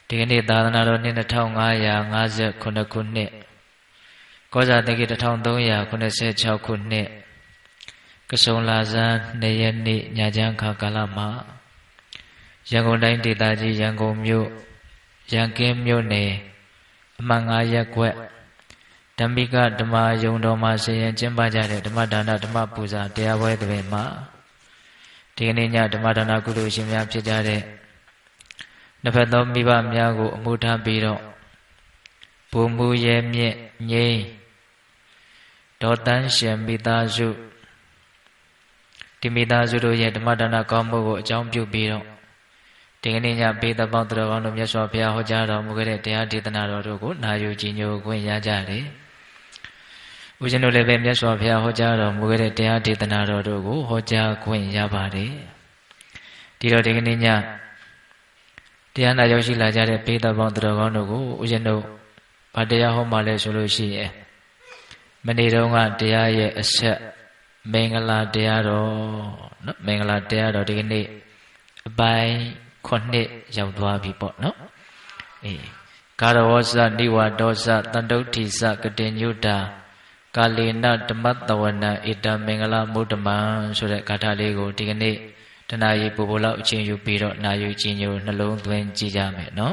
ဒီကနေ့သာသနာတော်နှစ်2559ခုနှစ်ကောဇာတက္ကီ1386ခုနှစ်ကဆုံလာဇန်2ရက်နေ့ညချမ်းခါကာလမှာရန်ကုန်တိုင်းဒေသကြီးရန်ကုန်မြို့ရန်ကင်းမြို့နယ်အမှတ်9ရပ်ကွက်ဓမ္မိကဓမ္မယုံတော်မှာဆင်ရင်ကျင်းပကြတဲ့ဓမ္မဒါနဓမ္မပူဇာတရားပွဲသဘင်မှာဒီကနေ့ညဓမ္မဒါနကုသိုလ်ရှင်များဖြစ်ကြတဲ့နှစ်ဖက်သောမိဘများကိုအမှုထားပြီးတော့ဘုံမူရဲမြင့်ငိမ့်ဒေါ်တန်းရှင်မိသားစုဒီမိသားစုတို့ရဲ့ဓမ္မဒါနကောင်းမှုကိုအကြောင်းပြုပြီးတော့ဒီကနေ့ညပေးသပေါင်းတော်ကောင်းတို့မြတ်စွာဘုရားဟောကြားတော်မူခဲ့တဲ့တရားဒေသနာတော်တို့ကိုနာယူကြည်ညိုခွင့်ရကြတယ်။ဦးဇင်းတို့လည်းပဲမြတ်စွာဘုရားဟောကြားတော်မူခဲ့တဲ့တရားဒေသနာတော်တို့ကိုဟောကြားခွင့်ရပါတယ်။ဒီတော့ဒီကနေ့ညတရားနာရောက်ရှိလာကြတဲ့ပေးသပေါင်းတော်ကောင်းတို့ကိုဦးဇင်းတို့ဘာတရားဟောမှလဲဆိုလို့ရှိရင်မနေ့တုန်းကတရားရဲ့အဆက်မင်္ဂလာတရားတော်နော်မင်္ဂလာတရားတော်ဒီကနေ့အပိုင်း9ရောက်သွားပြီပေါ့နော်ကာရဝဇနိဝဒောဇတန္တုဋ္ဌိဇကတိညုတာကာလေနဓမ္မတဝနဣတမင်္ဂလာမုဒ္ဓမံဆိုတဲ့ဂါထာလေးကိုဒီကနေ့တဏှာကြီးပူပူလောက်အချင်းယူပြီးတော့နာယူကြည်ညိုနှလုံးသွင်းကြည့်ကြမယ်နော်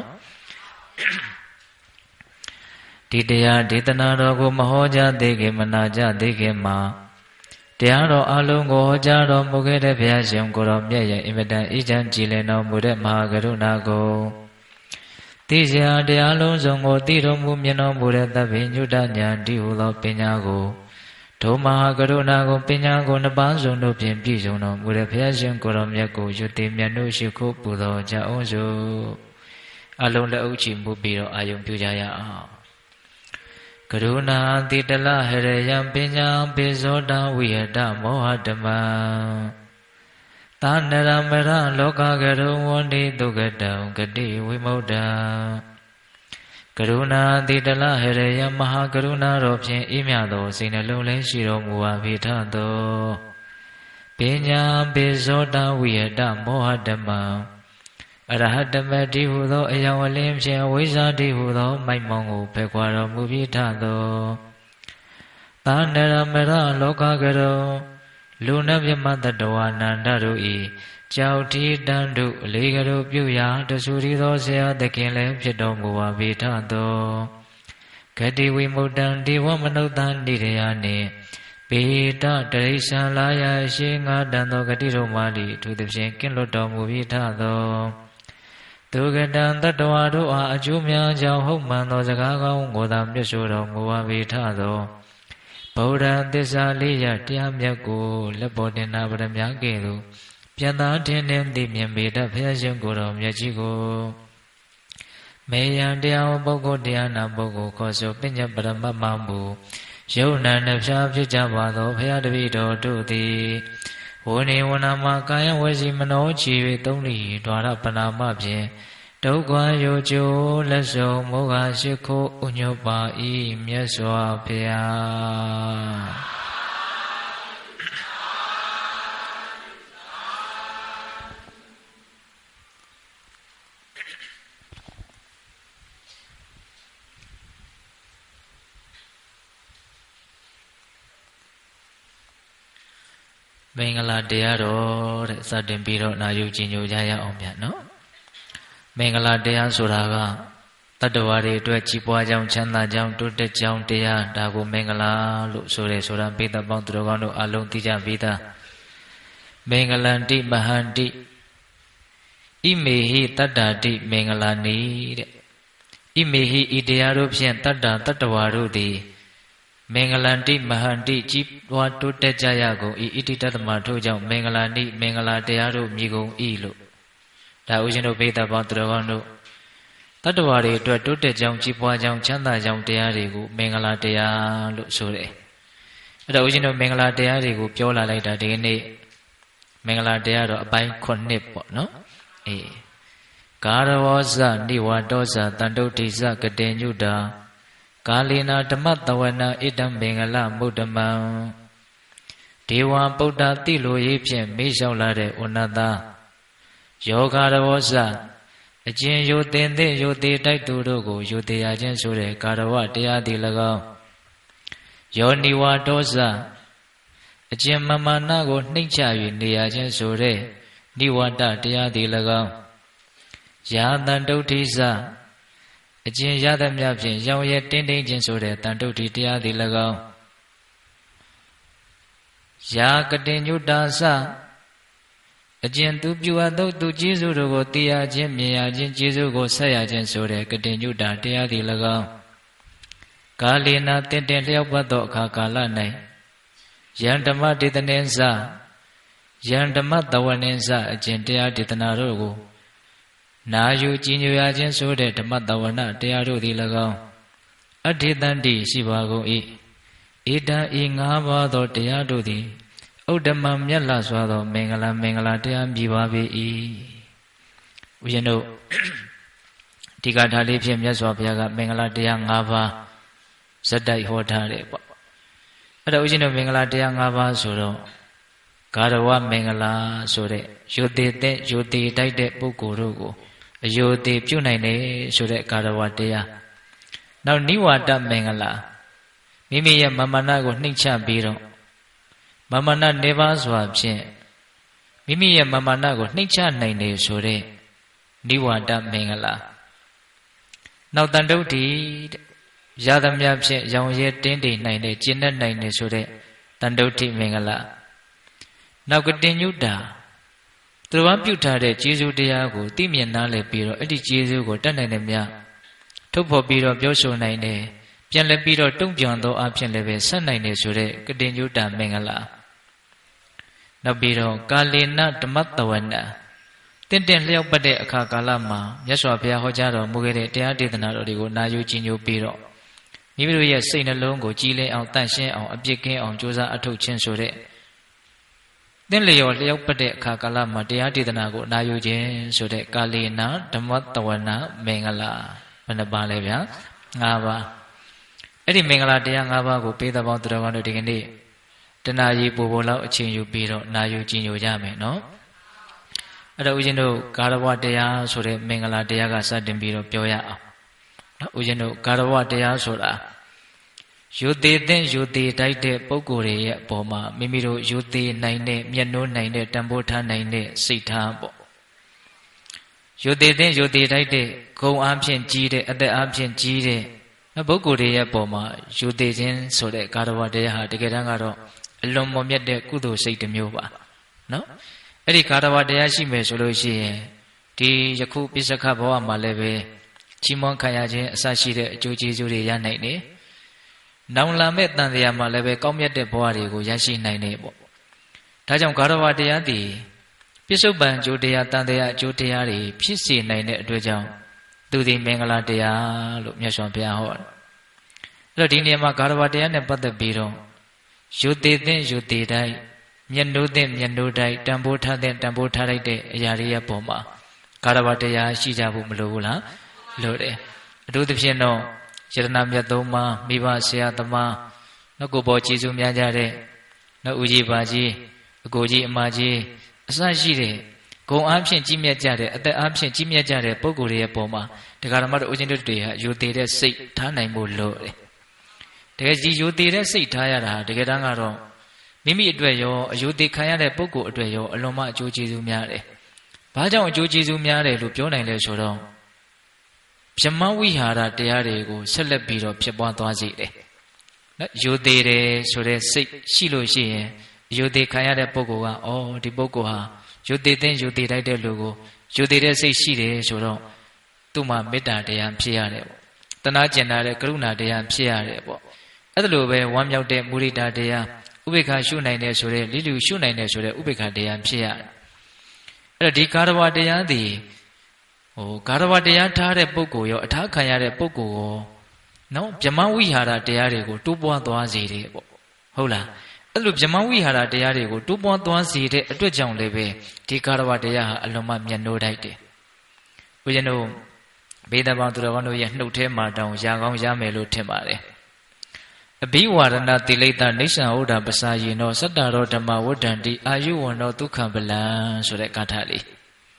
ဒီတရားဒေသနာတော်ကိုမဟောကြားသေးခင်မနာကြသေးခင်မှာတရားတော်အလုံးကိုဟောကြားတော်မူခဲ့တဲ့ဘုရားရှင်ကိုယ်တော်မြတ်ရဲ့အင်မတန်အေးချမ်းကြည်လင်တော်မူတဲ့မဟာကရုဏာကိုသိစရာတရားလုံးစုံကိုသိတော်မူမြင်တော်မူတဲ့သဗ္ဗညုတဉာဏ်တည်းဟူသောပညာကိုဒုမဟာကရုဏာကိုပညာကိုနှစ်ပါးစုံတို့ဖြင့်ပြည့်စုံတော်မူတဲ့ဘုရားရှင်ကိုယ်တော်မြတ်ကိုယုတိမြတ်တို့ရှိခိုးပူဇော်ကြအောင်စို့အလုံးလက်အုပ်ချီမှုပြီးတော့အာယုံပြုကြရအောင်ကရုဏာတိတလဟရယံပညာပိဇောတဝိယတမောဟဓမ္မသာနရမရလောကကရုံဝန္တိဒုက္ကတံဂတိဝိမုဒ္ဒံကရုဏာတိတလဟရယံမဟာကရုဏာတော်ဖြင့်အေးမြသောစိတ်နှလုံးလဲရှိတော်မူပါ၏ထသောပညာပိဇောတဝိယတမောဟဓမ္မအရဟတမတိဟုသောအယောင်အလင်းဖြင့်ဝိဇ္ဇာတိဟုသောမိုက်မောင်ကိုဖယ်ခွာတော်မူပြီးထသောသာနရမရလောကကရောလူနာမြမတတဝနန္ဒတို့ဤကြောက်တီတန်တို့အလေးကလေးပြုရာတဆူရီသောဆရာသခင်လည်းဖြစ်တော်မူပါ၏ထသောဂတိဝိမု တံဒေဝမနုဿာနိရယနှင့်ပေတတရိစ္ဆာလာယရှိငါတန်သောဂတိတို့မှလီအထူးသဖြင့်ကင်းလွတ်တော်မူပြီးထသောဒုက္ကတံတတဝါတို့အားအကျိုးများကြောင့်ဟုတ်မှန်သောစကားကောင်းကိုသာမြတ်ဆိုတော်မူပါ၏ထသောဗုဒ္ဓသစ္စာလေးရတရားမြတ်ကိုလက်ပေါ်တင်နာပရမကဲ့သို့ပြန်သာထင်နှင်းသိမြင်ပေတတ်ဘုရားရှင်ကိုယ်တော်မြတ်ကြီးကိုမေယံတရားပုဂ္ဂိုလ်တရားနာပုဂ္ဂိုလ်ခေါ်ဆိုပညာပရမတ်မှမူယုံနာနှဖျားဖြစ်ကြပါသောဘုရားတပည့်တော်တို့သည်ဝနေဝနာမှာကာယဝစီမနောချီ၍သုံးလီဒွါရပနာမဖြင့်ဒုက္ခယောကျိုးလက်စုံမောဟရှိခိုးဥညုပါဤမြတ်စွာဘုရားမင်္ဂလာတရားတော်တဲ့စတင်ပြီးတော့နာယူကြည်ညိုကြရအောင်ဗျာနော်မင်္ဂလာတရားဆိုတာကတတ္တဝါတွေအတွက်ကြီးပွားကြောင်းချမ်းသာကြောင်းတိုးတက်ကြောင်းတရားဒါကိုမင်္ဂလာလို့ဆိုတယ်ဆိုတာပိဿပေါင်းသူတော်ကောင်းတို့အလုံးသိကြပြီးသားမင်္ဂလန္တိမဟန္တိဣမေဟိတတ္တာတိမင်္ဂလာနိတဲ့ဣမေဟိဤတရားတို့ဖြင့်တတ္တဝါတို့သည်မင်္ဂလန္တိမဟန္တိကြီးပွားတိုးတက်ကြရကုန်ဤဣတိတသမထို့ကြောင့်မင်္ဂလာနိမင်္ဂလာတရားတို့မြည်ကုန်ဤလို့ဒါဦးဇင်းတို့ပိဿပေါင်းသူတော်ကောင်းတို့တတ္တဝါတွေအတွက်တိုးတက်ကြောင်းကြီးပွားကြောင်းချမ်းသာကြောင်းတရားတွေကိုမင်္ဂလာတရားလို့ဆိုတယ်အဲ့တော့ဦးဇင်းတို့မင်္ဂလာတရားတွေကိုပြောလာလိုက်တာဒီကနေ့မင်္ဂလာတရားတော့အပိုင်း9ပေါ့နော်ကာရဝဇနိဝဒောဇတန္တုဋ္ဌိဇကတိညုတာကာလေနာဓမ္မတဝနာဣတံမင်္ဂလမုဒ္ဓမံဒေဝပုဒ္ဓတိလိုရေးဖြင့်မေးလျှောက်လာတဲ့ဩနတယောဂါရဝဇအကျဉ်ယုတင်သည့်ယုတိတိုက်သူတို့ကိုယုတေရခြင်းဆိုတဲ့ကာရဝတရားသည်၎င်းယောနိဝါဒောဇအကျဉ်မမာနကိုနှိမ့်ချ၍နေရခြင်းဆိုတဲ့နိဝတတရားသည်၎င်းယာတန်တုဋ္ဌိစအကျဉ်ရသမျှဖြင့်ရောင်ရဲတင်းတင်းခြင်းဆိုတဲ့တန်တုဋ္ဌိတရားသည်၎င်းယာကတိညုတာစအကျဉ်သူပြုအပ်သောသူကျေးဇူးတို့ကိုသိရခြင်းမြင်ရခြင်းကျေးဇူးကိုဆက်ရခြင်းဆိုတဲ့ကတိညုတာတရားသည်၎င်းကာလေနာတင့်တယ်လျောက်ပတ်သောအခါကာလ၌ယံဓမ္မဒေသနေစယံဓမ္မတဝနေစအကျဉ်တရားဒေသနာတို့ကိုနာယူကြည်ညိုရခြင်းဆိုတဲ့ဓမ္မတဝနာတရားတို့သည်၎င်းအဋ္ဌိတန္တိရှိပါကုန်၏ဧတံဤ၅ပါးသောတရားတို့သည်ဥဒ္ဓမမြတ်လာစွာသောမင်္ဂလာတရားမြည်ပါပေ၏ဦးဇင်းတို့ဒီကထာလေးဖြင့်မြတ်စွာဘုရားကမင်္ဂလာတရား၅ပါးဇက်တိုက်ဟောထားတယ်ပေါ့အဲ့တော့ဦးဇင်းတို့မင်္ဂလာတရား၅ပါးဆိုတော့ဂါရဝမင်္ဂလာဆိုတဲ့ယုတိတဲ့ယုတိတိုက်တဲ့ပုဂ္ဂိုလ်တို့ကိုအယုတိပြုနိုင်တယ်ဆိုတဲ့ဂါရဝတရားနောက်နိဝါဒမင်္ဂလာမိမိရဲ့မာနကိုနှိမ့်ချပြီးတော့မာနနေပါစွာဖြင့်မိမိရဲ့မာနကိုနှိမ့်ချနိုင်တယ်ဆိုတဲ့နိဝါဒမင်္ဂလာနောက်တန်တုဋ္ဌိရသမျှဖြင့်ရောင်ရဲတင်းတိမ်နိုင်တဲ့ကျင့်တတ်နိုင်တယ်ဆိုတဲ့တန်တုဋ္ဌိမင်္ဂလာနောက်ကတင်ညုတာသူတော်ပြုထားတဲ့ကျေးဇူးတရားကိုသိမြင်နားလည်ပြီးတော့အဲ့ဒီကျေးဇူးကိုတတ်နိုင်တယ်များထုတ်ဖော်ပြီးတော့ပြောဆိုနိုင်တယ်ပြန်လည်းပြီးတော့တုံ့ပြန်သောအဖြစ်လည်းပဲဆက်နိုင်တယ်ဆိုတဲ့ကတင်ညုတာမင်္ဂလာနောက်ပြီးတော့ကာလေနဓမ္မတဝနာတင့်လျောက်ပတ်တဲ့အခါကာလမှာမြတ်စွာဘုရားဟောကြားတော်မူခဲ့တဲ့တရားဒေသနာတော်တွေကိုနာယူကြည်ညိုပြီးတော့မိမိတို့ရဲ့စိတ်နှလုံးကိုကြည်လင်အောင်တန့်ရှင်းအောင်အပြစ်ကင်းအောင်ကြိုးစားအထောက်ခြင်းဆိုတဲ့တင့်လျောက်ပတ်တဲ့အခါကာလမှာတရားဒေသနာကိုနာယူခြင်းဆိုတဲ့ကာလေနဓမ္မတဝနာမင်္ဂလာဘယ်နှပါလဲဗျာ၅ပါးအဲ့ဒီမင်္ဂလာတရား၅ပါးကိုပေးသပေါင်းသူတော်ကောင်းတို့ဒီကနေ့တဏှာကြီးပူပေါ်လောက်အချိန်ယူပြီးတော့နာယူကြည်ညိုကြမယ်နော်အဲ့တော့ဦးဇင်းတို့ဂါရဝတရားဆိုတဲ့မင်္ဂလာတရားကစတင်ပြီးတော့ပြောရအောင်နော်ဦးဇင်းတို့ဂါရဝတရားဆိုတာယုတိတဲ့ယုတိတိုက်တဲ့ပုဂ္ဂိုလ်တွေရဲ့အပေါ်မှာမိမိတို့ယုတိနိုင်တဲ့မျက်နှိုးနိုင်တဲ့တန်ဖိုးထားနိုင်တဲ့စိတ်ထားပေါ့ယုတိတဲ့ယုတိတိုက်တဲ့ဂုဏ်အားဖြင့်ကြီးတဲ့အသက်အားဖြင့်ကြီးတဲ့ပုဂ္ဂိုလ်တွေရဲ့ပုံမှာယူသေးခြင်းဆိုတဲ့ဂါရဝတရားဟာတကယ်တမ်းကတော့အလွန်မမြတ်တဲ့ကုသိုလ်စိတ်တစ်မျိုးပါနော်အဲ့ဒီဂါရဝတရားရှိမယ်ဆိုလို့ရှိရင်ဒီယခုပိစကဘဝမှာလည်းပဲချီးမွမ်းခံရခြင်းအစရှိတဲ့အကျိုးကျေးဇူးတွေရနိုင်တယ်။နောင်လာမဲ့တန်တရားမှာလည်းပဲကောင်းမြတ်တဲ့ဘဝတွေကိုရရှိနိုင်တယ်ပေါ့။ဒါကြောင့်ဂါရဝတရားသည်ပြစ္ဆုတ်ပံအကျိုးတရားတန်တရားအကျိုးတရားတွေဖြစ်စေနိုင်တဲ့အတွက်ကြောင့်သူသည်မင်္ဂလာတရားလို့မြတ်စွာဘုရားဟောတယ်။အဲ့တော့ဒီနေရာမှာဂါရဝတရားနဲ့ပတ်သက်ပြီးတော့ယုတိတဲ့ယုတိတိုင်းမျက်နှိုးတဲ့မျက်နှိုးတိုင်းတန်ဖိုးထားတဲ့တန်ဖိုးထားလိုက်တဲ့အရာတွေရဲ့ပုံမှာဂါရဝတရားရှိကြဖို့မလိုဘူးလားလိုတယ်အထူးသဖြင့်တော့ယတနာမြတ်သုံးပါးမိဘဆရာသမားနောက်ကိုပေါ်ကျေးဇူးများကြတဲ့နောက်ဦးကြီးပါကြီးအကိုကြီးအမကြီးအစရှိတဲ့ဂုံအားဖြင့်ကြီးမြတ်ကြတဲ့အသက်အားဖြင့်ကြီးမြတ်ကြတဲ့ပုဂ္ဂိုလ်တွေရဲ့ပုံမှာတရားဓမ္မတို့ဦးဇင်းတို့တွေဟာယူသေးတဲ့စိတ်ထားနိုင်ဖို့လိုတယ်တကယ်ကြီးယူသေးတဲ့စိတ်ထားရတာတကယ်တမ်းကတော့မိမိအတွက်ရောအယူသေးခံရတဲ့ပုဂ္ဂိုလ်အတွက်ရောအလွန်မှအကျိုးကျေးဇူးများတယ်ဘာကြောင့်အကျိုးကျေးဇူးများတယ်လို့ပြောနိုင်လဲဆိုတော့ဗြဟ္မဝိဟာရတရားတွေကိုဆက်လက်ပြီးတော့ဖြစ်ပွားသွားစေတယ်နော်ယူသေးတယ်ဆိုတဲ့စိတ်ရှိလို့ရှိရင်ယူသေးခံရတဲ့ပုဂ္ဂိုလ်ကဒီပုဂ္ဂိုလ်ဟာယူသေးတဲ့ယူသေးတိုက်တဲ့လူကိုယူသေးတဲ့စိတ်ရှိတယ်ဆိုတော့သူ့မှာမေတ္တာတရားဖြစ်ရတယ်ပေါ့တနာကျင်တာတဲ့ကရုဏာတရားဖြစ်ရတယ်ပေါ့အဲ့ဒါလိုပဲဝမ်းမြောက်တဲ့မုရိဒာတရားဥပေက္ခရှုနိုင်တယ်ဆိုတဲ့လိလူရှုနိုင်တယ်ဆိုတဲ့ဥပေက္ခတရားဖြစ်ရတယ်အဲ့တော့ဒီဂါရဝတရားသည်ဂါရဝတရားထားတဲ့ပုဂ္ဂိုလ်ရောအထားခံရတဲ့ပုဂ္ဂိုလ်ရောနော်ဗြဟ္မဝိဟာရတရားတွေကိုတိုးပွားသွားစေတယ်ပေါ့ဟုတ်လားအဲ့လိုဗြဟ္မဝိဟာရတရားတွေကိုတိုးပွားသွားစေတဲ့အတွက်ကြောင့်လည်းပဲဒီဂါရဝတရားဟာအလွန်မှမြတ်နိုးတိုက်တယ်ဦးဇင်းတို့ဘေးသဘောင်သူတော်ကောင်းတို့ရဲ့နှုတ်ထဲမှာတောင်ရာကောင်းရမယ်လို့ထင်ပါတယ်အဘိဝါဒနာတိလိတနိစ္စဟုတ်တာပစာယေနောစတ္တရောဓမ္မဝဋ္ဌန္တိအာယုဝန္နောဒုက္ခပလံဆိုတဲ့ဂါထာလေး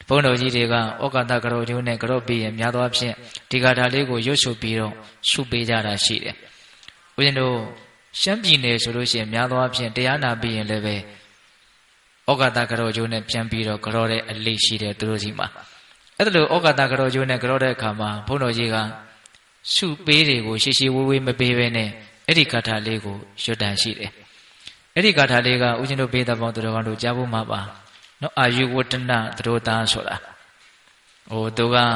ဘုန်းတော်ကြီးတွေကဩကာသကရောကျိုးနဲ့ကရောပြီးရင်များသောအားဖြင့်ဒီဂါထာလေးကိုရွတ်ဆိုပြီးတော့ရှုပေးကြတာရှိတယ်။ဦးဇင်းတို့ရှမ်းပြည်နယ်ဆိုလို့ရှိရင်များသောအားဖြင့်တရားနာပြီးရင်လည်းပဲဩကာသကရောကျိုးနဲ့ပြန်ပြီးတော့ကရောတဲ့အလေးရှိတယ်သူတို့စီမှာအဲ့ဒါလို့ဩကာသကရောကျိုးနဲ့ကရောတဲ့အခါမှာဘုန်းတော်ကြီးကရှုပေးတွေကိုရှေးရှေးဝေးဝေးမပေးဘဲနဲ့အဲ့ဒီဂါထာလေးကိုရွတ်တန်ရှိတယ်။အဲ့ဒီဂါထာလေးကဦးဇင်းတို့ပေးတဲ့ပေါင်းသူတော်ကောင်းတို့ကြားဖို့မှာပါနော်အာယုဝတ္တနာသရောသားဆိုတာသူက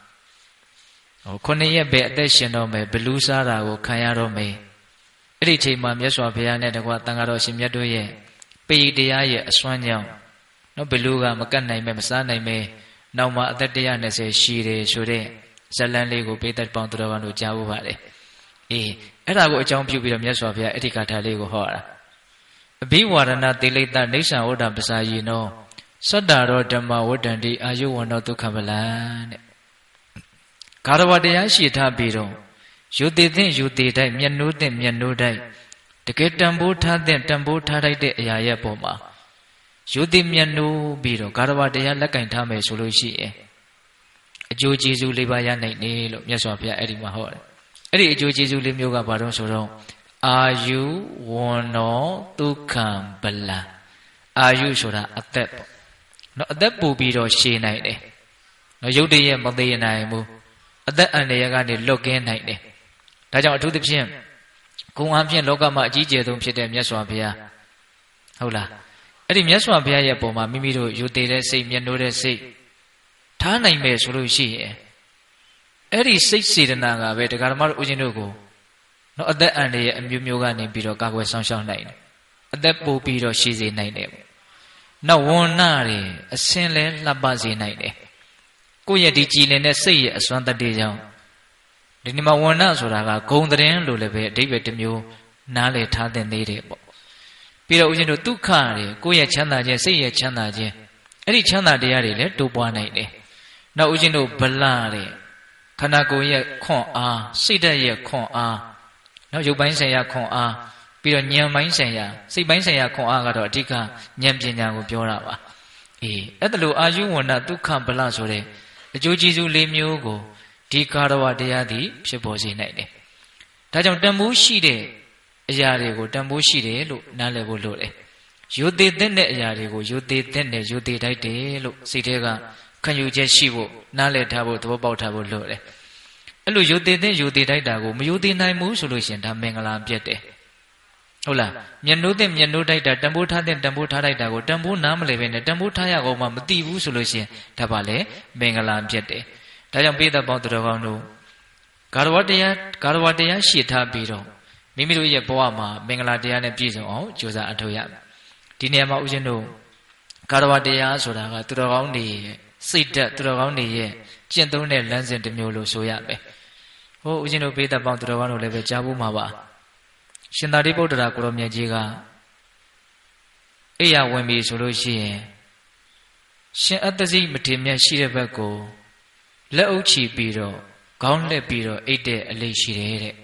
9ရက်ပဲအသက်ရှင်တော့မယ်ဘလူးစားတာကိုခံရတော့မယ်အဲ့ဒီချိန်မှာမြတ်စွာဘုရားနဲ့တကွာတန်ဃာတော်ရှင်မြတ်တို့ရဲ့ပေတရားရဲ့အစွမ်းကြောင့်နော်ဘလူးကမကတ်နိုင်မဲ့မစားနိုင်မဲ့နောက်မှအသက်120ရှိတယ်ဆိုတဲ့ဇလန်းလေးကိုပေးတဲ့ပေါင်းသူတော်ကောင်းတို့ကြားဖို့ပါတယ်အဲ့ဒါကိုအကြောင်းပြုပြီးတော့မြတ်စွာဘုရားအဲ့ဒီဂါထာလေးကိုဟောတာအဘိဝါဒနာတိလိတ္တနေဆံဝတ္တပစာယီနောသတ္တရောဓမ္မဝတ္တန္တိအာယုဝန္တောဒုက္ခပလံတဲ့ဂါရဝတရားရှိထားပြီးတော့ယူတည်သင့်ယူတည်တိုက်မျက်နှိုးသင့်မျက်နှိုးတိုက်တကယ်တန်ဖိုးထားသင့်တန်ဖိုးထားတိုက်တဲ့အရာရဲ့ပုံမှာယူတည်မျက်နှိုးပြီးတော့ဂါရဝတရားလက်ကင်ထားမယ်ဆိုလို့ရှိရင်အကျိုးကျေးဇူး၄ပါးရနိုင်တယ်လို့မြတ်စွာဘုရားအဲ့ဒီမှာဟောတယ်အဲ့ဒီအကျိုးကျေးဇူး၄မျိုးကဘာလို့ဆိုတော့အာယုဝန္တောဒုက္ခပလံအာယုဆိုတာအသက်ပေါ့နော်အသက်ပူပြီးတော့ရှည်နိုင်တယ်နော်ရုပ်တရက်မသေးနိုင်ဘူးအသက်အန္တရာယ်ကနေလွတ်ကင်းနိုင်တယ်ဒါကြောင့်အထူးသဖြင့်ဂုဏ်အားဖြင့်လောကမှာအကြီးကျယ်ဆုံးဖြစ်တဲ့မြတ်စွာဘုရားဟုတ်လားအဲ့ဒီမြတ်စွာဘုရားရဲ့ပုံမှာမိမိတို့ယူသေးတဲ့စိတ်မျက်နှိုးတဲ့စိတ်ထားနိုင်မယ်ဆိုလို့ရှိရင်အဲ့ဒီစိတ်စေတနာကပဲတရားဓမ္မတို့ဦးဇင်းတို့ကိုနော်အသက်အန္တရာယ်အမျိုးမျိုးကနေပြီးတော့ကာကွယ်ဆောင်ရှောက်နိုင်တယ်အသက်ပိုပြီးတော့ရှည်စေနိုင်တယ်နောက်ဝဏ္ဏတွေအစင်လဲလှပစေနိုင်တယ်ကိုယ့်ရဲ့ဒီကြည်လင်တဲ့စိတ်ရဲ့အစွမ်းတတ္တိကြောင့်ဒီနေ့မှာဝဏ္ဏဆိုတာကဂုံတရင်လို့လည်းပဲအဓိပ္ပာယ်တစ်မျိုးနားလည်ထားတဲ့သေးတယ်ပေါ့ပြီးတော့ဦးဇင်းတို့ဒုက္ခတွေကိုယ့်ရဲ့ချမ်းသာခြင်းစိတ်ရဲ့ချမ်းသာခြင်းအဲ့ဒီချမ်းသာတရားတွေလည်းတိုးပွားနိုင်တယ်နောက်ဦးဇင်းတို့ဗလတဲ့ခန္ဓာကိုယ်ရဲ့ခွန်အားစိတ်ဓာတ်ရဲ့ခွန်အားနောက်ရုပ်ပိုင်းဆိုင်ရာခွန်အားပြီးတော့ဉာဏ်ပိုင်းဆိုင်ရာစိတ်ပိုင်းဆိုင်ရာခွန်အားကတော့အဓိကဉာဏ်ပညာကိုပြောတာပါအဲ့ဒါလို့အာယုဝန္ဒဒုက္ခဗလဆိုတဲ့အကျိုးကျေးဇူး၄မျိုးကိုဒီကာရဝတရားသည်ဖြစ်ပေါ်စေနိုင်တယ်ဒါကြောင့်တန်ဖိုးရှိတဲ့အရာတွေကိုတန်ဖိုးရှိတယ်လို့နားလည်ဖို့လိုတယ်ယူသေးတဲ့အရာတွေကိုယူသေးတဲ့နဲ့ယူသေးတိုက်တယ်လို့စိတ်ထဲကခံယူချက်ရှိဖို့နားလည်ထားဖို့သဘောပေါက်ထားဖို့လိုတယ်အဲ့လိုယူသေးတဲ့ယူသေးတိုက်တာကိုမယူသေးနိုင်ဘူးဆိုလို့ရှိရင်ဒါမင်္ဂလာပြတ်တယ်ဟုတ်လားမျက်နှိုးတဲ့မျက်နှိုးတိုက်တာတန်ဖိုးထားတဲ့တန်ဖိုးထားတိုက်တာကိုတန်ဖိုးနားမလည်ပဲနဲ့တန်ဖိုးထားရအောင်မှမသိဘူးဆိုလို့ရှိရင်ဒါပါလေမင်္ဂလာပြတ်တယ်ဒါကြောင့်ပိဿပေါင်းသူတော်ကောင်းတို့ဂါရဝတရားရှေ့ထားပြီးတော့မိမိတို့ရဲ့ဘဝမှာမင်္ဂလာတရားနဲ့ပြည့်စုံအောင်ကြိုးစားအထောက်ရမယ်ဒီနေရာမှာဦးဇင်းတို့ဂါရဝတရားဆိုတာကသူတော်ကောင်းတွေစိတ်ဓာတ်သူတော်ကောင်းတွေရဲ့ကျင့်သုံးတဲ့လမ်းစဉ်တစ်မျိုးလို့ဆိုရမယ်ဟိုဦးဇင်းတို့ပိဿပေါင်းသူတော်ကောင်းတို့လည်းပဲကြားဖို့မှာပါရှင်သာရိပုတ္တရာကိုရောမြတ်ကြီးကအိယာဝင်ပြီဆိုလို့ရှိရင်ရှင်အတ္တစိမထေမြတ်ရှိတဲ့ဘက်ကိုလက်အုပ်ချီပြီးတော့ခေါင်းလှည့်ပြီးတော့အိတ်တဲ့အလေးရှိတယ်တဲ့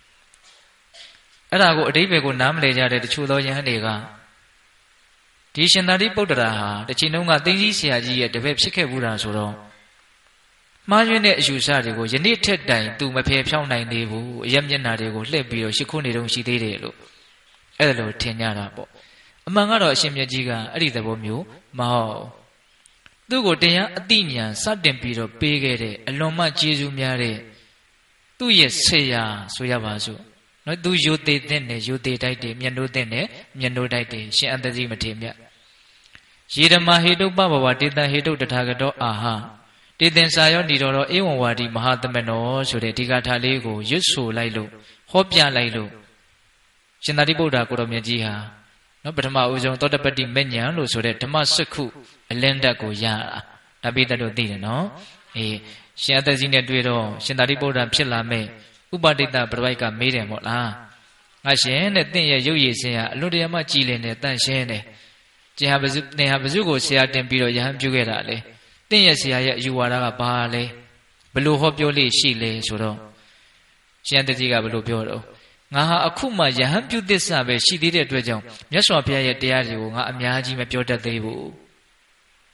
အဲ့ဒါကိုအတိပ္ပယ်ကိုနားမလည်ကြတဲ့တချို့သောယဟန်တွေကဒီရှင်သာရိပုတ္တရာဟာတစ်ချိန်လုံးကသိသိဆရာကြီးရဲ့တပည့်ဖြစ်ခဲ့ဘူးတာဆိုတော့မှားယွင်းတဲ့အယူဆတွေကိုယနေ့ထက်တိုင်သူမဖယ်ဖြောင်းနိုင်သေးဘူးအရက်မျက်နှာတွေကိုလှည့်ပြီးတော့ရှ िख ုနေတုန်းရှိသေးတယ်လို့အဲ့ဒါလိုထင်ကြတာပေါ့အမှန်ကတော့အရှင်မြတ်ကြီးကအဲ့ဒီသဘောမျိုးမဟုတ်သူ့ကိုတရားအသိဉာဏ်စတင်ပြီးတော့ပေးခဲ့တဲ့အလွန်မှကျေးဇူးများတဲ့သူ့ရဲ့ဆရာဆိုရပါစို့နော်သူယူသေးတဲ့နဲ့ယူသေးတိုက်တယ်မျက်နှိုးတဲ့နဲ့မျက်နှိုးတိုက်တယ်ရှင်အတ္တစီမထေမြတ်ယေဓမ္မဟေတုပ္ပဘဝတေတံဟေတုတထာဂတောအာဟတေသင်္စာယောဏီတော်ဧဝံဝါဒီမဟာသမနောဆိုတဲ့ဒီကထာလေးကိုရွတ်ဆိုလိုက်လို့ဟောပြလိုက်လို့ရှင်သာရိပုတ္တရာကိုရောမြတ်ကြီးဟာနော်ပထမဦးဆုံးသောတပတ္တိမဉ္ဇဉ်လို့ဆိုတဲ့ဓမ္မစက္ခုအလင်းတက်ကိုရတာဒါပိတ္တတို့သိတယ်နော်ရှင်အတ္တစီနဲ့တွေ့တော့ရှင်သာရိပုတ္တရာဖြစ်လာမဲ့ဥပဒိတပရပိုက်ကမေးတယ်မို့လားငါရှင်တဲ့တင့်ရဲ့ရုပ်ရည်စင်ဟာအလွန်တရာမှကြည်လင်တယ်တန့်ရှင်းတယ်ကျင်ဟာသင်ဟာဘယ်သူကိုဆရာတင်ပြီးတော့ယဟန်ပြုခဲ့တာလဲတင့်ရဲ့ဆရာရဲ့အယူဝါဒကဘာလဲဘလို့ဟောပြောလေးရှိလဲဆိုတော့ရှင်တတိကဘလို့ပြောတော့ငါဟာအခုမှယဟန်ပြုသစ္စာပဲရှိသေးတဲ့အတွက်ကြောင့်မြတ်စွာဘုရားရဲ့တရားတွေကိုငါအများကြီးမပြောတတ်သေးဘူး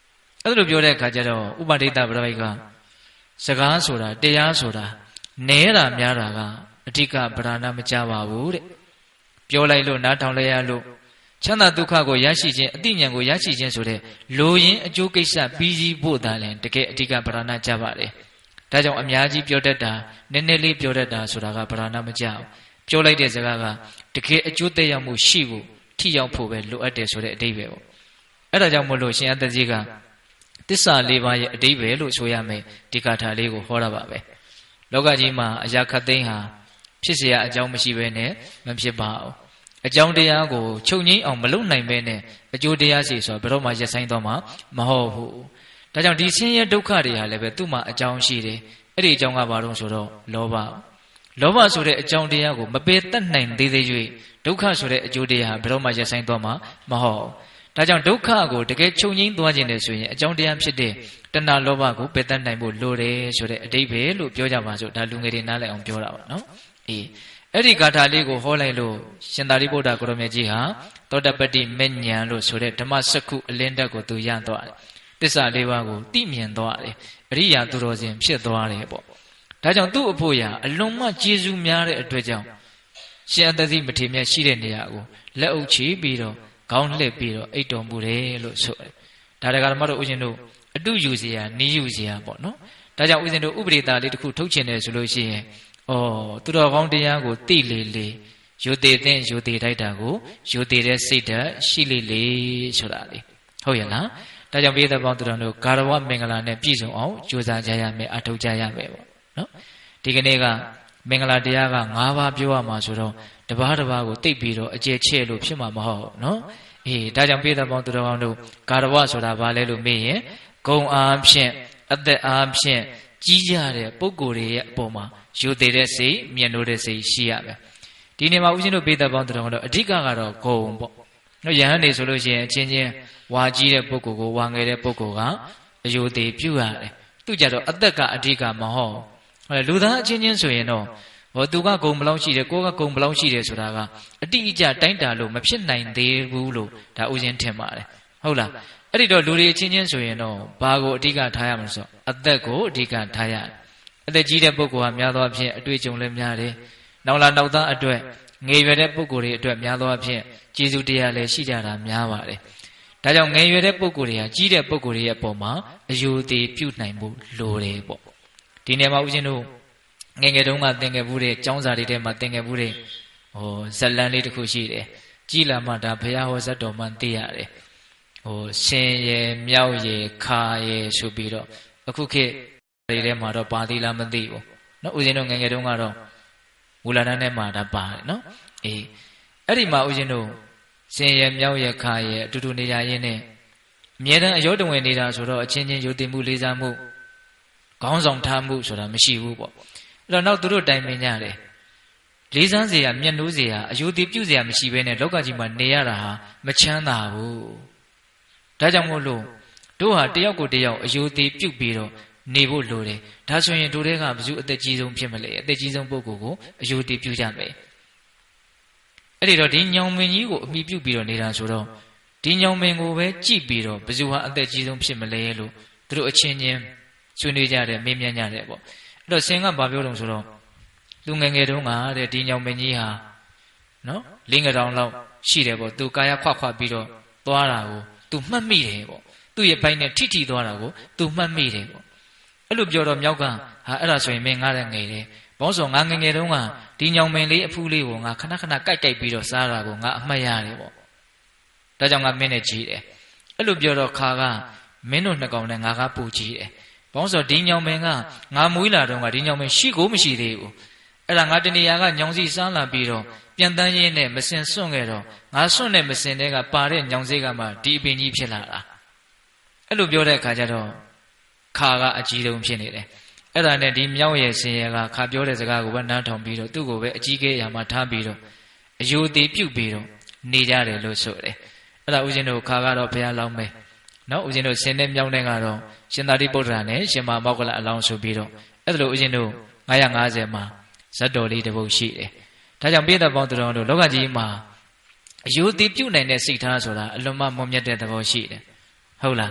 အဲ့လိုပြောတဲ့အခါကျတော့ဥပဒိတပရိကစကားဆိုတာတရားဆိုတာနဲတာများတာကအဓိကဗราဏမကြပါဘူးတဲ့ပြောလိုက်လို့နားထောင်လိုက်ရလို့ချမ်းသာဒုက္ခကိုရရှိခြင်းအတိညာကိုရရှိခြင်းဆိုတဲ့လိုရင်းအကျိုးကိစ္စပြီးစီးဖို့သာလဲတကယ်အဓိကဗราဏကြပါတယ်ဒါကြောင့်အများကြီးပြောတတ်တာနည်းနည်းလေးပြောတတ်တာဆိုတာကဗราဏမကြဘူးပြောလိုက်တဲ့စကားကတကယ်အကျိုးသက်ရောက်မှုရှိဖို့ထိရောက်ဖို့ပဲလိုအပ်တယ်ဆိုတဲ့အဓိပ္ပာယ်ပေါ့အဲ့ဒါကြောင့်မို့လို့ရှင်အတ္တကြီးကသစ္စာ၄ပါးရဲ့အဓိပ္ပာယ်လို့ဆိုရမယ်ဒီကာထာလေးကိုဟောတာပါပဲလောကကြီးမှာအရာခတ်သိမ်းဟာဖြစ်เสียအကြောင်းမရှိဘဲနဲ့မဖြစ်ပါဘူးအကြောင်းတရားကိုချုပ်ငိမ့်အောင်မလုပ်နိုင်ဘဲနဲ့အကျိုးတရားစီဆိုဘယ်တော့မှရပ်ဆိုင်တော့မှာမဟုတ်ဘူးဒါကြောင့်ဒီဆင်းရဲဒုက္ခတွေဟာလည်းပဲသူ့မှာအကြောင်းရှိတယ်အဲ့ဒီအကြောင်းကဘာလို့ဆိုတော့လောဘဆိုတဲ့အကြောင်းတရားကိုမပယ်တတ်နိုင်သေးသေး၍ဒုက္ခဆိုတဲ့အကျိုးတရားဟာဘယ်တော့မှရပ်ဆိုင်တော့မှာမဟုတ်ဒါကြောင့်ဒုက္ခကိုတကယ်ချုပ်ငိမ့်သွားခြင်းနဲ့ဆိုရင်အကြောင်းတရားဖြစ်တဲ့တဏှာလောဘကိုပယ်တတ်နိုင်ဖို့လိုတယ်ဆိုတဲ့အဓိပ္ပာယ်လို့ပြောကြပါစို့ဒါလူငယ်တွေနားလည်အောင်ပြောတာပါနော်အေးအဲ့ဒီဂါထာလေးကိုဟောလိုက်လို့ရှင်သာရိပုတ္တရာကိုရောမြတ်ကြီးဟာသောတပတ္တိမဉ္ဇဉ်လို့ဆိုတဲ့ဓမ္မစက္ခုအလင်းတက်ကိုသူရသွားတယ်သစ္စာလေးပါးကိုသိမြင်သွားတယ်အရိယာသူတော်စင်ဖြစ်သွားတယ်ပေါ့ဒါကြောင့်သူ့အဖို့ရာအလွန်မှကျေးဇူးများတဲ့အတွက်ကြောင့်ရှင်အတ္တိမထေရမြတ်ရှိတဲ့နေရာကိုလက်အုပ်ချပြီးတော့ခေါင်းလှည့်ပြီးတော့အိတ်တော်မူတယ်လို့ဆိုတယ်ဒါတကာဓမ္မတို့ဦးဇင်းတို့အတုယူစရာနီးယူစရာပေါ့နော်ဒါကြောင့်ဦးဇင်းတို့ဥပဒေသားလေးတစ်ခုထုတ်ချင်တယ်ဆိုလို့ရှိရင်သူတော်ကောင်းတရားကိုသိလေလေယူသေးတဲ့ယူသေးတိုက်တာကိုယူသေးတဲ့စိတ်ဓာတ်ရှိလေလေဆိုတာလေဟုတ်ရဲ့လားဒါကြောင့်ပိဿပေါင်းသူတော်တို့ဂါရဝမင်္ဂလာနဲ့ပြည့်စုံအောင်ကြိုးစားကြရမယ်အထောက်ကြရမယ်ပေါ့နော်ဒီကနေ့ကမင်္ဂလာတရားက၅ပါးပြောရမှာဆိုတော့တပါးကိုသိပြီးတော့အကျယ်ချဲ့လို့ဖြစ်မှာမဟုတ်နော်အေးဒါကြောင့်ပိဿပေါင်းသူတော်ကောင်းတို့ဂါရဝဆိုတာဘာလဲလို့မေးရင်ဂုံအားဖြင့်အသက်အားဖြင့်ကြီးကြတဲ့ပုဂ္ဂိုလ်တွေရဲ့အပေါ်မှာယူသေးတဲ့စိတ်မြင်လို့တဲ့စိတ်ရှိရမယ်ဒီနေ့မှာဦးဇင်းတို့ပိဿပေါင်းသူတော်ကောင်းတို့အဓိကကတော့ဂုံပေါ့နော်ယဟန်နေဆိုလို့ရှိရင်အချင်းချင်းဝါကြီးတဲ့ပုဂ္ဂိုလ်ကိုဝါငယ်တဲ့ပုဂ္ဂိုလ်ကအယူသေးပြုရတယ်သူကြတော့အသက်ကအဓိကမဟုတ်ဟုတ်လူသားအချင်းချင်းဆိုရင်တော့သူကဂုံဘလောက်ရှိတယ်ကိုကဂုံဘလောက်ရှိတယ်ဆိုတာကအတိအကျတိုင်းတာလို့မဖြစ်နိုင်သေးဘူးလို့ဒါဥစဉ်ထင်ပါတယ်ဟုတ်လားအဲ့ဒီတော့လူတွေအချင်းချင်းဆိုရင်တော့ဘာကိုအဓိကထားရမလို့ဆိုအသက်ကိုအဓိကထားရအသက်ကြီးတဲ့ပုဂ္ဂိုလ်ဟာများသောအားဖြင့်အတွေ့အကြုံလည်းများတယ်နောက်လာနောက်သားအတွက်ငယ်ရွယ်တဲ့ပုဂ္ဂိုလ်တွေအတွက်များသောအားဖြင့်ကျေးဇူးတရားလည်းရှိကြတာများပါတယ်ဒါကြောင့်ငယ်ရွယ်တဲ့ပုဂ္ဂိုလ်တွေကကြီးတဲ့ပုဂ္ဂိုလ်တွေရဲ့အပေါ်မှာအယူသေးပြုနိုင်ဖို့လိုတယ်ပေါ့ဒီနေ့မှာဦးဇင်းတို့ငယ်ငယ်တုန်းကသင်ခဲ့ဘူးတဲ့ကျောင်းစာတွေထဲမှာသင်ခဲ့ဘူးတဲ့ဇလန်းလေးတစ်ခုရှိတယ်ကြီးလာမှဒါဘုရားဟောဇတ်တော်မှသိရတယ်ရှင်ရယ်မြောက်ရယ်ခါရယ်ဆိုပြီးတော့အခုခေတ်တွေထဲမှာတော့ပါသေးလားမသိဘူးနော်ဦးဇင်းတို့ငယ်ငယ်တုန်းကတော့မူလတန်းထဲမှာဒါပါတယ်နော်အေးအဲ့ဒီမှာဦးဇင်းတို့ရှင်ရယ်မြောက်ရယ်ခါရယ်အတူတူနေကြရင်းနဲ့အမြဲတမ်းအယောတဝင်နေတာဆိုတော့အချင်းချင်းယုံတည်မှုလေးစားမှုခေါင်းဆောင်ထားမှုဆိုတာမရှိဘူးပေါ့အဲ့တော့နောက်သူတို့တိုင်ပင်ကြတယ်လေးစားစရာမျက်နှိုးစရာအယုတည်ပြုစရာမရှိဘဲနဲ့လောကကြီးမှာနေရတာဟာမချမ်းသာဘူးဒါကြောင့်မို့လို့တို့ဟာတယောက်ကိုတယောက်အယုတည်ပြုပြီးတော့နေဖို့လိုတယ်ဒါဆိုရင်တို့တွေကဘယ်သူအသက်ကြီးဆုံးဖြစ်မလဲအသက်ကြီးဆုံးပုဂ္ဂိုလ်ကိုအယုတည်ပြုကြမယ်အဲ့ဒီတော့ဒီညောင်မင်းကြီးကိုအမိပြုပြီးတော့နေတာဆိုတော့ဒီညောင်မင်းကိုပဲကြည့်ပြီးတော့ဘယ်သူဟာအသက်ကြီးဆုံးဖြစ်မလဲလို့သူတို့အချင်းချင်းဆွေးနွေးကြတယ်မေးမြန်းကြတယ်ပေါ့အဲ့တော့ဆင်ကဘာပြောတုံဆိုတော့လူငယ်ငယ်တုန်းကတဲ့ဒီညောင်မင်းကြီးဟာနော်လင်းကတောင်လောက်ရှိတယ်ပေါ့သူကာယခွခွပြီးတော့သွားတာကိုသူမှတ်မိတယ်ပေါ့သူ့ရဲ့ဘိုင်းနဲ့ထိသွားတာကိုသူမှတ်မိတယ်ပေါ့အဲ့လိုပြောတော့မြောက်ကဟာအဲ့ဒါဆိုရင်မင်းငားတဲ့ငယ်တယ်ဘောင်းစောငါငယ်ငယ်တုန်းကဒီညောင်မင်းလေးအဖူးလေးကိုငါခဏခဏကိုက်ပြီးတော့စားတာကိုငါအမှတ်ရတယ်ပေါ့ဒါကြောင့်ငါမင်းနဲ့ကြီးတယ်အဲ့လိုပြောတော့ခါကမင်းတို့နှစ်ကောင်နဲ့ငါကပူကြီးတယ်ဘောင်းစောဒီညောင်မင်းကငါမွေးလာတော့ကဒီညောင်မင်းရှိကိုမရှိသေးဘူးအဲ့ဒါငါတနေရာကညောင်စီစားလာပြီးတော့ပြန်တန်းရင်းနဲ့မစင်စွန့်ခဲ့တော့ငါစွန့်တဲ့မစင်တဲ့ကပါတဲ့ညောင်စိတ်ကမှဒီအပင်ကြီးဖြစ်လာတာအဲ့လိုပြောတဲ့အခါကျတော့ခါကအကြီးဆုံးဖြစ်နေတယ်အဲ့ဒါနဲ့ဒီမြောက်ရဲ့ရှင်ရဲ့ကခါပြောတဲ့စကားကိုပဲနားထောင်ပြီးတော့သူ့ကိုပဲအကြီးကဲရာမှာထားပြီးတော့အယုသေးပြုတ်ပြီးတော့နေကြတယ်လို့ဆိုတယ်အဲ့ဒါဦးဇင်းတို့ခါကတော့ဘုရားလောင်းမယ်နော်ဦးဇင်းတို့ဆင်းတဲ့မြောက်တဲ့ကတော့ရှင်သာရိပုတ္တရာနဲ့ရှင်မမောက္ကလအလောင်းဆိုပြီးတော့အဲ့ဒါလို့ဦးဇင်းတို့950မှာဇတ်တော်လေးတစ်ပုဒ်ရှိတယ်ဒါကြောင့်ပိဿပေါင်းသူတော်တို့လောကကြီးမှာအယုသေးပြုတ်နိုင်တဲ့စိတ်ထားဆိုတာအလွန်မှမွန်မြတ်တဲ့သဘောရှိတယ်ဟုတ်လားအ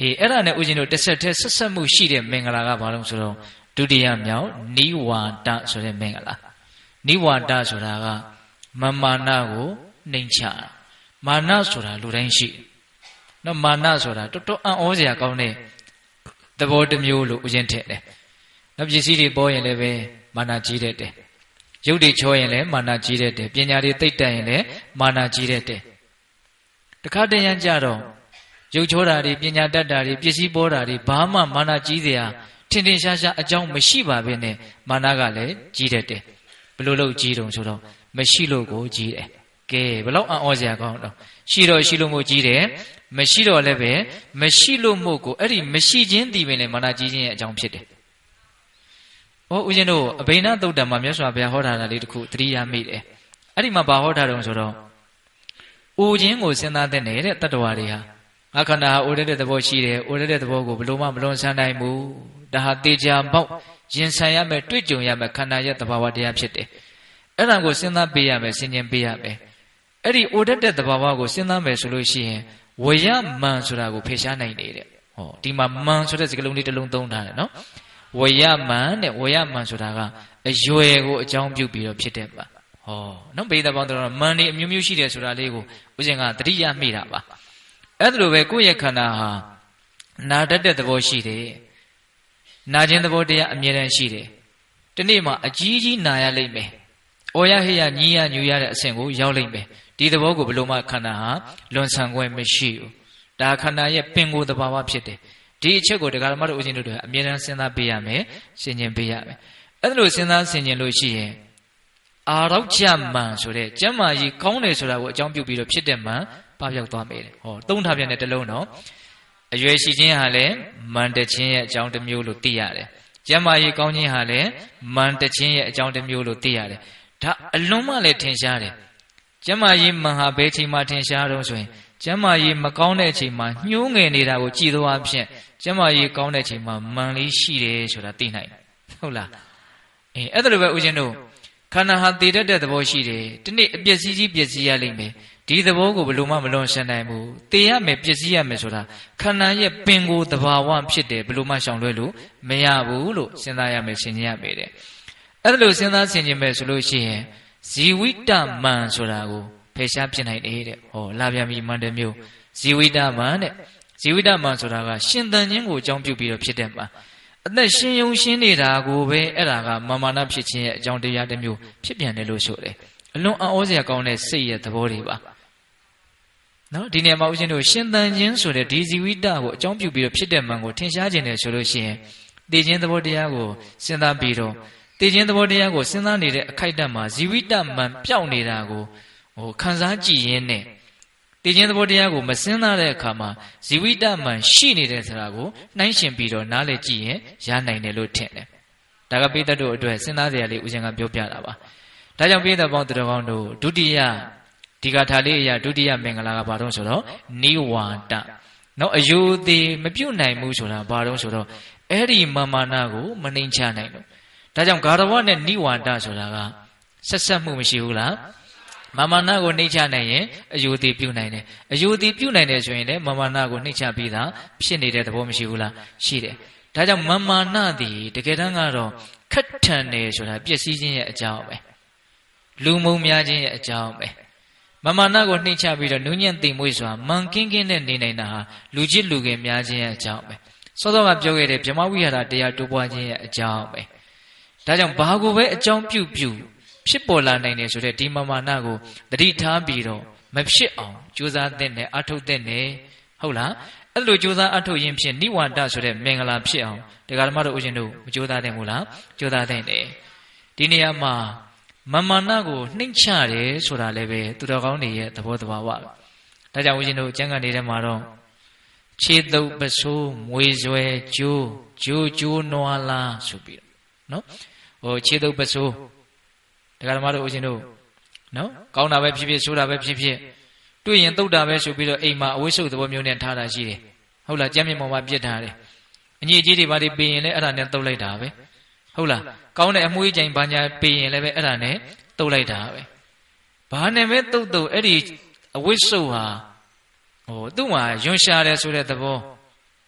အဲ့ဒါနဲ့ဦးဇင်းတို့တစ်ဆက်တည်းဆက်ဆက်မှုရှိတဲ့မင်္ဂလာကဘာလို့ဆိုတော့ဒုတိယမြောက်နိဝါဒဆိုတဲ့မင်္ဂလာနိဝါဒဆိုတာကမမာနကိုနှိမ်ချမာနဆိုတာလူတိုင်းရှိနော်မာနဆိုတာတော်တော်အံ့ဩစရာကောင်းတဲ့သဘောတစ်မျိုးလို့ဦးဇင်းထင်တယ်နော်ပစ္စည်းတွေပေါ်ရင်လည်းပဲမာနကြီးတတ်တယ်ရုပ်တွေချောရင်လည်းမာနကြီးတတ်တယ်ပညာတွေသိတတ်ရင်လည်းမာနကြီးတတ်တယ်တခါတည်းရန်ကြတော့ရုပ်ချောတာတွေပညာတတ်တာတွေပစ္စည်းပေါ်တာတွေဘာမှမာနကြီးစရာထင်ထင်ရှားရှားအကြောင်းမရှိပါဘဲနဲ့မာနကလည်းကြီးတတ်တယ်ဘယ်လိုလုပ်ကြီးတုံဆိုတော့မရှိလို့ကိုကြီးတယ်ကဲဘယ်လောက်အံ့ဩစရာကောင်းတော့ရှိတော့ရှိလို့မို့ကြီးတယ်မရှိတော့လည်းပဲမရှိလို့မို့ကိုအဲ့ဒီမရှိခြင်းတည်ပင်လည်းမာနကြီးခြင်းရဲ့အကြောင်းဖြစ်တယ်ဟောဦးဇင်းတို့အဘိဓါသုတ်တံမှာမြတ်စွာဘုရားဟောထားတာလေးတခုသတိရမိတယ်အဲ့ဒီမှာဘာဟောထားတုံဆိုတော့အိုခြင်းကိုစဉ်းစားတဲ့နေတဲ့တတ္တဝါတွေဟာငါခန္ဓာဟာအိုတဲ့သဘောရှိတယ်အိုတဲ့သဘောကိုဘယ်လိုမှမလွန်ဆန်းနိုင်ဘူးဒါဟာတေချာပေါက်ရင်ဆိုင်ရမယ်တွေ့ကြုံရမယ်ခန္ဓာရဲ့သဘာဝတရားဖြစ်တယ်အဲ့ဒါကိုစဉ်းစားပေးရမယ်ဆင်ခြင်ပေးရမယ်အဲ့ဒီအိုတဲ့သဘာဝကိုစဉ်းစားမယ်ဆိုလို့ရှိရင်ဝရမန်ဆိုတာကိုဖေရှားနိုင်တယ်တဲ့ဟောဒီမှာမန်ဆိုတဲ့စကားလုံးလေးတစ်လုံးသုံးထားတယ်နော်ဝရမန်တဲ့ဝရမန်ဆိုတာကအရွယ်ကိုအကြောင်းပြုပြီးတော့ဖြစ်တဲ့ပါဟောနော်ပိဋကပေါင်းတော်မန်နေအမျိုးမျိုးရှိတယ်ဆိုတာလေးကိုဦးဇင်ကသတိရမိတာပါအဲ့ဒါလိုပဲကိုယ့်ရဲ့ခန္ဓာဟာနာတတ်တဲ့သဘောရှိတယ်နာခြင်းသဘောတရားအမြဲတမ်းရှိတယ်ဒီနေ့မှာအကြီးကြီးနာရလိမ့်မယ်အော်ရဟေ့ရညီးရညူရတဲ့အဆင့်ကိုရောက်လိမ့်မယ်ဒီသဘောကိုဘယ်လိုမှခန္ဓာဟာလွန်ဆန်ခွင့်မရှိဘူးဒါခန္ဓာရဲ့ပင်ကိုယ်သဘာဝဖြစ်တယ်ဒီအချက်ကိုတရားဓမ္မတို့ဦးဇင်းတို့အမြဲတမ်းစဉ်းစားပေးရမယ်ဆင်ခြင်ပေးရမယ်အဲ့ဒါလိုစဉ်းစားဆင်ခြင်လို့ရှိရင်အာရောက်ချမန်ဆိုတဲ့ကျမ်းမာကြီးကောင်းတယ်ဆိုတာကိုအကြောင်းပြုပြီးတော့ဖြစ်တဲ့မန်ပပျောက်သွားမယ်ဟောသုံးထားပြန်တဲ့တလုံးတော့အရွယ်ရှိခြင်းဟာလည်းမန်တခြင်းရဲ့အကြောင်းတစ်မျိုးလို့သိရတယ်ကျမ်းမာရေးကောင်းခြင်းဟာလည်းမန်တခြင်းရဲ့အကြောင်းတစ်မျိုးလို့သိရတယ်ဒါအလွန်မှလည်းထင်ရှားတယ်ကျမ်းမာရေးမန်ဟာဘယ်ချိန်မှထင်ရှားတော့ဆိုရင်ကျမ်းမာရေးမကောင်းတဲ့အချိန်မှာညှိုးငယ်နေတာကိုကြည်သွားအဖြစ်ကျမ်းမာရေးကောင်းတဲ့အချိန်မှာမန်လေးရှိတယ်ဆိုတာသိနိုင်ဟုတ်လားအဲ့ဒါလိုပဲဦးဇင်းတို့ခန္ဓာဟာတည်တတ်တဲ့သဘောရှိတယ်ဒီနေ့အပျက်စီးကြီးပျက်စီးရလိမ့်မယ်ဒီသဘောကိုဘယ်လိုမှမလွန်ဆန်နိုင်ဘူးတည်ရမယ်ပျက်စီးရမယ်ဆိုတာခန္ဓာရဲ့ပင်ကိုယ်သဘာဝဖြစ်တယ်ဘယ်လိုမှရှောင်လွှဲလို့မရဘူးလို့စဉ်းစားရမယ်ဆင်ခြင်ရမယ်တဲ့အဲ့ဒါလိုစဉ်းစားဆင်ခြင်မယ်ဆိုလို့ရှိရင်ဇီဝိတမန်ဆိုတာကိုဖယ်ရှားပြနိုင်တယ်တဲ့ဟောလာပြန်ပြီမန်တစ်မျိုးဇီဝိတမန်တဲ့ဇီဝိတမန်ဆိုတာကရှင်သန်ခြင်းကိုအကြောင်းပြုပြီးတော့ဖြစ်တဲ့မှာအသက်ရှင်ယုံရှင်းနေတာကိုပဲအဲ့ဒါကမာနဖြစ်ခြင်းရဲ့အကြောင်းတရားတစ်မျိုးဖြစ်ပြန်တယ်လို့ဆိုတယ်အလွန်အံ့ဩစရာကောင်းတဲ့စိတ်ရဲ့သဘောတွေပါနော်ဒီနေရာမှာဦးဇင်းတို့ရှင်သန်ခြင်းဆိုတဲ့ဒီဇီဝိတကိုအကြောင်းပြုပြီးတော့ဖြစ်တဲ့မှန်ကိုထင်ရှားခြင်းတယ်ဆိုလို့ရှိရင်တည်ခြင်းသဘောတရားကိုစဉ်းစားပြီးတော့တည်ခြင်းသဘောတရားကိုစဉ်းစားနေတဲ့အခိုက်အတန့်မှာဇီဝိတမှန်ပျောက်နေတာကိုခံစားကြည့်ရင်းနဲ့တည်ခြင်းသဘောတရားကိုမစဉ်းစားတဲ့အခါမှာဇီဝိတမှန်ရှိနေတဲ့ဆိုတာကိုနှိုင်းရှင်ပြီးတော့နားလည်ကြည့်ရင်ရနိုင်တယ်လို့ထင်တယ်ဒါကပိဋကတို့အတွက်စဉ်းစားစရာလေးဦးဇင်းကပြောပြတာပါဒါကြောင့်ပိဋကပေါင်းသူတော်ကောင်းတို့ဒုတိယဒီကထာလေးအရာဒုတိယမင်္ဂလာကဘာတော့ဆိုတော့နိဝါဒနော်အယုသေးမပြုတ်နိုင်ဘူးဆိုတာဘာတော့ဆိုတော့အဲ့ဒီမာနကိုမနှိမ်ချနိုင်လို့ဒါကြောင့်ဂါရဝနဲ့နိဝါဒဆိုတာကဆက်ဆက်မှုမရှိဘူးလားမာနကိုနှိမ်ချနိုင်ရင်အယုသေးပြုတ်နိုင်တယ်အယုသေးပြုတ်နိုင်တယ်ဆိုရင်လည်းမာနကိုနှိမ်ချပြီးသားဖြစ်နေတဲ့သဘောမရှိဘူးလားရှိတယ်ဒါကြောင့်မာနသည်တကယ်တမ်းကတော့ခက်ထန်တယ်ဆိုတာပျက်စီးခြင်းရဲ့အကြောင်းပဲလူမုံများခြင်းရဲ့အကြောင်းပဲမာနကိုနှိမ်ချပြီးတော့နူးညံ့သိမ်မွေ့စွာမန်ကင်းကင်းနဲ့နေနိုင်တာဟာလူချစ်လူခင်များခြင်းရဲ့အကြောင်းပဲစောစောကပြောခဲ့တဲ့ဗြဟ္မဝိဟာရတရားတိုးပွားခြင်းရဲ့အကြောင်းပဲဒါကြောင့်ဘာကိုပဲအကြောင်းပြုဖြစ်ပေါ်လာနိုင်တယ်ဆိုတဲ့ဒီမာနကိုတတိထားပြီးတော့မဖြစ်အောင်ကြိုးစားသင့်တယ်အထုတ်သင့်တယ်ဟုတ်လားအဲ့လိုကြိုးစားအထုတ်ရင်ဖြင့်နိဝါဒဆိုတဲ့မင်္ဂလာဖြစ်အောင်တရားဓမ္မတို့ဦးဇင်းတို့မကြိုးစားသင့်ဘူးလားကြိုးစားသင့်တယ်ဒီနေရာမှာမာနကိုနှိမ့်ချတယ်ဆိုတာလည်းပဲသူတော်ကောင်းတွေရဲ့သဘောတဘာဝပဲဒါကြောင့်ဦးဇင်းတို့ကျမ်းဂန်နေတဲ့မှာတော့ခြေတုပ်ပစိုးမွေဆွဲကျိုးနွားလားဆိုပြီးတော့နော်ခြေတုပ်ပစိုးတရားဓမ္မတို့ဦးဇင်းတို့နော်ကောင်းတာပဲဖြစ်ဖြစ်ဆိုးတာပဲဖြစ်ဖြစ်တွေ့ရင်တုတ်တာပဲဆိုပြီးတော့အိမ်မှာအဝိစုသဘောမျိုးနဲ့ထားတာရှိတယ်ဟုတ်လားကြမ်းမြင့်ပေါ်မှာပြစ်ထားတယ်အညီအကြီးတွေဘာတွေပေးရင်လည်းအဲ့ဒါနဲ့တုတ်လိုက်တာပဲဟုတ်လားကောင်းတဲ့အမွှေးကြိမ်ဘာညာပေးရင်လည်းပဲအဲ့ဒါနဲ့တုတ်လိုက်တာပဲဘာနဲ့ပဲတုတ်အဲ့ဒီအဝိစုဟာသူ့မှာယွန်ရှာတယ်ဆိုတဲ့သဘော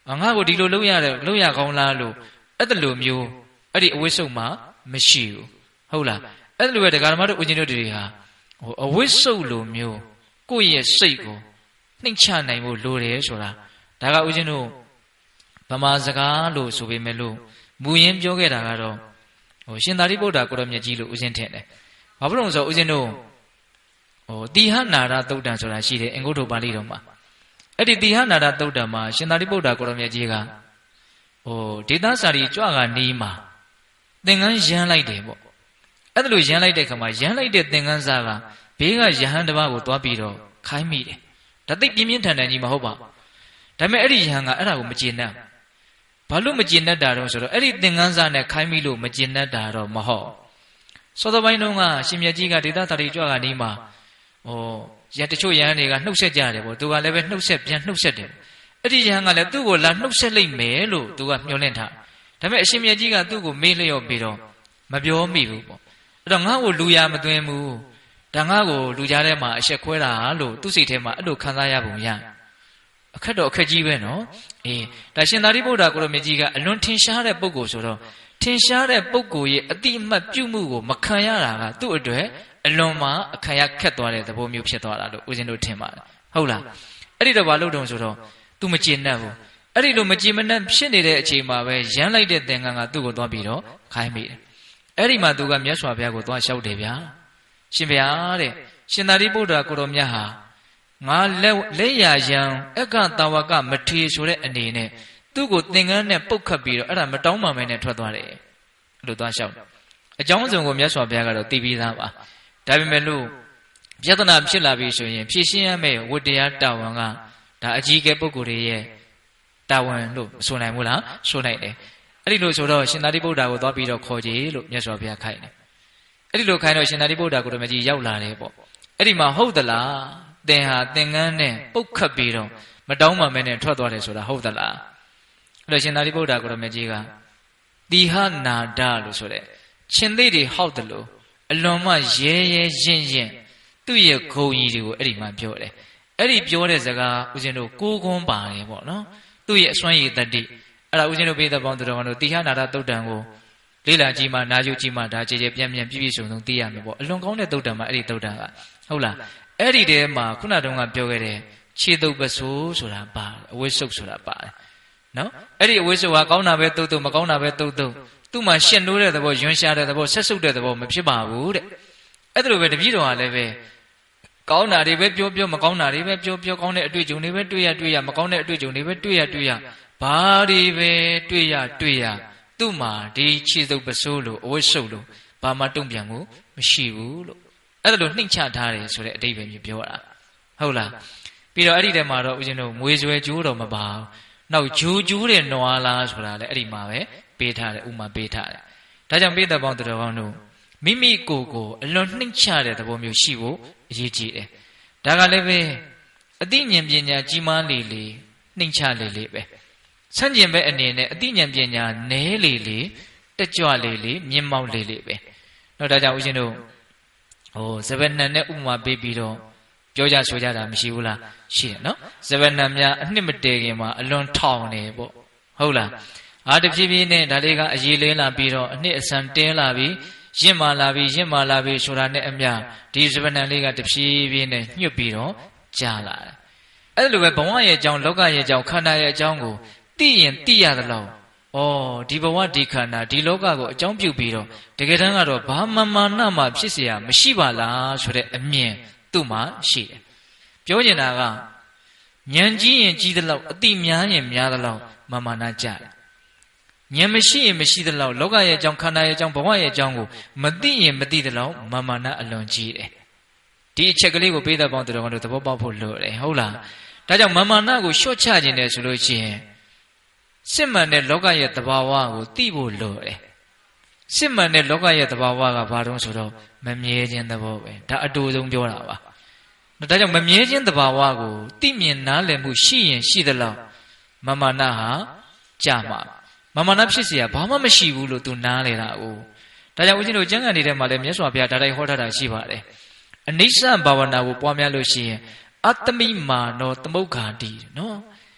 ငါ့ကိုဒီလိုလုပ်ရတယ်လုပ်ရကောင်းလားလို့အဲ့ဒါလိုမျိုးအဲ့ဒီအဝိစုံမှာမရှိဘူးဟုတ်လားအဲ့ဒါလိုပဲဒကာဓမ္မတို့ဦးဇင်းတို့တွေဟာအဝိစုံလိုမျိုးကိုယ့်ရဲ့စိတ်ကိုနှိမ့်ချနိုင်ဖို့လိုတယ်ဆိုတာဒါကဦးဇင်းတို့ဗမာစကားလို့ဆိုပေမဲ့လို့မူရင်းပြောခဲ့တာကတော့ရှင်သာရိပုတ္တရာကိုရောမြတ်ကြီးလို့ဦးဇင်းထင်တယ်ဘာဖြစ်လို့လဲဆိုတော့ဦးဇင်းတို့တိဟနာရသုတ်တံဆိုတာရှိတယ်အင်္ဂုတ္တပါဠိတော်မှာအဲ့ဒီတိဟနာရသုတ်တံမှာရှင်သာရိပုတ္တရာကိုရောမြတ်ကြီးကဒေသစာရီကြွကနီးမှာသင်္ကန်းရမ်းလိုက်တယ်ပေါ့အဲ့ဒါလိုရမ်းလိုက်တဲ့ခါမှာရမ်းလိုက်တဲ့သင်္ကန်းစားကဘေးကယဟန်တစ်ပါးကိုတွားပြီးတော့ခိုင်းမိတယ်ဒါသိပြင်းပြင်းထန်ထန်ကြီးမဟုတ်ပါဘူးဒါပေမဲ့အဲ့ဒီယဟန်ကအဲ့ဒါကိုမကျေနပ်ဘာလို့မကျေနပ်တာတော့ဆိုတော့အဲ့ဒီသင်္ကန်းစားနဲ့ခိုင်းမိလို့မကျေနပ်တာတော့မဟုတ်စောစောပိုင်းတုန်းကရှင်မြတ်ကြီးကဒေသစာရီကြွကနီးမှာရတချို့ယဟန်တွေကနှုတ်ဆက်ကြတယ်ပေါ့သူကလည်းပဲနှုတ်ဆက်ပြန်နှုတ်ဆက်တယ်အဲ့ဒီယဟန်ကလည်းသူ့ကိုလာနှုတ်ဆက်လိုက်မယ်လို့သူကမျှော်လင့်ထားဒါပေမဲ့အရှင်မြတ်ကြီးကသူ့ကိုမေးလျော့ပြီးတော့မပြောမိဘူးပေါ့အဲ့တော့ငါ့ကိုလူရမသွင်းဘူးဒါငါ့ကိုလူကြားထဲမှာအဆက်ခွဲတာလို့သူ့စိတ်ထဲမှာအဲ့လိုခံစားရပုံရအခက်တော့အခက်ကြီးပဲနော်ဒါရှင်သာရိပုတ္တရာကိုရောမြတ်ကြီးကအလွန်ထင်ရှားတဲ့ပုဂ္ဂိုလ်ဆိုတော့ထင်ရှားတဲ့ပုဂ္ဂိုလ်ရဲ့အတိအမှတ်ပြုမှုကိုမခံရတာကသူ့အတွက်အလွန်မှအခက်ရခက်သွားတဲ့သဘောမျိုးဖြစ်သွားတာလို့ဦးဇင်းတို့ထင်ပါတယ်ဟုတ်လားအဲ့ဒီတော့ဘာလို့တုံဆိုတော့သူမကျေနပ်ဘူးအဲ့ဒီလိုမကျေမနပ်ဖြစ်နေတဲ့အချိန်မှာပဲရမ်းလိုက်တဲ့သင်္ကန်းကသူ့ကိုသွားပြီးတော့ခိုင်းမိတယ်အဲ့ဒီမှာသူကမြတ်စွာဘုရားကိုသွားလျှောက်တယ်ဗျာရှင်ဗျာတဲ့ရှင်သာရိပုတ္တရာကိုရောမြတ်ဟာငါလက်ရယံအကတာဝကမထေဆိုတဲ့အနေနဲ့သူ့ကိုသင်္ကန်းနဲ့ပုတ်ခတ်ပြီးတော့အဲ့ဒါမတောင်းပါမဲနဲ့ထွက်သွားတယ်အဲ့လိုသွားလျှောက်အကြောင်းစုံကိုမြတ်စွာဘုရားကတော့သိပြီးသားပါဒါပေမဲ့လို့ပြဿနာဖြစ်လာပြီဆိုရင်ဖြည့်ရှင်းရမယ့်ဝတ္တရားတာဝန်ကဒါအကြီးအကဲပုဂ္ဂိုလ်တွေရဲ့တာဝန်လို့ဆိုနိုင်ဘူးလားဆိုနိုင်တယ်အဲ့ဒီလိုဆိုတော့ရှင်သာရိပုတ္တရာကိုသွားပြီးတော့ခေါ်ကြည့်လို့မြတ်စွာဘုရားခိုင်းတယ်အဲ့ဒီလိုခိုင်းတော့ရှင်သာရိပုတ္တရာကိုရမကြီးရောက်လာတယ်ပေါ့အဲ့ဒီမှာဟုတ်သလားသင်ဟာသင်္ကန်းနဲ့ပုတ်ခတ်ပြီးတော့မတောင်းမှမဲနဲ့ထွက်သွားတယ်ဆိုတာဟုတ်သလားအဲ့တော့ရှင်သာရိပုတ္တရာကိုရမကြီးကတိဟနာဒလို့ဆိုတဲ့ရှင်သေးတွေဟောက်တယ်လို့အလွန်မှရဲရဲရင့်ရင့်သူ့ရဲ့ဂုဏ်ကြီးတွေကိုအဲ့ဒီမှာပြောတယ်အဲ့ဒီပြောတဲ့စကားဦးဇင်းတို့ကိုးကွန်းပါတယ်ပေါ့နော်သူ့ရဲ့အစွမ်းရည်တတ္တိအဲ့ဒါဦးဇင်းတို့ပိဿပေါင်းသူတော်ကောင်းတို့တိဟနာဒသုတ်တံကိုလေးလာကြည့်မှနာယူကြည့်မှဒါကြည်ကြည်ပြန့်ပြန့်ပြည့်ပြည့်စုံစုံသိရမယ်ပေါ့အလွန်ကောင်းတဲ့သုတ်တံမှာအဲ့ဒီသုတ်တံကဟုတ်လားအဲ့ဒီထဲမှာခုနတုန်းကပြောခဲ့တဲ့ခြေတုပ်ပစိုးဆိုတာပါတယ်အဝိစုပ်ဆိုတာပါတယ်နော်အဲ့ဒီအဝိစုပ်ဟာကောင်းတာပဲသုတ်သုတ်မကောင်းတာပဲသုတ်သုတ်သူ့မှာရှင်းနိုးတဲ့သဘောယွန်းရှားတဲ့သဘောဆက်ဆုပ်တဲ့သဘောမဖြစ်ပါဘူးတဲ့အဲ့ဒါလိုပဲတပည့်တော်ကလည်းပဲကောင်းတာတွေပဲပြောပြောမကောင်းတာတွေပဲပြောပြောကောင်းတဲ့အတွေ့အကြုံတွေပဲတွေ့ရမကောင်းတဲ့အတွေ့အကြုံတွေပဲတွေ့ရဘာတွေပဲတွေ့ရသူ့မှာဒီခြေစုပ်ပစိုးလို့အဝိစုပ်လို့ဘာမှတုံ့ပြန်မှုမရှိဘူးလို့အဲ့ဒါလိုနှိမ့်ချထားတယ်ဆိုတဲ့အဓိပ္ပာယ်မျိုးပြောတာဟုတ်လားပြီးတော့အဲ့ဒီထဲမှာတော့ဦးဇင်းတို့မွေဆွဲကျိုးတော့မပါဘူးနောက်ဂျူးကျူးတဲ့နွားလားဆိုတာလည်းအဲ့ဒီမှာပဲပေးထားတယ်ဥမာပေးထားတယ်ဒါကြောင့်ပိဿပေါင်းသူတော်ကောင်းတို့မိမိကိုယ်ကိုအလွန်နှိမ့်ချတဲ့သဘောမျိုးရှိဖို့အရေးကြီးတယ်ဒါကလည်းပဲအသိဉာဏ်ပညာကြီးမားလေလေနှိမ့်ချလေလေပဲဆန့်ကျင်ဘက်အနေနဲ့အသိဉာဏ်ပညာနည်းလေလေတက်ကြွလေလေမြင့်မောက်လေလေပဲတော့ဒါကြောင့်ဦးဇင်းတို့စပယ်နှံနဲ့ဥမာပေးပြီးတော့ပြောကြဆိုကြတာမရှိဘူးလားရှိတယ်နော်စပယ်နှံများအနှစ်မတည်ခင်မှာအလွန်ထောင်နေပေါ့ဟုတ်လားတဖြည်းဖြည်းနဲ့ဒါလေးကအရေးလေးလာပြီးတော့အနှစ်အဆန်တင်းလာပြီးရင့်မာလာပြီးဆိုတာနဲ့အမျှဒီစပယ်နှံလေးကတဖြည်းဖြည်းနဲ့ညှွတ်ပြီးတော့ကြာလာတယ်အဲ့လိုပဲဘဝရဲ့အကြောင်းလောကရဲ့အကြောင်းခန္ဓာရဲ့အကြောင်းကိုသိရင်သိရသလောက်ဒီဘဝဒီခန္ဓာဒီလောကကိုအကြောင်းပြုပြီးတော့တကယ်တမ်းကတော့ဘာမှမှဖြစ်เสียမရှိပါလားဆိုတဲ့အမြင်သူ့မှာရှိတယ်ပြောချင်တာကဉာဏ်ကြီးရင်ကြီးသလောက်အတိများရင်များသလောက်မာနကြတယ်ဉာဏ်မရှိရင်မရှိသလောက်လောကရဲ့အကြောင်းခန္ဓာရဲ့အကြောင်းဘဝရဲ့အကြောင်းကိုမသိရင်မသိသလောက်မာနအလွန်ကြီးတယ်ဒီအချက်ကလေးကိုပိဿပေါင်းသူတော်ကောင်းတို့သဘောပေါက်ဖို့လိုတယ်ဟုတ်လားဒါကြောင့်မာနကိုလျှော့ချခြင်းတယ်ဆိုလို့ရှိရင်စစ်မှန်တဲ့လောကရဲ့သဘာဝကိုသိဖို့လိုတယ်စစ်မှန်တဲ့လောကရဲ့သဘာဝကဘာတုံးဆိုတော့မမြဲခြင်းသဘောပဲဒါအတူဆုံးပြောတာပါဒါကြောင့်မမြဲခြင်းသဘာဝကိုသိမြင်နားလည်မှုရှိရင်ရှိသလောက်မာနဟာကြာမှာမာနဖြစ်เสียဘာမှမရှိဘူးလို့သူနားလေတာ哦ဒါကြောင့်ဦးဇင်းတို့ကျမ်းဂန်တွေထဲမှာလည်းမြတ်စွာဘုရားဒါတိုင်းဟောထားတာရှိပါတယ်အနိစ္စဘာဝနာကိုပွားများလို့ရှိရင်အတ္တမိမာနောသမုဋ္ဌာတိနော်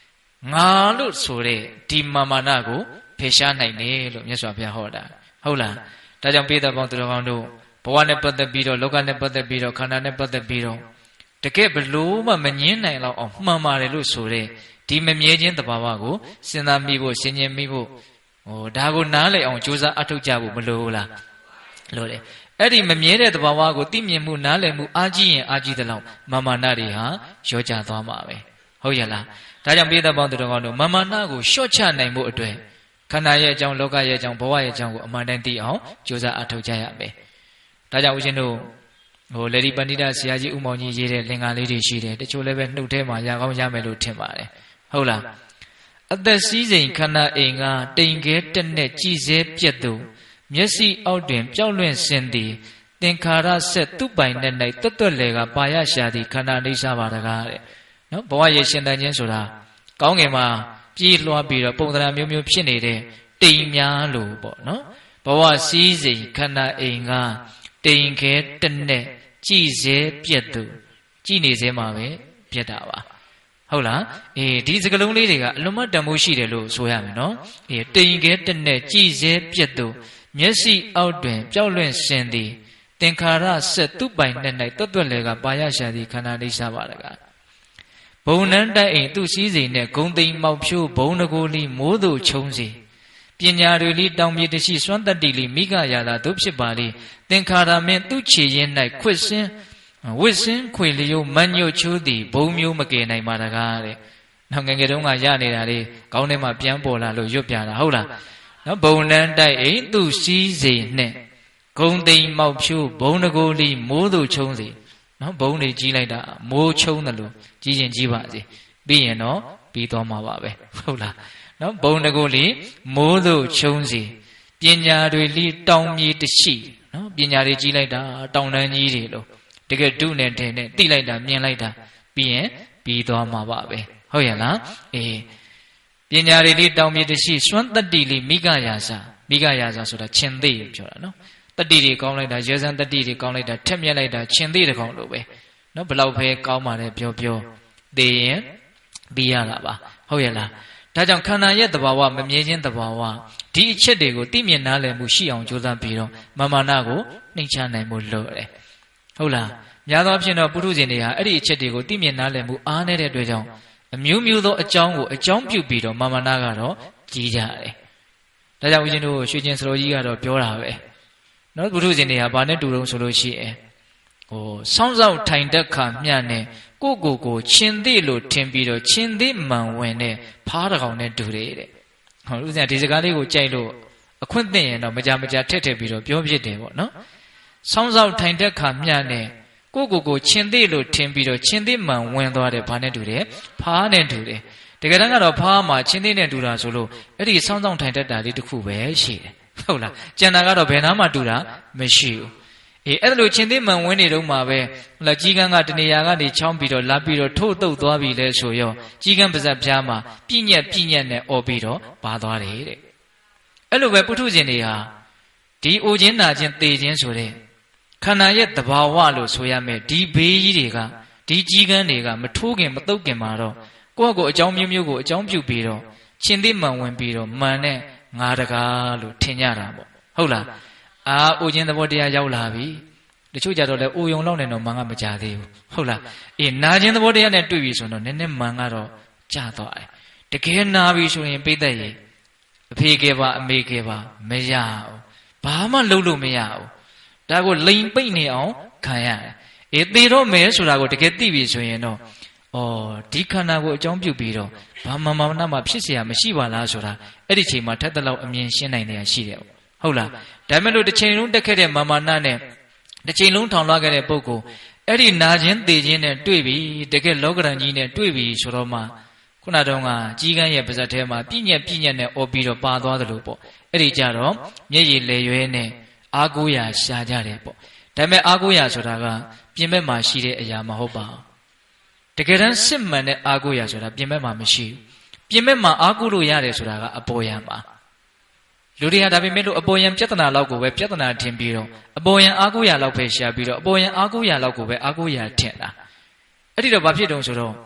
ငါလို့ဆိုတဲ့ဒီမာမာနကိုဖယ်ရှားနိုင်တယ်လို့မြတ်စွာဘုရားဟောတာဟုတ်လားဒါကြောင့်ပိဋကပေါင်းသူတော်ကောင်းတို့ဘဝနဲ့ပတ်သက်ပြီးတော့လောကနဲ့ပတ်သက်ပြီးတော့ခန္ဓာနဲ့ပတ်သက်ပြီးတော့တကယ်ဘလို့မှမငင်းနိုင်တော့အောင်မှန်ပါတယ်လို့ဆိုတဲ့ဒီမမြဲခြင်းသဘာဝကိုစဉ်းစားမိဖို့ရှင်းရှင်းမိဖို့ဒါကိုနားလည်အောင်ကြိုးစားအထောက်ကြဖို့မလိုဘူးလားလို့လေအဲ့ဒီမမြဲတဲ့သဘာဝကိုသိမြင်မှုနားလည်မှုအားကြီးရင်အားကြီးသလောက်မာမာနတွေဟာရောကျသွားမှာပဲဟုတ်ရဲ့လားဒါကြောင့်ပိဋကပေါင်းသူတော်ကောင်းတို့မာမာနကိုလျှော့ချနိုင်မှုအတွက်ခန္ဓာရဲ့အကြောင်းလောကရဲ့အကြောင်းဘဝရဲ့အကြောင်းကိုအမှန်တန်သိအောင်ကြိုးစားအထောက်ကြရမယ်ဒါကြောင့်ဦးဇင်းတို့လေဒီပဏိတဆရာကြီးဦးမောင်ကြီးရေးတဲ့လင်္ကာလေးတွေရှိတယ်တချို့လည်းပဲနှုတ်ထဲမှာရကောင်းရမယ်လို့ထင်ပါတယ်ဟုတ်လားအသက်စည်းစိမ်ခန္ဓာအိမ်ကတိမ်ခဲတက်နဲ့ကြည်စဲပြက်သူမျက်စိအောက်တွင်ပျောက်လွင့်စင်သည်သင်္ခါရဆက်သူ့ပိုင်နဲ့၌တွတ်တွတ်လေကပါရရှာသည်ခန္ဓာအိဋ္ဌပါတကားတဲ့နော်ဘဝရဲ့ရှင်တန်ခြင်းဆိုတာကောင်းငင်မှာပြေးလွှားပြီးတော့ပုံသဏ္ဍာန်မျိုးမျိုးဖြစ်နေတဲ့တိမ်များလို့ပေါ့နော်ဘဝစည်းစိမ်ခန္ဓာအိမ်ကတိမ်ခဲတက်နဲ့ကြည်စဲပြက်သူကြည်နေစဲမှာပဲပြက်တာပါဟုတ်လားဒီစကလုံးလေးတွေကအလွန်မှတန်ဖိုးရှိတယ်လို့ဆိုရမယ်နော်တိမ်ခဲတက်နဲ့ကြည်စဲပြက်သူမျက်စိအောက်တွင်ပျောက်လွင့်စင်သည်သင်္ခါရဆက်သူ့ပိုင်နဲ့၌တွတ်တွတ်လေကပါရရှာသည်ခန္ဓာအိဋ္ဌပါတကားဘုံနှံတိုက်အိမ်သူ့စည်းစိမ်နဲ့ဂုံသိမ်မောက်ဖြိုးဘုံတကိုလီမိုးတို့ချုံစီပညာတွေလီတောင်မြေတရှိစွမ်းတတ္တိလီမိဂရာသာတို့ဖြစ်ပါလေသင်္ခါရမင်းသူ့ခြေရင်း၌ခွစ်စင်းဝစ်စင်းခွေလျိုးမညွတ်ချိုးသည်ဘုံမျိုးမကယ်နိုင်ပါတကားတဲ့နောက်ငယ်ငယ်တုန်းကရနေတာလေကောင်းထဲမှာပြန်ပေါ်လာလို့ရွတ်ပြတာဟုတ်လားနော်ဘုံနှံတိုက်အိမ်သူ့စည်းစိမ်နဲ့ဂုံသိမ်မောက်ဖြိုးဘုံတကိုလီမိုးတို့ချုံစီနော်ဘုံတွေကြီးလိုက်တာမိုးချုံတယ်လို့ကြီးရင်ကြီးပါစေပြီးရင်တော့ပြီးသွားမှာပါပဲဟုတ်လားနော်ဘုံတကိုလီမိုးတို့ချုံစီပညာတွေလီတောင်မြေတရှိနော်ပညာတွေကြီးလိုက်တာတောင်တန်းကြီးတွေလို့တကယ်တုနဲ့ထင်နဲ့တိလိုက်တာမြင်လိုက်တာပြီးရင်ပြီးသွားမှာပါပဲဟုတ်ရဲ့လားပညာတွေလီတောင်မြေတရှိစွမ်းတတ္တိလီမိဂရာဇာဆိုတာရှင်သိပြောတာနော်တတိတွေကောင်းလိုက်တာရဲစံတတိတွေကောင်းလိုက်တာထက်မြက်လိုက်တာရှင်သေးတကောင်လို့ပဲနော်ဘလောက်ပဲကောင်းပါလေပြောသိရင်ပြီးရတာပါဟုတ်ရဲ့လားဒါကြောင့်ခန္ဓာရဲ့သဘာဝမမြဲခြင်းသဘာဝဒီအချက်တွေကိုသိမြင်နားလည်မှုရှိအောင်ကြိုးစားပြီးတော့မာမာနကိုနှိမ်ချနိုင်မှုလိုတယ်ဟုတ်လားများသောအားဖြင့်တော့ပုထုဇဉ်တွေဟာအဲ့ဒီအချက်တွေကိုသိမြင်နားလည်မှုအားနည်းတဲ့အတွက်ကြောင့်အမျိုးမျိုးသောအကြောင်းကိုအကြောင်းပြုပြီးတော့မာမာနကတော့ကြီးကြတယ်ဒါကြောင့်ဦးဇင်းတို့ရွှေကျင်စတော်ကြီးကတော့ပြောတာပဲနော်ပုထုဇဉ်တွေကဘာနဲ့တူတုံးဆိုလို့ရှိရင်စောင်းစောက်ထိုင်တက်ခါမျှနဲ့ကိုချင်းသေးလို့ထင်ပြီးတော့ချင်းသေးမှန်ဝင်နဲ့ဖားတကောင်နဲ့တူတယ်တဲ့ဟောဦးဇင်းဒီစကားလေးကိုကြိုက်လို့အခွင့်သိရင်တော့မကြထက်ပြီးတော့ပြောဖြစ်တယ်ပေါ့နော်စောင်းစောက်ထိုင်တက်ခါမျှနဲ့ကိုချင်းသေးလို့ထင်ပြီးတော့ချင်းသေးမှန်ဝင်သွားတယ်ဘာနဲ့တူတယ်ဖားနဲ့တူတယ်တကယ်တမ်းကတော့ဖားမှာချင်းသေးနဲ့တူတာဆိုလို့အဲ့ဒီစောင်းစောက်ထိုင်တက်တာလေးတစ်ခုပဲရှိတယ်ဟုတ်လားကျန်တာကတော့ဘယ်နာမှတူတာမရှိဘူးအဲ့ဒါလို့ချင်းသေးမှန်ဝင်နေတော့မှပဲဟလာကြီးကန်းကတနေရာကနေချောင်းပြီးတော့လာပြီးတော့ထိုးတုတ်သွားပြီလဲဆိုရောကြီးကန်းပါဇက်ပြားမှာပြညက်နဲ့អော်ပြီးတော့ပါသွားတယ်တဲ့အဲ့လိုပဲပုထုဇဉ်တွေဟာဒီအိုခြင်းနာခြင်းသေခြင်းဆိုတဲ့ခန္ဓာရဲ့သဘာဝလို့ဆိုရမယ်ဒီဘေးကြီးတွေကဒီကြီးကန်းတွေကမထိုးခင်မတုတ်ခင်မှာတော့ကိုယ့်ကိုအကြောင်းမျိုးကိုအကြောင်းပြုပြီးတော့ချင်းသေးမှန်ဝင်ပြီးတော့မှန်နဲ့ငါတကားလို့ထင်ကြတာပေါ့ဟုတ်လားအိုခြင်းသဘောတရားရောက်လာပြီတချို့ကြတော့လေအိုယုံလောက်နေတော့မှန်ကမကြသေးဘူးဟုတ်လားနာခြင်းသဘောတရားနဲ့တွေ့ပြီဆိုတော့နည်းနည်းမှန်ကတော့ကြသွားတယ်တကယ်နာပြီဆိုရင်ပိတ်သက်ရေအဖေကပါအမေကပါမရဘူးဘာမှလုပ်လို့မရဘူးဒါကိုလိန်ပိတ်နေအောင်ခံရတယ်သေတော့မယ်ဆိုတာကိုတကယ်သိပြီဆိုရင်တော့ဒီခန္ဓာကိုအကြောင်းပြုပြီးတော့ဘာမှမဖြစ်เสียမရှိပါလားဆိုတာအဲ့ဒီချိန်မှာထက်တလောက်အမြင်ရှင်းနိုင်တယ်ရှိတယ်ဟုတ်လားဒါမဲ့လို့တစ်ချိန်လုံးတက်ခဲ့တဲ့မာမာနနဲ့တစ်ချိန်လုံးထောင်လွှားခဲ့တဲ့ပုဂ္ဂိုလ်အဲ့ဒီနာခြင်းသေခြင်းနဲ့တွေ့ပြီတကယ်လောကရန်ကြီးနဲ့တွေ့ပြီဆိုတော့မှခုနတုန်းကကြီးကန်းရဲ့ပါဇက်ထဲမှာပြညက်နဲ့អော်ပြီးတော့ပါသွားသလိုပေါ့အဲ့ဒီကြတော့မျက်ရည်လေရွဲနဲ့အာကိုရာရှာကြတယ်ပေါ့ဒါမဲ့အာကိုရာဆိုတာကပြင်ဘက်မှာရှိတဲ့အရာမဟုတ်ပါဘူးတကယ်တမ်းစစ်မှန်တဲ့အာကိုရာဆိုတာပြင်ဘက်မှာမရှိဘူးပြင်ဘက်မှာအာကိုလို့ရတယ်ဆိုတာကအပေါ်ယံပါလူတွေဟာဒါပေမဲ့လို့အပေါ်ယံပြဿနာလောက်ကိုပဲပြဿနာထင်ပြီးတော့အပေါ်ယံအာကိုရာလောက်ပဲရှာပြီးတော့အပေါ်ယံအာကိုရာလောက်ကိုပဲအာကိုရာထင်တာအဲ့ဒီတော့ဘာဖြစ်တုံးဆိုတော့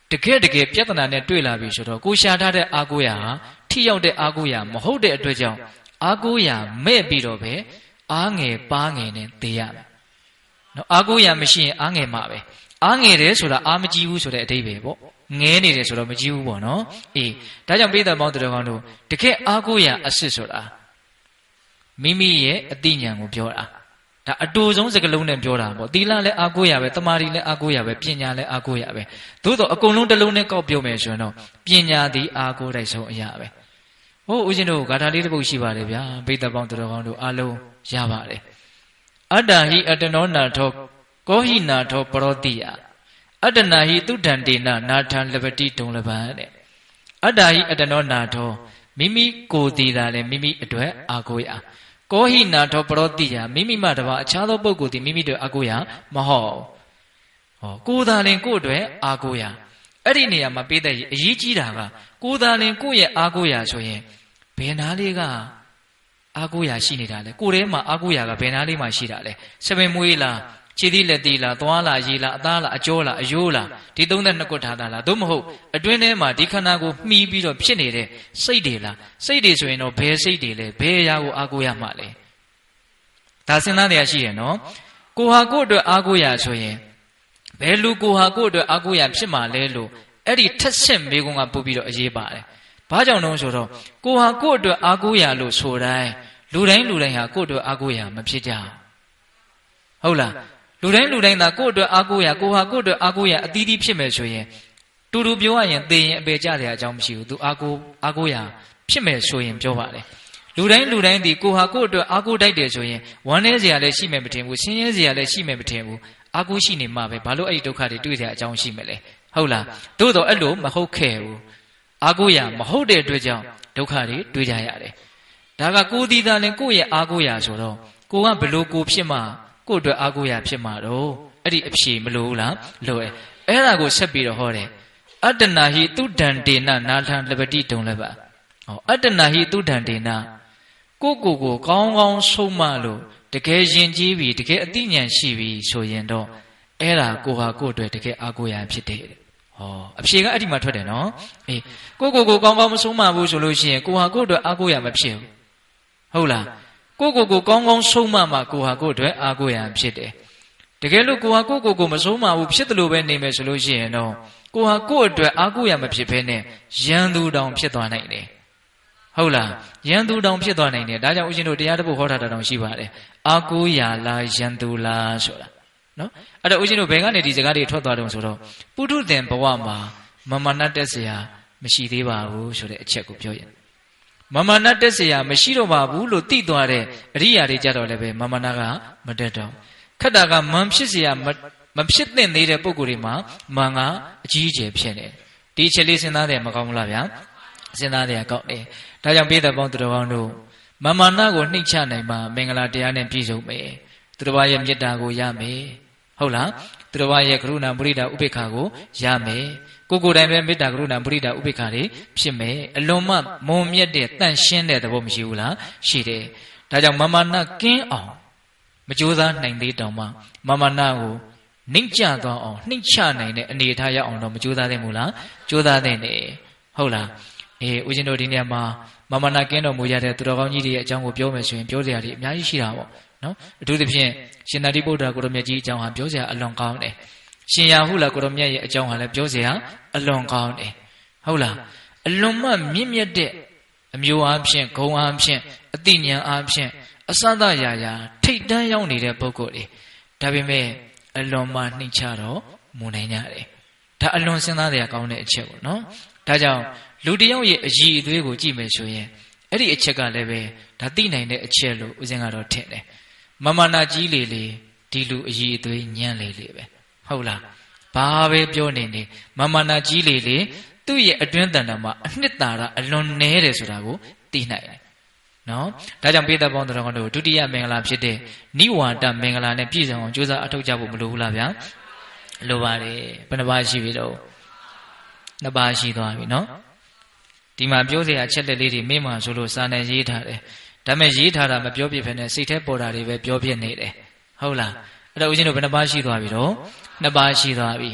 တကယ်ပြဿနာနဲ့တွေ့လာပြီဆိုတော့ကိုရှာထားတဲ့အာကိုရာဟာထိရောက်တဲ့အာကိုရာမဟုတ်တဲ့အတွက်ကြောင့်အာကိုရာမဲ့ပြီးတော့ပဲအားငယ်ပါငယ်နဲ့သေရမယ်နော်အာကိုရာမရှိရင်အားငယ်မှာပဲအားငယ်တယ်ဆိုတာအားမကြီးဘူးဆိုတဲ့အဓိပ္ပာယ်ပေါ့ငဲနေတယ်ဆိုတော့မကြီးဘူးပေါ့နော်အေးဒါကြောင့်ပိဿပေါင်းတော်ကောင်းတို့တကယ်အားကိုရာအစ်စ်ဆိုတာမိမိရဲ့အသိဉာဏ်ကိုပြောတာဒါအတူဆုံးစကားလုံးနဲ့ပြောတာပေါ့သီလလည်းအားကိုးရပဲတမာရီလည်းအားကိုးရပဲပညာလည်းအားကိုးရပဲသို့တော့အကုန်လုံးတစ်လုံးနဲ့ကောက်ပြောမယ်ဆိုရင်တော့ပညာသည်အားကိုးတိုက်ဆုံးအရာပဲဟိုဦးဇင်းတို့ဂါထာလေးတစ်ပုဒ်ရှိပါတယ်ဗျာဘိသက်ပေါင်းသူတော်ကောင်းတို့အားလုံးရပါတယ်အတ္တဟိအတ္တနောနာထောကောဟိနာထောပရောတိယအတ္တနာဟိသုဒ္ဓံတေနနာထံလပတိတုံလပံတဲ့အတ္တဟိအတ္တနောနာထောမိမိကိုယ်တည်တာလည်းမိမိအတွက်အားကိုးရကောဟိနာထောပရောတိယမိမိမှတပါအခြားသောပုဂ္ဂိုလ်သည်မိမိတို့အားကိုးရမဟုတ်ဟောကိုယ်သာလင်ကိုယ့်အတွက်အားကိုးရအဲ့ဒီနေရာမှာပေးတဲ့အရေးကြီးတာကကိုယ်သာလင်ကိုယ့်ရဲ့အားကိုးရဆိုရင်ဘယ်နာလေးကအားကိုးရရှိနေတာလဲကိုယ်ထဲမှာအားကိုးရကဘယ်နာလေးမှာရှိတာလဲစပင်မွေးလားခြေသီးလက်သီးလားသွားလားရေလားအသားလားအကြောလားအယိုးလားဒီ32ခုထားတာလားသို့မဟုတ်အတွင်းထဲမှာဒီခန္ဓာကိုမှီပြီးတော့ဖြစ်နေတဲ့စိတ်တွေလားစိတ်တွေဆိုရင်တော့ဘယ်စိတ်တွေလဲဘယ်အရာကိုအားကိုးရမှာလဲဒါစဉ်းစားတရားရှိရနော်ကိုဟာကိုယ့်အတွက်အားကိုးရဆိုရင်ဘယ်လူကိုဟာကိုယ့်အတွက်အားကိုးရဖြစ်မှာလဲလို့အဲ့ဒီထက်ဆင့်မေးခွန်းကပို့ပြီးတော့အရေးပါတယ်ဘာကြောင့်လဲဆိုတော့ကိုဟာကိုယ့်အတွက်အားကိုးရလို့ဆိုတိုင်းလူတိုင်းဟာကိုယ့်အတွက်အားကိုးရမဖြစ်ကြဟုတ်လားလူတိုင်းသာကိုယ့်အတွက်အားကိုးရကိုဟာကိုယ့်အတွက်အားကိုးရအသီးသီးဖြစ်မယ်ဆိုရင်တူတူပြောရရင်သေရင်အပေကြတဲ့အကြောင်းမရှိဘူးသူအားကိုးရဖြစ်မယ်ဆိုရင်ပြောပါလေလူတိုင်းဒီကိုဟာကိုယ့်အတွက်အားကိုးတိုက်တယ်ဆိုရင်ဝမ်းနည်းစရာလည်းရှိမယ်မထင်ဘူးဆင်းရဲစရာလည်းရှိမယ်မထင်ဘူးအားကိုးရှိနေမှပဲဘာလို့အဲ့ဒီဒုက္ခတွေတွေ့ကြအကြောင်းရှိမလဲဟုတ်လားသို့တော့အဲ့လိုမဟုတ်ခဲ့ဘူးအားကိုးရမဟုတ်တဲ့အတွက်ကြောင့်ဒုက္ခတွေတွေ့ကြရတယ်ဒါကကိုယ်ဒီသာလင်ကိုယ့်ရဲ့အားကိုးရဆိုတော့ကိုကဘလို့ကိုဖြစ်မှကိုယ့်အတွက်အားကိုးရဖြစ်မှာတော့အဲ့ဒီအဖြေမလို့လားလို့အဲ့ဒါကိုဆက်ပြီးတော့ဟောတယ်အတ္တနာဟိသုဒ္ဓံတေနနာထံလပတိတုံလပဟောအတ္တနာဟိသုဒ္ဓံတေနကိုကောင်းဆုံးမလို့တကယ်ယဉ်ကျေးပြီတကယ်အသိဉာဏ်ရှိပြီဆိုရင်တော့အဲ့ဒါကိုဟာကိုယ့်အတွက်တကယ်အားကိုးရဖြစ်တယ်ဟောအဖြေကအဲ့ဒီမှာထွက်တယ်နော်အေးကိုကောင်းမဆုံးမဘူးဆိုလို့ရှိရင်ကိုဟာကိုယ့်အတွက်အားကိုးရမဖြစ်ဘူးဟုတ်လားကိုကောင်းဆုံးမမှကိုဟာကိုယ့်အတွက်အားကိုးရဖြစ်တယ်တကယ်လို့ကိုဟာကိုမဆုံးမဘူးဖြစ်တယ်လို့ပဲနေမယ်ဆိုလို့ရှိရင်တော့ကိုဟာကိုယ့်အတွက်အားကိုးရမဖြစ်ဘဲနဲ့ရန်သူတောင်ဖြစ်သွားနိုင်တယ်ဟုတ်လားရန်သူတောင်ဖြစ်သွားနိုင်တယ်ဒါကြောင့်ဦးရှင်တို့တရားတစ်ပုဒ်ဟောထားတာတောင်ရှိပါတယ်အားကိုးရလားရန်သူလားဆိုတာနော်အဲ့တော့ဦးရှင်တို့ဘယ်ကနေဒီစကားတွေထွက်သွားတုံးဆိုတော့ပုထုသင်ဘဝမှာမမနတ်တက်เสียမရှိသေးပါဘူးဆိုတဲ့အချက်ကိုပြောရင်မမနာတက်เสียမရှိတော့ပါဘူးလို့သိသွားတဲ့အရိယာတွေကြတော့လည်းပဲမမနာကမတက်တော့ခက်တာကမန်ဖြစ်เสียမဖြစ်သင့်သေးတဲ့ပုံကိုယ်တွေမှာမန်ကအကြီးအကျယ်ဖြစ်နေဒီအချက်လေးစဉ်းစားတယ်မကောင်းဘူးလားဗျာစဉ်းစားတယ်ကောင်းတယ်ဒါကြောင့်ပြည်သက်ပေါင်းသူတော်ကောင်းတို့မမနာကိုနှိမ့်ချနိုင်မှမင်္ဂလာတရားနဲ့ပြည့်စုံမယ်သူတော်ဘာရဲ့မေတ္တာကိုရမယ်ဟုတ်လားသူတော်ဘာရဲ့ကရုဏာမုဒိတာဥပေက္ခကိုရမယ်ကိုယ်တိုင်ပဲမေတ္တာကရုဏာမုဒိတာဥပေက္ခတွေဖြစ်မယ်အလွန်မှမုံမြတ်တဲ့တန့်ရှင်းတဲ့သဘောမရှိဘူးလားရှိတယ်ဒါကြောင့်မမနာကင်းအောင်မကြိုးစားနိုင်သေးတောင်မှမမနာကိုနှိမ့်ချသွားအောင်နှိမ့်ချနိုင်တဲ့အနေအထားရောက်အောင်တော့မကြိုးစားသင့်ဘူးလားကြိုးစားသင့်တယ်ဟုတ်လားဦးဇင်းတို့ဒီနေရာမှာမမနာကင်းတော်မူရတဲ့သူတော်ကောင်းကြီးတွေရဲ့အကြောင်းကိုပြောမယ်ဆိုရင်ပြောစရာတွေအများကြီးရှိတာပေါ့နော်အထူးသဖြင့်ရှင်သာရိပုတ္တရာကိုရမြတ်ကြီးအကြောင်းဟာပြောစရာအလွန်ကောင်းတယ်ရှင်ရာဟုလာကိုရမြတ်ရဲ့အကြောင်းဟာလည်းပြောစရာအလွန်ကောင်းတယ်ဟုတ်လားအလွန်မှမြင့်မြတ်တဲ့အမျိုးအားဖြင့်ဂုဏ်အားဖြင့်အသိဉာဏ်အားဖြင့်အစသရာရာထိတ်တန်းရောက်နေတဲ့ပုဂ္ဂိုလ်တွေဒါပေမဲ့အလွန်မှနှိမ့်ချတော့မူနိုင်ကြတယ်ဒါအလွန်စဉ်းစားစရာကောင်းတဲ့အချက်ပေါ့နော်ဒါကြောင့်လူတယောက်ရဲ့အည်အသွေးကိုကြည့်မယ်ဆိုရင်အဲ့ဒီအချက်ကလည်းပဲဒါသိနိုင်တဲ့အချက်လို့ဦးဇင်းကတော့ထင်တယ်မမနာကြီးလေဒီလူအည်အသွေးညံ့လေပဲဟုတ်လားဘာပဲပြောနေမမနာကြီးလေသူ့ရဲ့အတွင်းတန်တာမှာအနှစ်သာရအလွန်နည်းတယ်ဆိုတာကိုသိနိုင်တယ်နော်ဒါကြောင့်ပိဿပေါင်းတော်တို့ဒုတိယမင်္ဂလာဖြစ်တဲ့နိဝါဒမင်္ဂလာနဲ့ပြည့်စုံအောင်ကြိုးစားအထောက်ကြဖို့မလိုဘူးလားဗျာလိုပါတယ်ဘယ်နှပါးရှိပြီတော့နှစ်ပါးရှိသွားပြီနော်ဒီမှာပြောစရာအချက်လက်လေးတွေမေးမှဆိုလို့စာနဲ့ရေးထားတယ်ဒါပေမဲ့ရေးထားတာမပြောပြဖ ೇನೆ စိတ်ထဲပေါ်တာတွေပဲပြောပြနေတယ်ဟုတ်လားအဲ့တော့ဦးဇင်းတို့ဘယ်နှပါးရှိသွားပြီတော့နှစ်ပါးရှိသွားပြီ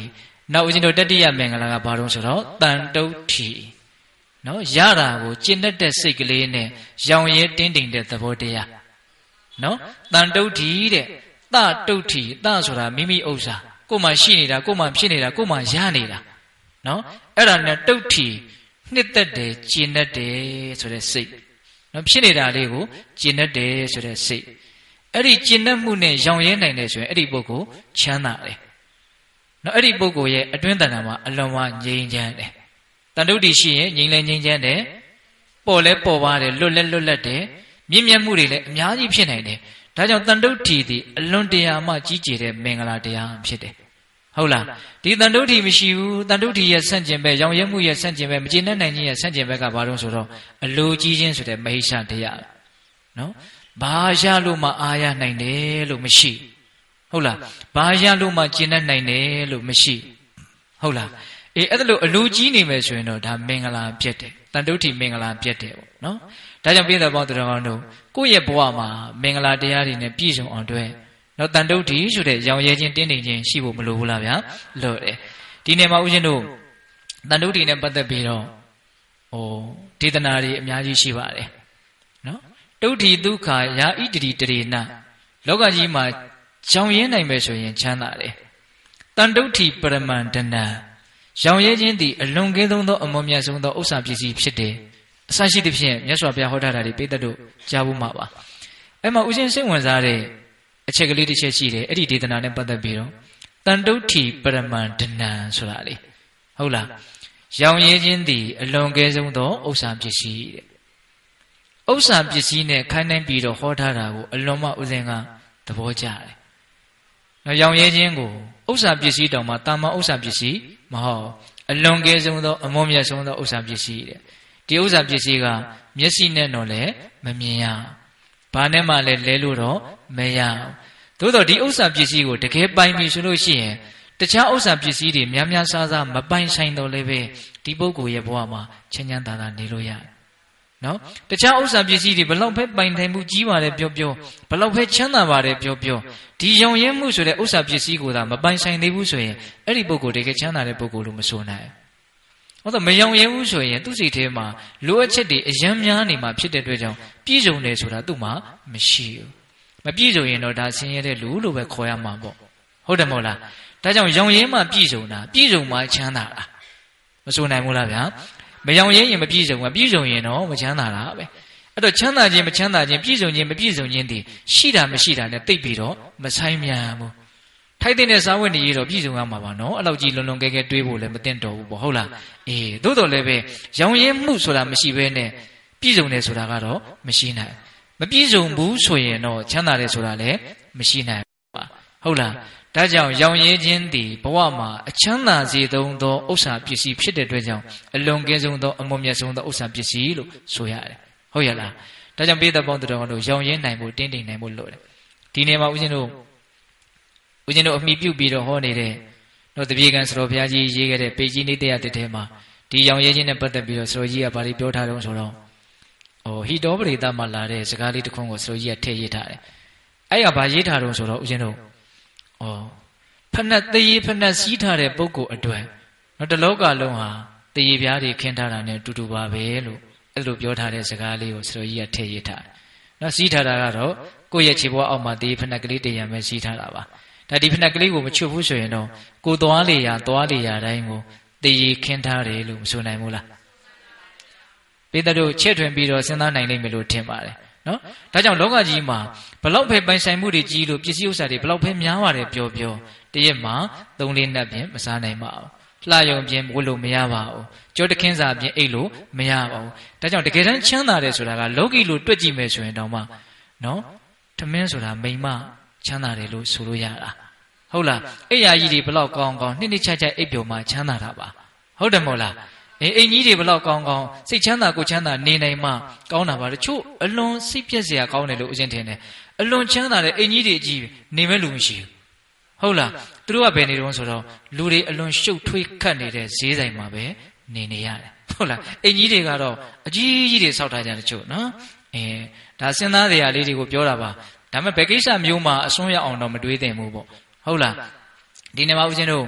နောက်ဦးဇင်းတို့တတိယမင်္ဂလာကဘာလို့ဆိုတော့တန်တုဋ္ဌိနော်ရတာကိုကျင့်တတ်တဲ့စိတ်ကလေးနဲ့ရောင်ရဲတင်းတိမ်တဲ့သဘောတရားနော်တန်တုဋ္ဌိတဲ့တတုဋ္ဌိတဆိုတာမိမိဥစ္စာကိုယ်မှရှိနေတာကိုယ်မှဖြစ်နေတာကိုယ်မှရနေတာနော်အဲ့ဒါနဲ့တုဋ္ဌိနှစ်သက်တယ်ကျင့်တတ်တယ်ဆိုတဲ့စိတ်နော်ဖြစ်နေတာလေးကိုကျင့်တတ်တယ်ဆိုတဲ့စိတ်အဲ့ဒီကျင့်တတ်မှုနဲ့ရောင်ရဲနိုင်တယ်ဆိုရင်အဲ့ဒီပုဂ္ဂိုလ်ချမ်းသာတယ်နော်အဲ့ဒီပုဂ္ဂိုလ်ရဲ့အတွင်းတဏ္ဍာမှာအလွန်ဝငြိမ်းချမ်းတယ်တန်တုဋ္ဌိရှိရင်ငြိမ်းလဲငြိမ်းချမ်းတယ်ပေါ်လဲပေါ်ပါတယ်လွတ်လဲလွတ်လပ်တယ်မြင့်မြတ်မှုတွေလည်းအများကြီးဖြစ်နိုင်တယ်ဒါကြောင့်တန်တုဋ္ဌိသည်အလွန်တရာမှကြီးကျယ်တဲ့မင်္ဂလာတရားဖြစ်တယ်ဟုတ်လားဒီတန်တုဋ္ဌိမရှိဘူးတန်တုဋ္ဌိရဲ့ဆန့်ကျင်ဘက်ရောင်ရဲမှုရဲ့ဆန့်ကျင်ဘက်မကျေနပ်နိုင်ခြင်းရဲ့ဆန့်ကျင်ဘက်ကဘာလို့ဆိုတော့အလိုကြီးခြင်းဆိုတဲ့မဟိရှတရားနော်ဘာရလို့မှအာရနိုင်တယ်လို့မရှိဟုတ်လားဘာရလို့မှကျေနပ်နိုင်တယ်လို့မရှိဟုတ်လားအေးအဲ့ဒါလို့အလိုကြီးနေမယ်ဆိုရင်တော့ဒါမင်္ဂလာပြည့်တယ်တန်တုဋ္ဌိမင်္ဂလာပြည့်တယ်ပေါ့နော်ဒါကြောင့်ပြည်တော်ပေါင်းတော်ကောင်းတို့ကိုယ့်ရဲ့ဘဝမှာမင်္ဂလာတရားတွေနဲ့ပြည့်စုံအောင်တွေ့နော်တန်တုဋ္ဌိဆိုတဲ့ရောင်ရဲခြင်းတင်းတိမ်ခြင်းရှိဖို့မလိုဘူးလားဗျာလို့တယ်ဒီနေ့မှာဦးဇင်းတို့တန်တုဋ္ဌိနဲ့ပတ်သက်ပြီးတော့ဒေသနာတွေအများကြီးရှိပါတယ်နော်တုဋ္ဌိဒုက္ခယာဣတိတရေနလောကကြီးမှာရောင်ရဲနိုင်မယ်ဆိုရင်ချမ်းသာတယ်တန်တုဋ္ဌိပရမန္တနာရောင်ရဲခြင်းသည်အလွန်ကဲဆုံးသောအမွန်မြတ်ဆုံးသောဥစ္စာပစ္စည်းဖြစ်တယ်အစရှိသဖြင့်မြတ်စွာဘုရားဟောထားတာတွေပိဋကတို့ကြားဖို့မှာပါအဲ့မှာဦးဇင်းစိတ်ဝင်စားတဲ့အချက်ကလေးတစ်ချက်ရှိတယ်အဲ့ဒီဒေသနာနဲ့ပတ်သက်ပြီးတော့တန်တုဋ္ဌိပရမန္တနာဆိုတာလေဟုတ်လားရောင်ရဲခြင်းသည်အလွန်ကဲဆုံးသောဥစ္စာပစ္စည်းတဲ့ဥစ္စာပစ္စည်းနဲ့ခိုင်းနှိုင်းပြီးတော့ဟောထားတာကိုအလွန်မှဦးဇင်းကသဘောကျတယ်နော်ရောင်ရဲခြင်းကိုဥစ္စာပစ္စည်းတောင်မှတာမန်ဥစ္စာပစ္စည်းမဟုတ်အလွန်ကဲဆုံးသောအမွန်မြတ်ဆုံးသောဥစ္စာပစ္စည်းတဲ့ဒီဥစ္စာပစ္စည်းကမျက်စိနဲ့တော့လည်းမမြင်ရဘာနဲ့မှလည်းလဲလို့တော့မရသို့တော့ဒီဥစ္စာပစ္စည်းကိုတကယ်ပိုင်ပြီဆိုလို့ရှိရင်တခြားဥစ္စာပစ္စည်းတွေများများစားစားမပိုင်ဆိုင်တော့လည်းပဲဒီပုဂ္ဂိုလ်ရဲ့ဘဝမှာချမ်းချမ်းသာသာနေလို့ရတယ်နော်တခြားဥစ္စာပစ္စည်းတွေဘလောက်ပဲပိုင်ထိုင်မှုကြီးပါတယ်ပြောပြောဘလောက်ပဲချမ်းသာပါတယ်ပြောပြောဒီရောင်ရဲမှုဆိုတဲ့ဥစ္စာပစ္စည်းကိုသာမပိုင်ဆိုင်သေးဘူးဆိုရင်အဲ့ဒီပုဂ္ဂိုလ်တကယ်ချမ်းသာတဲ့ပုဂ္ဂိုလ်လို့မဆိုနိုင်ဟုတ်တော့မရောင်ရဲဘူးဆိုရင်သူ့စိတ်ထဲမှာလိုအပ်ချက်တွေအယံများနေမှာဖြစ်တဲ့အတွက်ကြောင့်ပြည့်စုံတယ်ဆိုတာသူ့မှာမရှိဘူးမပြည့်စုံရင်တော့ဒါဆင်းရဲတဲ့လူလို့ပဲခေါ်ရမှာပေါ့ဟုတ်တယ်မဟုတ်လားဒါကြောင့်ရောင်ရဲမှပြည့်စုံတာပြည့်စုံမှချမ်းသာတာမဆိုနိုင်ဘူးလားဗျာမရောင်ရဲရင်မပြည့်စုံဘူးပြည့်စုံရင်တော့မချမ်းသာတာပဲအဲ့တော့ချမ်းသာခြင်းမချမ်းသာခြင်းပြည့်စုံခြင်းမပြည့်စုံခြင်းဒီရှိတာမရှိတာနဲ့တိတ်ပြီးတော့မဆိုင်မြန်ဘူးထိုက်တဲ့စာဝတ်နေရတော့ပြည့်စုံရမှာပါနော်အဲ့လောက်ကြီးလွန်လွန်ကဲကဲတွေးဖို့လည်းမတင်တော်ဘူးပေါ့ဟုတ်လားအေးသို့တော်လည်းပဲရောင်ရဲမှုဆိုတာမရှိဘဲနဲ့ပြည့်စုံတယ်ဆိုတာကတော့မရှိနိုင်မပြည့်စုံဘူးဆိုရင်တော့ချမ်းသာတယ်ဆိုတာလည်းမရှိနိုင်ပါဟုတ်လားဒါကြောင့်ရောင်ရဲခြင်းသည်ဘဝမှာအချမ်းသာစေသောဥစ္စာပစ္စည်းဖြစ်တဲ့အတွက်ကြောင့်အလွန်ကဲဆုံးသောအမွန်မြတ်ဆုံးသောဥစ္စာပစ္စည်းလို့ဆိုရတယ်ဟုတ်ရလားဒါကြောင့်ပိဋကပေါင်းတော်တို့ရောင်ရဲနိုင်ဖို့တင်းတိမ်နိုင်ဖို့လိုတယ်ဒီနေ့မှာဦးဇင်းတို့အမိပြုတ်ပြီးတော့ဟောနေတဲ့တော့တပြေကံစတော်ဘုရားကြီးရေးခဲ့တဲ့ပေကြီးနေတဲ့တဲ့ထဲမှာဒီရောင်ရဲခြင်းနဲ့ပတ်သက်ပြီးတော့စတော်ကြီးကဘာတွေပြောထားတုံးဆိုတော့ဟိတောပရိသမှာလာတဲ့စကားလေးတစ်ခုကိုစတော်ကြီးကထည့်ရေးထားတယ်အဲ့ကဘာရေးထားတုံးဆိုတော့ဦးဇင်းတို့ဖဏတ်တရေဖဏတ်စီးထားတဲ့ပုဂ္ဂိုလ်အတွက်နော်တလောကလုံးဟာတရေပြားတွေခင်းထားတာနဲ့တူတူပါပဲလို့အဲ့လိုပြောထားတဲ့စကားလေးကိုစတော်ကြီးကထည့်ရေးထားတယ်နော်စီးထားတာကတော့ကိုယ့်ရဲ့ခြေဘဝအောက်မှာတရေဖဏတ်ကလေးတရံပဲစီးထားတာပါဒါဒီဖဏတ်ကလေးကိုမချွတ်ဘူးဆိုရင်တော့ကိုသွားလေရာတိုင်းကိုတရေခင်းထားတယ်လို့မဆိုနိုင်ဘူးလားပိဋကတို့ချဲ့ထွင်ပြီးတော့စဉ်းစားနိုင်လိမ့်မယ်လို့ထင်ပါတယ်နော်ဒါကြောင့်လောကကြီးမှာဘလောက်ပဲပိုင်ဆိုင်မှုတွေကြီးလို့ပစ္စည်းဥစ္စာတွေဘလောက်ပဲများပါတယ်ပြောတရက်မှာ3-4နတ်ပြင်မစားနိုင်ပါဘူးလှယုံပြင်ဝတ်လို့မရပါဘူးကြောတခင်းစာပြင်အိတ်လို့မရပါဘူးဒါကြောင့်တကယ်တမ်းချမ်းသာတယ်ဆိုတာကလောကီလို့တွက်ကြည့်မယ်ဆိုရင်တော့မှနော်ထမင်းဆိုတာမိမချမ်းသာတယ်လို့ဆိုလို့ရတာဟုတ်လားအိယာကြီးတွေဘလောက်ကောင်းကောင်းနှစ်ချအိပ်ပျော်မှချမ်းသာတာပါဟုတ်တယ်မဟုတ်လားအိမ်ကြီးတွေဘလောက်ကောင်းကောင်းစိတ်ချမ်းသာကိုချမ်းသာနေနိုင်မှကောင်းတာပါတချို့အလွန်စိတ်ပြည့်စရာကောင်းတယ်လို့ဦးဇင်းထင်တယ်အလွန်ချမ်းသာတဲ့အိမ်ကြီးတွေကြီးနေမဲ့လူမရှိဘူးဟုတ်လားသူတို့ကဘယ်နေတုံးဆိုတော့လူတွေအလွန်ရှုပ်ထွေးခတ်နေတဲ့ဈေးဆိုင်မှာပဲနေရတယ်ဟုတ်လားအိမ်ကြီးတွေကတော့အကြီးကြီးတွေစောက်ထားကြတချို့နော်ဒါစဉ်းစားစရာလေးတွေကိုပြောတာပါဒါပေမဲ့ဘယ်ကိစ္စမျိုးမှာအစွန်းရောက်အောင်တော့မတွေးသင့်ဘူးပေါ့ဟုတ်လားဒီနေ့မှာဦးဇင်းတို့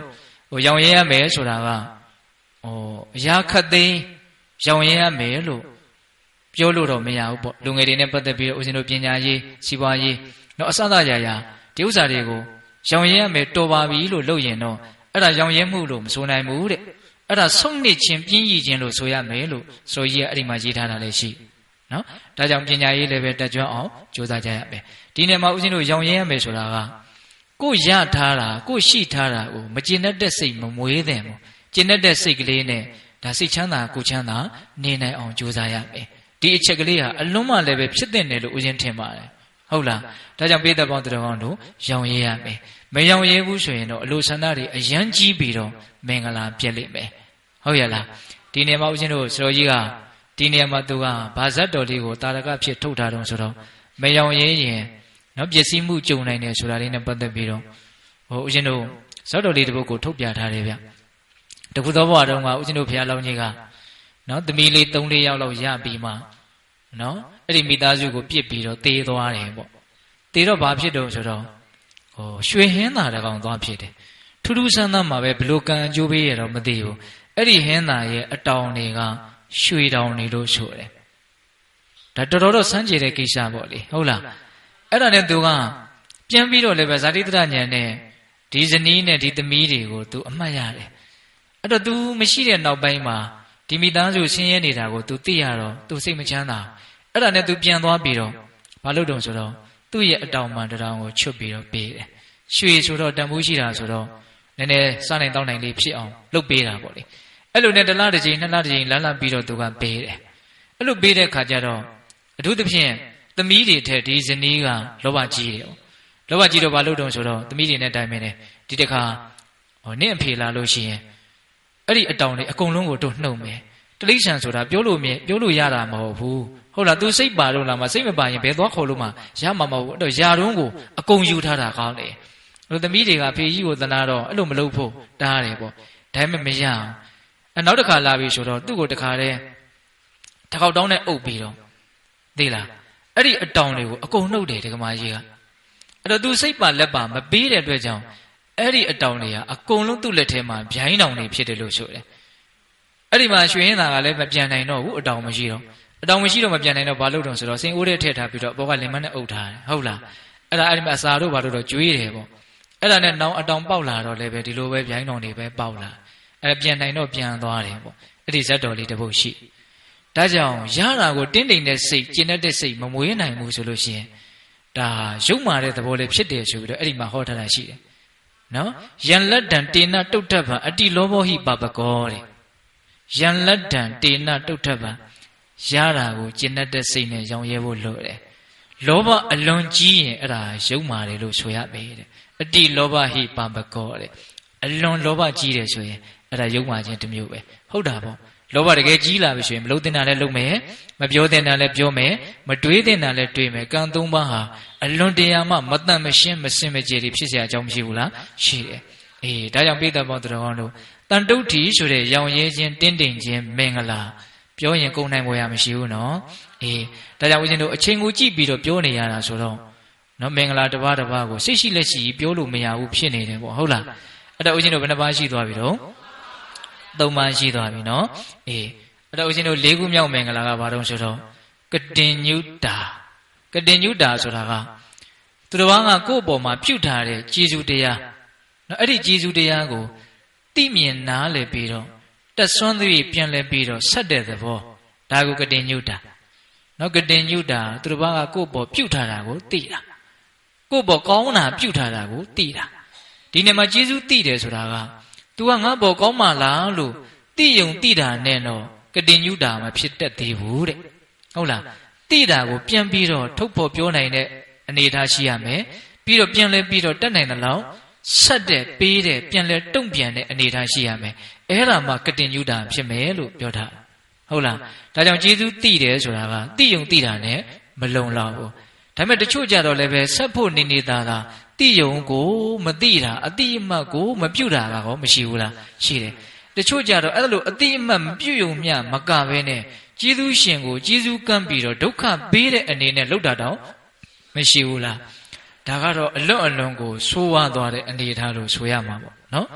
ရောင်ရဲရမယ်ဆိုတာကအရာခတ်သိမ်းရောင်ရဲရမယ်လို့ပြောလို့တော့မရဘူးပေါ့လူငယ်တွေနဲ့ပတ်သက်ပြီးဦးဇင်းတို့ပညာရေးစီးပွားရေးနော်အစသာရာဒီဥစ္စာတွေကိုရောင်ရဲရမယ်တော်ပါပြီလို့လုပ်ရင်တော့အဲ့ဒါရောင်ရဲမှုလို့မဆိုနိုင်ဘူးတဲ့အဲ့ဒါဆုံးနစ်ခြင်းပြင်းရည်ခြင်းလို့ဆိုရမယ်လို့ဆိုကြီးအဲ့ဒီမှာရေးထားတာလည်းရှိနော်ဒါကြောင့်ပညာရေးလည်းပဲတက်ကြွအောင်ကြိုးစားကြရမယ်ဒီနေ့မှာဦးဇင်းတို့ရောင်ရဲရမယ်ဆိုတာကကိုရထားတာကိုရှိထားတာကိုမကျင်တဲ့စိတ်မမွေးတဲ့ဘူးကျင်တဲ့စိတ်ကလေးနဲ့ဒါစိတ်ချမ်းသာကိုချမ်းသာနေနိုင်အောင်ကြိုးစားရမယ်ဒီအချက်ကလေးဟာအလွန်မှလည်းပဲဖြစ်တဲ့နယ်လို့ဦးဇင်းထင်ပါတယ်ဟုတ်လားဒါကြောင့်ပိဿပေါင်းတော်ကောင်းတို့ရောင်ရဲရမယ်မရောင်ရဲဘူးဆိုရင်တော့အလိုဆန္ဒတွေအယမ်းကြီးပြီးတော့မင်္ဂလာပြည့်လိမ့်မယ်ဟုတ်ရဲ့လားဒီနေရာမှာဦးဇင်းတို့ဆရာကြီးကဒီနေရာမှာသူကဘာဇတ်တော်လေးကိုတာရကဖြစ်ထုတ်ထားတော့ဆိုတော့မရောင်ရဲရင်နော်ပျက်စီးမှုကြုံနိုင်တယ်ဆိုတာလေးနဲ့ပတ်သက်ပြီးတော့ဦးဇင်းတို့ဇတ်တော်လေးတစ်ပုဒ်ကိုထုတ်ပြထားတယ်ဗျတခုသောဘဝတုန်းကဦးဇင်းတို့ဘုရားလောင်းကြီးကနော်သမီးလေး3-4ယောက်လောက်ရပြီးမှနော်အဲ့ဒီမိသားစုကိုပြစ်ပြီးတော့တေးသွားတယ်ပေါ့တေးတော့ဘာဖြစ်တော့ဆိုတော့ရွှေဟင်းသာတကောင်သွားဖြစ်တယ်ထူးထူးဆန်းဆန်းမှာပဲဘလို့ကံအကျိုးပေးရတော့မသိဘူးအဲ့ဒီဟင်းသာရဲ့အတောင်တွေကရွှေတောင်တွေလို့ဆိုတယ်ဒါတော်တော်ဆန်းကျင်တဲ့ကိစ္စပေါ့လေဟုတ်လားအဲ့ဒါနဲ့သူကပြန်ပြီးတော့လည်းပဲဇာတိတရဉာဏ်နဲ့ဒီဇနီးနဲ့ဒီသမီးတွေကိုသူအမှတ်ရတယ်အဲ့တော့ तू မရှိတဲ့နောက်ပိုင်းမှာဒီမိသားစုဆင်းရဲနေတာကို तू သိရတော့ तू စိတ်မချမ်းသာအဲ့ဒါနဲ့ तू ပြန်သွားပြီးတော့ဘာလုပ်တော့ဆိုတော့သူ့ရဲ့အတောင်မှန်တောင်ကိုချွတ်ပြီးတော့ပေးတယ်ရွှေဆိုတော့တန်ဖိုးရှိတာဆိုတော့နည်းနည်းစားနိုင်တောင်းနိုင်လေးဖြစ်အောင်လုပ်ပေးတာပေါ့လေအဲ့လိုနဲ့တစ်လားတစ်ချိန်နှစ်လားတစ်ချိန်လမ်းလမ်းပြီးတော့ तू ကပေးတယ်အဲ့လိုပေးတဲ့ခါကျတော့အထူးသဖြင့်သမီးတွေထက်ဒီဇနီးကလောဘကြီးတယ်လောဘကြီးတော့ဘာလုပ်တော့ဆိုတော့သမီးတွေနဲ့တိုင်ပင်တယ်ဒီတခါနင့်အဖေလာလို့ရှိရင်အဲ့ဒီအတောင်တွေအကုန်လုံးကိုတို့နှုတ်မယ်တလိษံဆိုတာပြောလို့ရတာမဟုတ်ဘူးဟုတ်လား तू စိတ်ပါလို့လားမစိတ်မပါရင်ဘယ်သွားခေါ်လို့မှရမှာမဟုတ်ဘူးအဲ့တော့ယာတုံးကိုအကုန်ယူထားတာကောင်းတယ်အဲ့သမီးတွေကဖေကြီးကိုသနာတော့အဲ့လိုမလုပ်ဖို့တားတယ်ပေါ့ဒါပေမဲ့မရအောင်နောက်တစ်ခါလာပြီဆိုတော့သူ့ကိုတခါတည်းတစ်ခေါက်တောင်းနဲ့အုပ်ပြီးတော့သိလားအဲ့ဒီအတောင်တွေကိုအကုန်နှုတ်တယ်ဒကမာကြီးကအဲ့တော့ तू စိတ်ပါလက်ပါမပေးတဲ့အတွက်ကြောင့်အဲ့ဒီအတောင်တွေဟာအကုန်လုံးသူ့လက်ထဲမှာဗျိုင်းတောင်တွေဖြစ်တယ်လို့ဆိုတယ်အဲ့ဒီမှာရွှေရင်သာကလည်းမပြန်နိုင်တော့ဘူးအတောင်မရှိတော့မပြန်နိုင်တော့ဘာလို့တော့ဆိုတော့စိန်အိုးထဲထည့်ထားပြီးတော့ဘောကလင်မနဲ့အုပ်ထားတယ်ဟုတ်လားအဲ့ဒီမှာအစာတို့ဘာလို့တော့ကျွေးတယ်ပေါ့အဲ့ဒါနဲ့နောင်အတောင်ပေါက်လာတော့လည်းပဲဒီလိုပဲဗျိုင်းတောင်တွေပဲပေါက်လာအဲ့ပြန်နိုင်တော့ပြန်သွားတယ်ပေါ့အဲ့ဒီဇတ်တော်လေးတစ်ပုဒ်ရှိဒါကြောင့်ရတာကိုတင်းတိမ်တဲ့စိတ်ကျဉ်တဲ့စိတ်မမွေးနိုင်ဘူးဆိုလို့ရှိရင်ဒါရုပ်မာတဲ့သဘောလေးဖြစ်တယ်ဆိုပြီးတော့အဲ့ဒီမှာဟောထားတာရှိတယ်နော်ယံလက်တံတေနတုတ်ထဗံအတိလောဘောဟိပပကောတဲ့ယံလက်တံတေနတုတ်ထဗံရတာကိုကျဉ်တဲ့စိတ်နဲ့ရောင်ရဲဖို့လိုတယ်လောဘအလွန်ကြီးရင်အဲ့ဒါရုပ်မာတယ်လို့ဆိုရပေတဲ့အတိလောဘဟိပပကောတဲ့အလွန်လောဘကြီးတယ်ဆိုရင်အဲ့ဒါရုပ်မာခြင်းတစ်မျိုးပဲဟုတ်တာပေါ့လောဘတကယ်ကြီးလာပြီဆိုရင်မလုပ်တင်တာလည်းလုပ်မယ်မပြောတင်တာလည်းပြောမယ်မတွေးတင်တာလည်းတွေးမယ်ကံသုံးပါးဟာအလွန်တရာမှမတတ်မရှင်းမစင်မကြယ်ဖြစ်เสียအကြောင်းမရှိဘူးလားရှိတယ်အေးဒါကြောင့်ပိဋကပေါင်းတော်ကောင်းတို့တန်တုဋ္ဌိဆိုတဲ့ရောင်ရဲခြင်းတင်းတိမ်ခြင်းမင်္ဂလာပြောရင်ကုန်နိုင်ပေါ်ရမရှိဘူးနော်အေးဒါကြောင့်ဦးဇင်းတို့အချိန်ကိုကြည့်ပြီးတော့ပြောနေရတာဆိုတော့နော်မင်္ဂလာတစ်ပါးတစ်ပါးကိုစိတ်ရှိလက်ရှိပြောလို့မရဘူးဖြစ်နေတယ်ပေါ့ဟုတ်လားအဲ့တော့ဦးဇင်းတို့ဘယ်နှပါးရှိသွားပြီတော့3ပါးရှိသွားပြီနော်အေးအဲ့တော့ဦးဇင်းတို့၄ခုမြောက်မင်္ဂလာကဘာတုံးဆိုတော့ကတင်ညုတာဆိုတာကသူတော်ဘာကကိုယ့်အပေါ်မှာပြုတ်ထားတဲ့ကျေးဇူးတရားနော်အဲ့ဒီကျေးဇူးတရားကိုသိမြင်နားလည်ပြီးတော့တက်ဆွမ်းသွေးပြန်လဲပြီးတော့ဆက်တဲ့သဘောဒါကိုကတင်ညုတာနော်ကတင်ညုတာသူတော်ဘာကကိုယ့်အပေါ်ပြုတ်ထားတာကိုသိတာကိုယ့်အပေါ်ကောင်းတာပြုတ်ထားတာကိုသိတာဒီနေ့မှာကျေးဇူးသိတယ်ဆိုတာကतू ကငါ့ဘောကောင်းမှလားလို့သိယုံသိတာနဲ့တော့ကတင်ညုတာမဖြစ်တတ်သေးဘူးတဲ့ဟုတ်လားသိတာကိုပြန်ပြီးတော့ထုတ်ဖော်ပြောနိုင်တဲ့အနေအထားရှိရမယ်ပြီးတော့ပြန်လဲပြီးတော့တတ်နိုင်တဲ့လောက်ဆက်တဲ့ပေးတဲ့ပြန်လဲတုံ့ပြန်တဲ့အနေအထားရှိရမယ်အဲ့ဒါမှကတင်ညုတာဖြစ်မယ်လို့ပြောတာဟုတ်လားဒါကြောင့်ကျေးဇူးသိတယ်ဆိုတာကသိယုံသိတာနဲ့မလုံလောက်ဘူးဒါပေမဲ့တချို့ကြတော့လည်းပဲဆက်ဖို့နေသားတာသိယုံကိုမသိတာအတိအမှတ်ကိုမပြုတ်တာကောမရှိဘူးလားရှိတယ်တချို့ကြတော့အဲ့လိုအတိအမှတ်မပြုတ်ယုံမျှမကဘဲနဲ့ကျေးဇူးရှင်ကိုကျေးဇူးကမ်းပြီးတော့ဒုက္ခပေးတဲ့အနေနဲ့လောက်တာတော့မရှိဘူးလားဒါကတော့အလွန်ကိုဆိုးဝါးသွားတဲ့အနေအထားလို့ဆိုရမှာပေါ့နော်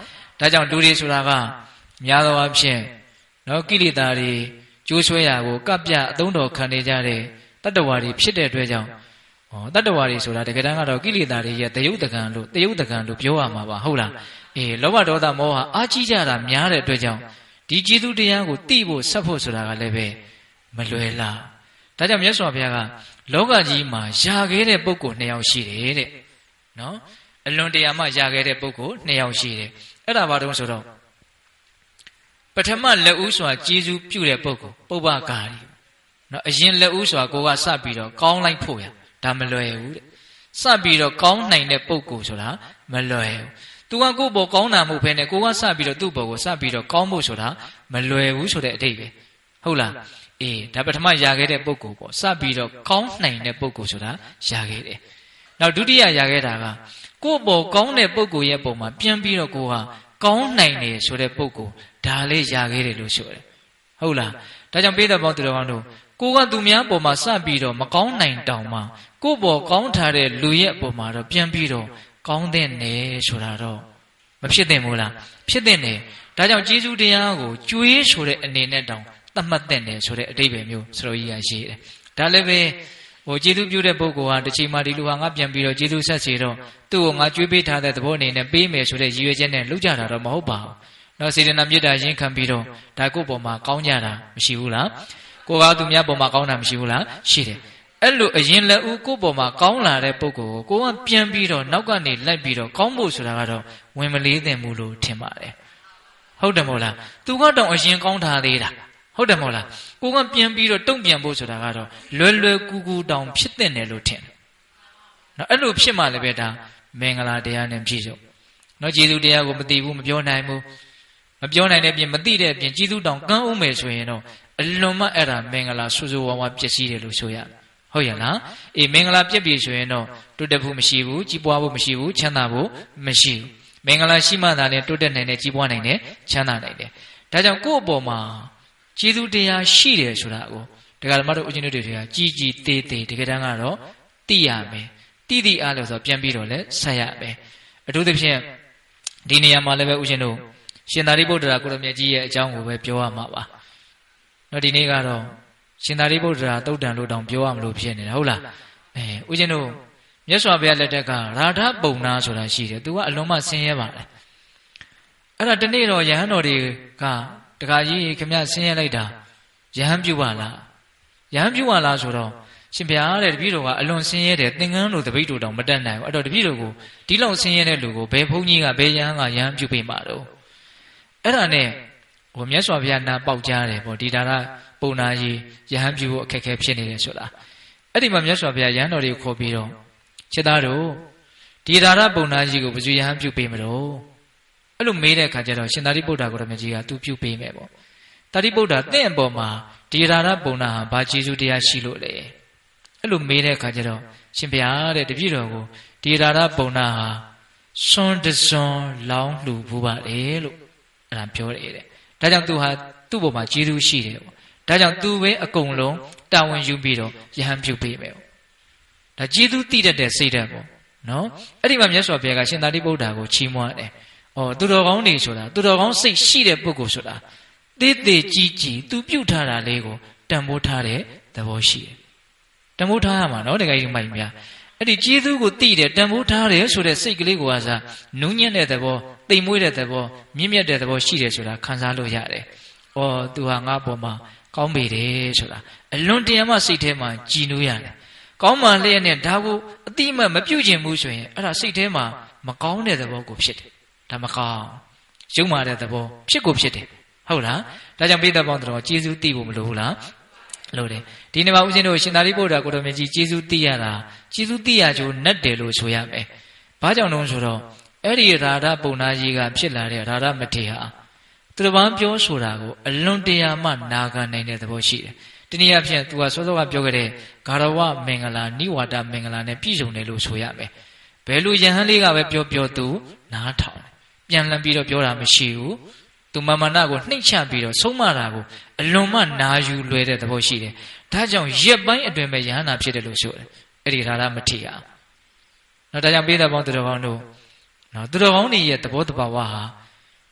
ဒါကြောင့်လူတွေဆိုတာကများသောအားဖြင့်နော်ကိလေသာတွေကျိုးဆွဲရာကိုကပ်ပြအသုံးတော်ခံနေကြတဲ့တတ္တဝါတွေဖြစ်တဲ့အတွက်ကြောင့်တတ္တဝါတွေဆိုတာတကယ်တမ်းကတော့ကိလေသာတွေရဲ့တယုတ်တကံလို့ပြောရမှာပါဟုတ်လားလောဘဒေါသမောဟအားကြီးကြတာများတဲ့အတွက်ကြောင့်ဒီကျေးဇူးတရားကိုသိဖို့ဆက်ဖို့ဆိုတာကလည်းပဲမလွယ်လားဒါကြောင့်မြတ်စွာဘုရားကလောကကြီးမှာယာခဲ့တဲ့ပုဂ္ဂိုလ် 2 ယောက်ရှိတယ်တဲ့နော်အလွန်တရာမှယာခဲ့တဲ့ပုဂ္ဂိုလ် 2 ယောက်ရှိတယ်အဲ့ဒါဘာတုံးဆိုတော့ပထမလက်ဦးစွာကျေးဇူးပြုတဲ့ပုဂ္ဂိုလ်ပုပ္ပကာရီနော်အရင်လက်ဦးစွာကိုကစပြီးတော့ကောင်းလိုက်ဖို့ရဒါမလွယ်ဘူးတဲ့စပြီးတော့ကောင်းနိုင်တဲ့ပုဂ္ဂိုလ်ဆိုတာမလွယ်ဘူးသူကကိုယ့်ဘောကောင်းတာမဟုတ်ဘဲနဲ့ကိုကစပြီးတော့သူ့ဘောကိုစပြီးတော့ကောင်းဖို့ဆိုတာမလွယ်ဘူးဆိုတဲ့အဓိပ္ပာယ်ဟုတ်လားဒါပထမယာခဲ့တဲ့ပုဂ္ဂိုလ်ပေါ့စပြီးတော့ကောင်းနိုင်တဲ့ပုဂ္ဂိုလ်ဆိုတာယာခဲ့တယ်နောက်ဒုတိယယာခဲ့တာကကိုယ့်ဘောကောင်းတဲ့ပုဂ္ဂိုလ်ရဲ့ပုံမှာပြန်ပြီးတော့ကိုကကောင်းနိုင်တယ်ဆိုတဲ့ပုဂ္ဂိုလ်ဒါလေးယာခဲ့တယ်လို့ဆိုတယ်ဟုတ်လားဒါကြောင့်ပိဿပေါင်းသူတော်ကောင်းတို့ကိုကသူများပုံမှာစပြီးတော့မကောင်းနိုင်တောင်မှကိုယ့်ဘောကောင်းထားတဲ့လူရဲ့ပုံမှာတော့ပြန်ပြီးတော့ကောင်းတဲ့နယ်ဆိုတာတော့မဖြစ်သင့်ဘူးလားဖြစ်သင့်တယ်ဒါကြောင့်ကျေးဇူးတရားကိုကြွေးဆိုတဲ့အနေနဲ့တောင်သတ်မှတ်တဲ့နယ်ဆိုတဲ့အဓိပ္ပာယ်မျိုးစတော်ကြီးရရှိတယ်ဒါလည်းပဲကျေးဇူးပြုတဲ့ပုဂ္ဂိုလ်ဟာတစ်ချိန်မှဒီလူဟာငါပြန်ပြီးတော့ကျေးဇူးဆက်စီတော့သူ့ကိုငါကြွေးပေးထားတဲ့သဘောအနေနဲ့ပေးမယ်ဆိုတဲ့ရည်ရွယ်ချက်နဲ့လုပ်ကြတာတော့မဟုတ်ပါဘူးနော်စေတနာမေတ္တာရင်းခံပြီးတော့ဒါကိုယ့်ပေါ်မှာကောင်းကြတာမရှိဘူးလားကိုကသူများပေါ်မှာကောင်းတာမရှိဘူးလားရှိတယ်အဲ့လိုအရင်လက်ဦးကိုယ့်ပေါ်မှာကောင်းလာတဲ့ပုဂ္ဂိုလ်ကိုကပြန်ပြီးတော့နောက်ကနေလိုက်ပြီးတော့ကောင်းဖို့ဆိုတာကတော့ဝင်မလေးသင့်ဘူးလို့ထင်ပါတယ်ဟုတ်တယ်မို့လားသူကတော့အရင်ကောင်းထားသေးတာဟုတ်တယ်မို့လားကိုကပြန်ပြီးတော့တုံ့ပြန်ဖို့ဆိုတာကတော့လွယ်လွယ်ကူကူတောင်ဖြစ်တဲ့နယ်လို့ထင်တယ်နော်အဲ့လိုဖြစ်မှလည်းပဲဒါမင်္ဂလာတရားနဲ့ပြည့်စုံနော်ကျေးဇူးတရားကိုမသိဘူးမပြောနိုင်ဘူးမပြောနိုင်တဲ့ပြင်မသိတဲ့ပြင်ကျေးဇူးတောင်ကမ်းဦးမယ်ဆိုရင်တော့အလွန်မှအဲ့ဒါမင်္ဂလာဆူဆူဝါးဝါပျက်စီးတယ်လို့ဆိုရဟုတ်ရလားမင်္ဂလာပြည့်ပြီဆိုရင်တော့တိုးတက်ဖို့မရှိဘူးကြီးပွားဖို့မရှိဘူးချမ်းသာဖို့မရှိဘူးမင်္ဂလာရှိမှသာလေတိုးတက်နိုင်တယ်ကြီးပွားနိုင်တယ်ချမ်းသာနိုင်တယ်ဒါကြောင့်ကိုယ့်အပေါ်မှာကျေးဇူးတရားရှိတယ်ဆိုတာကိုဒကာဓမ္မတို့ဦးဇင်းတို့တွေကကြီးကြီးသေးသေးတကယ်တမ်းကတော့သိရမယ်သိသိအားလို့ဆိုပြန်ပြီးတော့လည်းဆက်ရမယ်အထူးသဖြင့်ဒီနေရာမှာလည်းပဲဦးဇင်းတို့ရှင်သာရိပုတ္တရာကိုရမြတ်ကြီးရဲ့အကြောင်းကိုပဲပြောရမှာပါနော်ဒီနေ့ကတော့ရှင်သာရိပုတ္တရာသုတ်တံလို့တောင်ပြောရမလို့ဖြစ်နေတာဟုတ်လားဦးဇင်းတို့မြတ်စွာဘုရားလက်ထက်ကရာထပုံနာဆိုတာရှိတယ်သူကအလွန်မှဆင်းရဲပါတယ်အဲ့ဒါတနေ့တော့ယဟန်တော်တွေကတခါကြီးခမဆင်းရဲလိုက်တာယဟန်ပြုပါလားယဟန်ပြုပါလားဆိုတော့ရှင်ဘုရားတဲ့တပည့်တော်ကအလွန်ဆင်းရဲတယ်သင်္ကန်းလိုတပိတ်တို့တောင်မတက်နိုင်ဘူးအဲ့တော့တပည့်တော်ကိုဒီလောက်ဆင်းရဲတဲ့လူကိုဘယ်ဘုန်းကြီးကဘယ်ယဟန်ကယဟန်ပြုပေးမှာတော့အဲ့ဒါနဲ့မြတ်စွာဘုရားနာပေါက်ကြားတယ်ပေါ့ဒီဒါရပုံနာကြီးယဟန်ပြုဖို့အခက်အခဲဖြစ်နေတယ်ဆိုတာအဲ့ဒီမှာမြတ်စွာဘုရားယဟန်တော်တွေကိုခေါ်ပြီးတော့ခြေသားတို့ဒီဒါရပုံနာကြီးကိုဘယ်သူယဟန်ပြုပေးမလို့အဲ့လိုမေးတဲ့အခါကျတော့ရှင်သာရိပုတ္တရာကိုရမကြီးကသူပြုပေးမယ်ပေါ့သာရိပုတ္တရာတင့်အပေါ်မှာဒီဒါရပုံနာဟာဘာကျေးဇူးတရားရှိလို့လဲအဲ့လိုမေးတဲ့အခါကျတော့ရှင်ဘုရားတဲ့တပည့်တော်ကိုဒီဒါရပုံနာဟာစွန်းတစွန်းလောင်းလှူဘူးပါလေလို့အဲ့ဒါပြောတယ်တဲ့ဒါကြောင့်သူဟာသူ့ပေါ်မှာကျေးဇူးရှိတယ်ပေါ့ဒါကြောင့်သူပဲအကုန်လုံးတာဝန်ယူပြီးတော့ယဟန်ပြုပေးမယ်ပေါ့ဒါကျေးဇူးတည်တတ်တဲ့စိတ်ဓာတ်ပေါ့နော်အဲ့ဒီမှာမြတ်စွာဘုရားကရှင်သာရိပုတ္တရာကိုချီးမွမ်းတယ်သူတော်ကောင်းတွေဆိုတာသူတော်ကောင်းစိတ်ရှိတဲ့ပုဂ္ဂိုလ်ဆိုတာသေးသေးကြီးကြီးသူပြုတ်ထားတာလေးကိုတန်ဖိုးထားတဲ့သဘောရှိတယ်တန်ဖိုးထားရမှာနော်တကယ်ကြီးမိုက်များအဲ့ဒီကျေးဇူးကိုသိတယ်တန်ဖိုးထားတယ်ဆိုတဲ့စိတ်ကလေးကိုကစားနူးညံ့တဲ့သဘောတိမ်မွေးတဲ့သဘောမြင့်မြတ်တဲ့သဘောရှိတယ်ဆိုတာခံစားလို့ရတယ်သူဟာငါ့ပေါ်မှာကောင်းပေတယ်ဆိုတာအလွန်တရာမှစိတ်ထဲမှာကြည်နူးရတယ်ကောင်းမှလျက်နဲ့ဒါကိုအတိအမှမပြုတ်ကျင်ဘူးဆိုရင်အဲ့ဒါစိတ်ထဲမှာမကောင်းတဲ့သဘောကိုဖြစ်တယ်ဒါမကောင်းရုံမာတဲ့သဘောဖြစ်ကိုဖြစ်တယ်ဟုတ်လားဒါကြောင့်ပိဿပေါင်းတော်ကျေးဇူးသိဖို့မလိုဘူးလားလို့တယ်ဒီနေ့မှာဦးဇင်းတို့ရှင်သာရိပုတ္တရာကိုတော်မြတ်ကြီးကျေးဇူးသိရတာကျေးဇူးသိရကြိုးနဲ့တယ်လို့ဆိုရမယ်ဘာကြောင့်လဲဆိုတော့အဲ့ဒီရာဓပုံနာကြီးကဖြစ်လာတဲ့ရာဓမထေရဟာသူတစ်ပါးပြောဆိုတာကိုအလွန်တရာမှနာခံနိုင်တဲ့သဘောရှိတယ်တနည်းအားဖြင့်သူကစောစောကပြောခဲ့တဲ့ဂါရဝမင်္ဂလာနိဝါဒမင်္ဂလာနဲ့ပြည့်စုံတယ်လို့ဆိုရမယ်ဘယ်လိုယဟန်လေးကပဲပြောသူနားထောင်ပြန်လှန်ပြီးတော့ပြောတာမရှိဘူးသူမာမနာကိုနှိမ့်ချပြီးတော့ဆုံးမတာကိုအလွန်မှနာယူလွယ်တဲ့သဘောရှိတယ်ဒါကြောင့်ရက်ပိုင်းအတွင်းပဲယဟန်နာဖြစ်တယ်လို့ဆိုတယ်အဲ့ဒီရာဓမထေရနော်ဒါကြောင့်ပိဿပေါင်းသူတော်ကောင်းတို့နော်သူတော်ကောင်းတွေရဲ့သဘောတဘာဝဟာ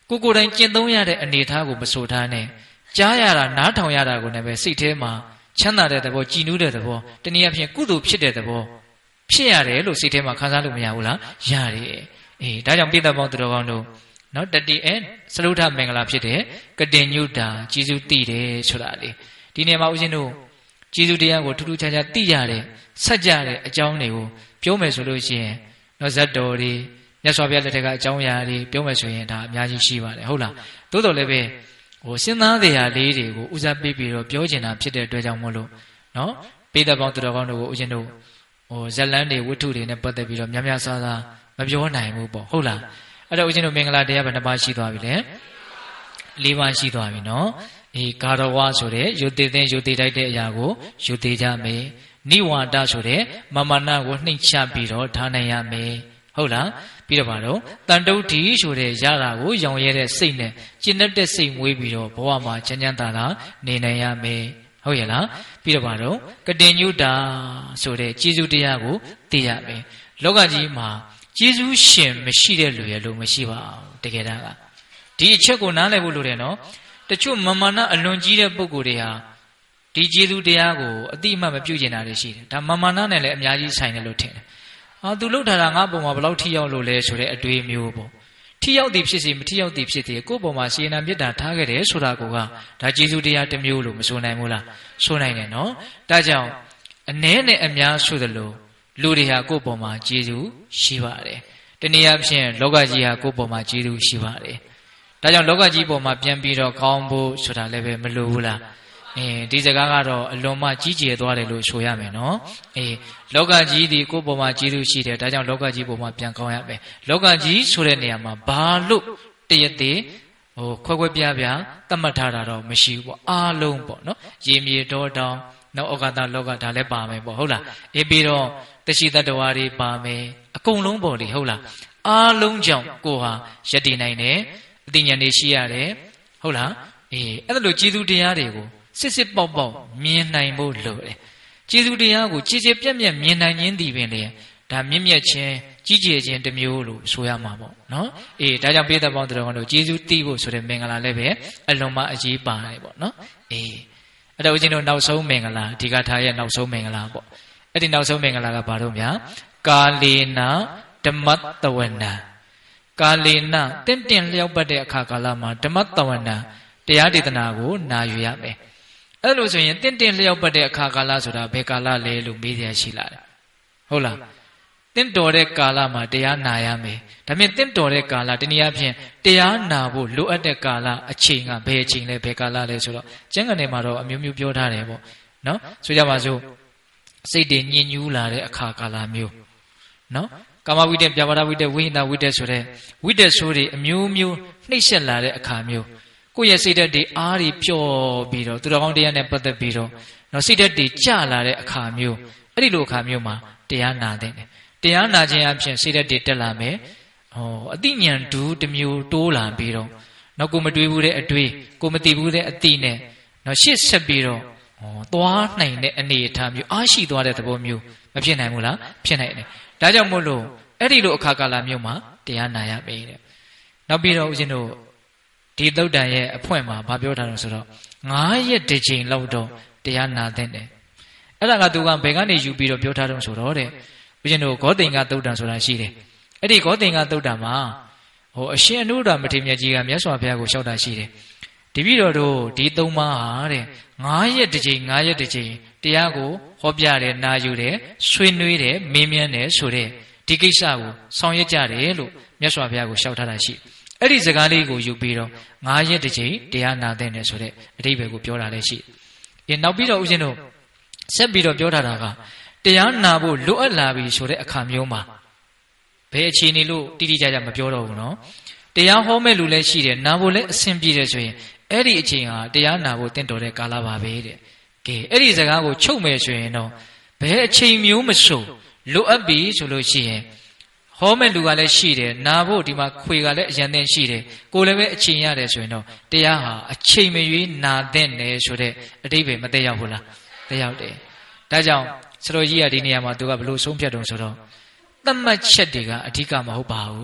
ကိုယ်တိုင်ကျင့်သုံးရတဲ့အနေအထားကိုမဆိုထားနဲ့ကြားရတာနားထောင်ရတာကိုလည်းပဲစိတ်ထဲမှာချမ်းသာတဲ့သဘောကြည်နူးတဲ့သဘောတနည်းအားဖြင့်ကုသိုလ်ဖြစ်တဲ့သဘောဖြစ်ရတယ်လို့စိတ်ထဲမှာခံစားလို့မရဘူးလားရတယ်ဒါကြောင့်ပိဋကပေါင်းသူတော်ကောင်းတို့နော်တတိစလုထမင်္ဂလာဖြစ်တဲ့ကတင်ညုတာကျေးဇူးတည်တယ်ဆိုတာလေဒီနေရာမှာဦးဇင်းတို့ကျေးဇူးတရားကိုထူးထူးခြားခြားသိရတဲ့ဆက်ကြတဲ့အကြောင်းတွေကိုပြောမယ်ဆိုလို့ရှိရင်နော်ဇတ်တော်တွေမြတ်စွာဘုရားလက်ထက်ကအကြောင်းအရာတွေပြောမယ်ဆိုရင်ဒါအများကြီးရှိပါတယ်ဟုတ်လားသို့တော်လည်းပဲစဉ်းစားတရားလေးတွေကိုဦးစားပေးပြီးတော့ပြောချင်တာဖြစ်တဲ့အတွက်ကြောင့်မို့လို့နော်ပိဋကပေါင်းသူတော်ကောင်းတို့ကိုဦးဇင်းတို့ဇလန်းတွေဝတ္ထုတွေနဲ့ပတ်သက်ပြီးတော့များများစားစားမပြောနိုင်ဘူးပေါ့ဟုတ်လားအဲ့တော့ဦးဇင်းတို့မင်္ဂလာတရားဘယ်နှပါးရှိသွားပြီလဲ၄ပါးရှိသွားပြီနော်ဂါရဝဆိုတဲ့ယုတ်သေးသိယုတ်သေးတိုက်တဲ့အရာကိုယုတ်သေးကြမယ်နိဝါဒဆိုတဲ့မာမနာကိုနှိမ့်ချပြီးတော့ထားနိုင်ရမယ်ဟုတ်လားပြီးတော့ဘာလို့တန်တုဋ္ဌိဆိုတဲ့ရတာကိုရောင်ရဲတဲ့စိတ်နဲ့ကျင့်တဲ့စိတ်မွေးပြီးတော့ဘဝမှာချမ်းချမ်းသာသာနေနိုင်ရမယ်ဟုတ်ရဲ့လားပြီးတော့ဘာလို့ကတင်ညုတာဆိုတဲ့ကျေးဇူးတရားကိုသိရမယ်လောကကြီးမှာကျေးဇူးရှင်မရှိတဲ့လူရဲ့လို့မရှိပါဘူးတကယ်တမ်းကဒီအချက်ကိုနားလည်ဖို့လိုတယ်နော်တချို့မာနအလွန်ကြီးတဲ့ပုဂ္ဂိုလ်တွေဟာဒီကျေးဇူးတရားကိုအတိအမှတ်မပြုကျင်တာတွေရှိတယ်ဒါမာနနဲ့လည်းအများကြီးဆိုင်တယ်လို့ထင်တယ်သူလှုပ်ထားတာငါ့ပုံမှာဘယ်လောက်ထိရောက်လို့လဲဆိုတဲ့အတွေးမျိုးပေါ့ထိရောက်သည်ဖြစ်စေမထိရောက်သည်ဖြစ်စေကိုယ့်ပုံမှာစေနာမေတ္တာထားခဲ့တယ်ဆိုတာကဒါကျေးဇူးတရားတစ်မျိုးလို့မဆိုနိုင်ဘူးလားဆိုနိုင်တယ်နော်ဒါကြောင့်အ ਨੇ နဲ့အများဆိုသလိုလူတွေဟာကိုယ့်ပုံမှာကျေးဇူးရှိပါတယ်တနည်းအားဖြင့်လောကကြီးဟာကိုယ့်ပုံမှာကျေးဇူးရှိပါတယ်ဒါကြောင့်လောကကြီးပုံမှာပြန်ပြီးတော့ကောင်းဖို့ဆိုတာလည်းပဲမလိုဘူးလားဒီစကားကတော့အလွန်မှကြီးကျယ်သွားတယ်လို့ဆိုရမယ်နော်လောကကြီးဒီကိုယ့်ပုံမှာကျေးဇူးရှိတယ်ဒါကြောင့်လောကကြီးပုံမှာပြန်ကောင်းရမယ်လောကကြီးဆိုတဲ့နေရာမှာဘာလို့တရသေးခွဲခွဲပြားပြားသတ်မှတ်ထားတာတော့မရှိဘူးပေါ့အားလုံးပေါ့နော်ရေမြေတောတောင်နောက်ဩဃတလောကဒါလည်းပါမယ်ပေါ့ဟုတ်လားပြီးတော့တရှိတတ္တဝါတွေပါမယ်အကုန်လုံးပေါ့လေဟုတ်လားအားလုံးကြောင့်ကိုဟာယက်တည်နိုင်တယ်အသိဉာဏ်တွေရှိရတယ်ဟုတ်လားအဲ့ဒါလိုကျေးဇူးတရားတွေကိုစစ်စစ်ပေါက်ပေါက်မြင်နိုင်ဖို့လိုတယ်ကျေးဇူးတရားကိုကြည်ကြည်ပြတ်ပြတ်မြင်နိုင်ခြင်းဒီပင်လေဒါမြင့်မြတ်ခြင်းကြီးကျယ်ခြင်းတစ်မျိုးလို့ဆိုရမှာပေါ့နော်ဒါကြောင့်ပိဋကပေါင်းသူတော်ကောင်းတို့ကျေးဇူးသိဖို့ဆိုတဲ့မင်္ဂလာလည်းပဲအလွန်မှအရေးပါတယ်ပေါ့နော်အဲ့တော့ဦးဇင်းတို့နောက်ဆုံးမင်္ဂလာဒီကထားရဲ့နောက်ဆုံးမင်္ဂလာပေါ့အဲ့ဒီနောက်ဆုံးမင်္ဂလာကဘာလို့များကာလေနဓမ္မတဝနံကာလေနတင့်တင့်လျောက်ပတ်တဲ့အခါကာလမှာဓမ္မတဝနံတရားဒေသနာကိုနာယူရမယ်အဲ့လိုဆိုရင်တင့်တင့်လျောက်ပတ်တဲ့အခါကာလဆိုတာဘယ်ကာလလဲလို့မေးရရှိလာတယ်ဟုတ်လားတင့်တော်တဲ့ကာလမှာတရားနာရမယ်ဒါပေမဲ့တင့်တော်တဲ့ကာလတနည်းအားဖြင့်တရားနာဖို့လိုအပ်တဲ့ကာလအချိန်ကဘယ်အချိန်လဲဘယ်ကာလလဲဆိုတော့ကျမ်းဂန်ထဲမှာတော့အမျိုးမျိုးပြောထားတယ်ပေါ့နော်ဆိုကြပါစို့စိတ်တွေညစ်ညူးလာတဲ့အခါကာလမျိုးနော်ကာမဝိတ္တပြဘာဒဝိတ္တဝိဟိတဝိတ္တဆိုတဲ့ဝိတ္တဆိုးတွေအမျိုးမျိုးနှိမ့်ဆက်လာတဲ့အခါမျိုးကိုယ့်ရဲ့စိတ်ဓာတ်တွေအားတွေပျော့ပြီးတော့သူတော်ကောင်းတရားနဲ့ပတ်သက်ပြီးတော့နော်စိတ်ဓာတ်တွေကျလာတဲ့အခါမျိုးအဲ့ဒီလိုအခါမျိုးမှာတရားနာတဲ့တရားနာခြင်းအပြင်စိတ်ဓာတ်တွေတက်လာမယ်အသိဉာဏ်ဒူးတစ်မျိုးတိုးလာပြီးတော့နော်ကိုမတွေးဘူးတဲ့အတွေးကိုမသိဘူးတဲ့အသိနဲ့နော်ရှေ့ဆက်ပြီးတော့သွားနိုင်တဲ့အနေအထားမျိုးအားရှိသွားတဲ့သဘောမျိုးမဖြစ်နိုင်ဘူးလားဖြစ်နိုင်တယ်ဒါကြောင့်မို့လို့အဲ့ဒီလိုအခါကာလမျိုးမှာတရားနာရပြီတဲ့နောက်ပြီးတော့ဦးဇင်းတို့ဒီသုတ်တန်ရဲ့အဖွင့်မှာဗာပြောထားလို့ဆိုတော့9ရက်တစ်ချိန်လောက်တော့တရားနာတဲ့တယ်အဲ့ဒါကသူကဘယ်ကနေယူပြီးတော့ပြောထားတော့ဆိုတော့တဲ့ဦးဇင်းတို့ဂေါတိန်ကသုတ်တန်ဆိုတာရှိတယ်အဲ့ဒီဂေါတိန်ကသုတ်တန်မှာအရှင်အနုဒ္ဓမထေရမြတ်ကြီးကမြတ်စွာဘုရားကိုလျှောက်တာရှိတယ်ဒီပြီးတော့တို့ဒီသုံးပါးဟာတဲ့9ရက်တစ်ချိန်9ရက်တစ်ချိန်တရားကိုဟောပြတယ်နာယူတယ်ဆွေးနွေးတယ်မေးမြန်းတယ်ဆိုတဲ့ဒီကိစ္စကိုဆောင်ရွက်ကြတယ်လို့မြတ်စွာဘုရားကိုလျှောက်ထားတာရှိအဲ့ဒီစကားလေးကိုယူပြီးတော့9ရက်တစ်ချိန်တရားနာတဲ့နဲ့ဆိုတဲ့အဓိပ္ပာယ်ကိုပြောတာလည်းရှိနောက်ပြီးတော့ဦးဇင်းတို့ဆက်ပြီးတော့ပြောထားတာကတရားနာဖို့လိုအပ်လာပြီဆိုတဲ့အခါမျိုးမှာဘယ်အခြေအနေလို့တိတိကျကျမပြောတော့ဘူးနော်တရားဟောမဲ့လူလည်းရှိတယ်နာဖို့လည်းအဆင်ပြေတယ်ဆိုရင်အဲ့ဒီအချိန်ဟာတရားနာဖို့တင့်တော်တဲ့ကာလပါပဲတဲ့ကဲအဲ့ဒီစကားကိုချုပ်မယ်ဆိုရင်တော့ဘယ်အချိန်မျိုးမဆိုလိုအပ်ပြီဆိုလို့ရှိရင်ဟောမဲ့လူကလည်းရှိတယ်နာဖို့ဒီမှာခွေကလည်းအရန်တင်ရှိတယ်ကိုယ်လည်းပဲအချိန်ရတယ်ဆိုရင်တော့တရားဟာအချိန်မရွေးနာတဲ့နယ်ဆိုတဲ့အဓိပ္ပာယ်မသက်ရောက်ဘူးလားသက်ရောက်တယ်ဒါကြောင့်ဆရာကြီးကဒီနေရာမှာသူကဘလို့ဆုံးဖြတ်တုံဆိုတော့သတ်မှတ်ချက်တွေကအဓိကမဟုတ်ပါဘူးတဲ့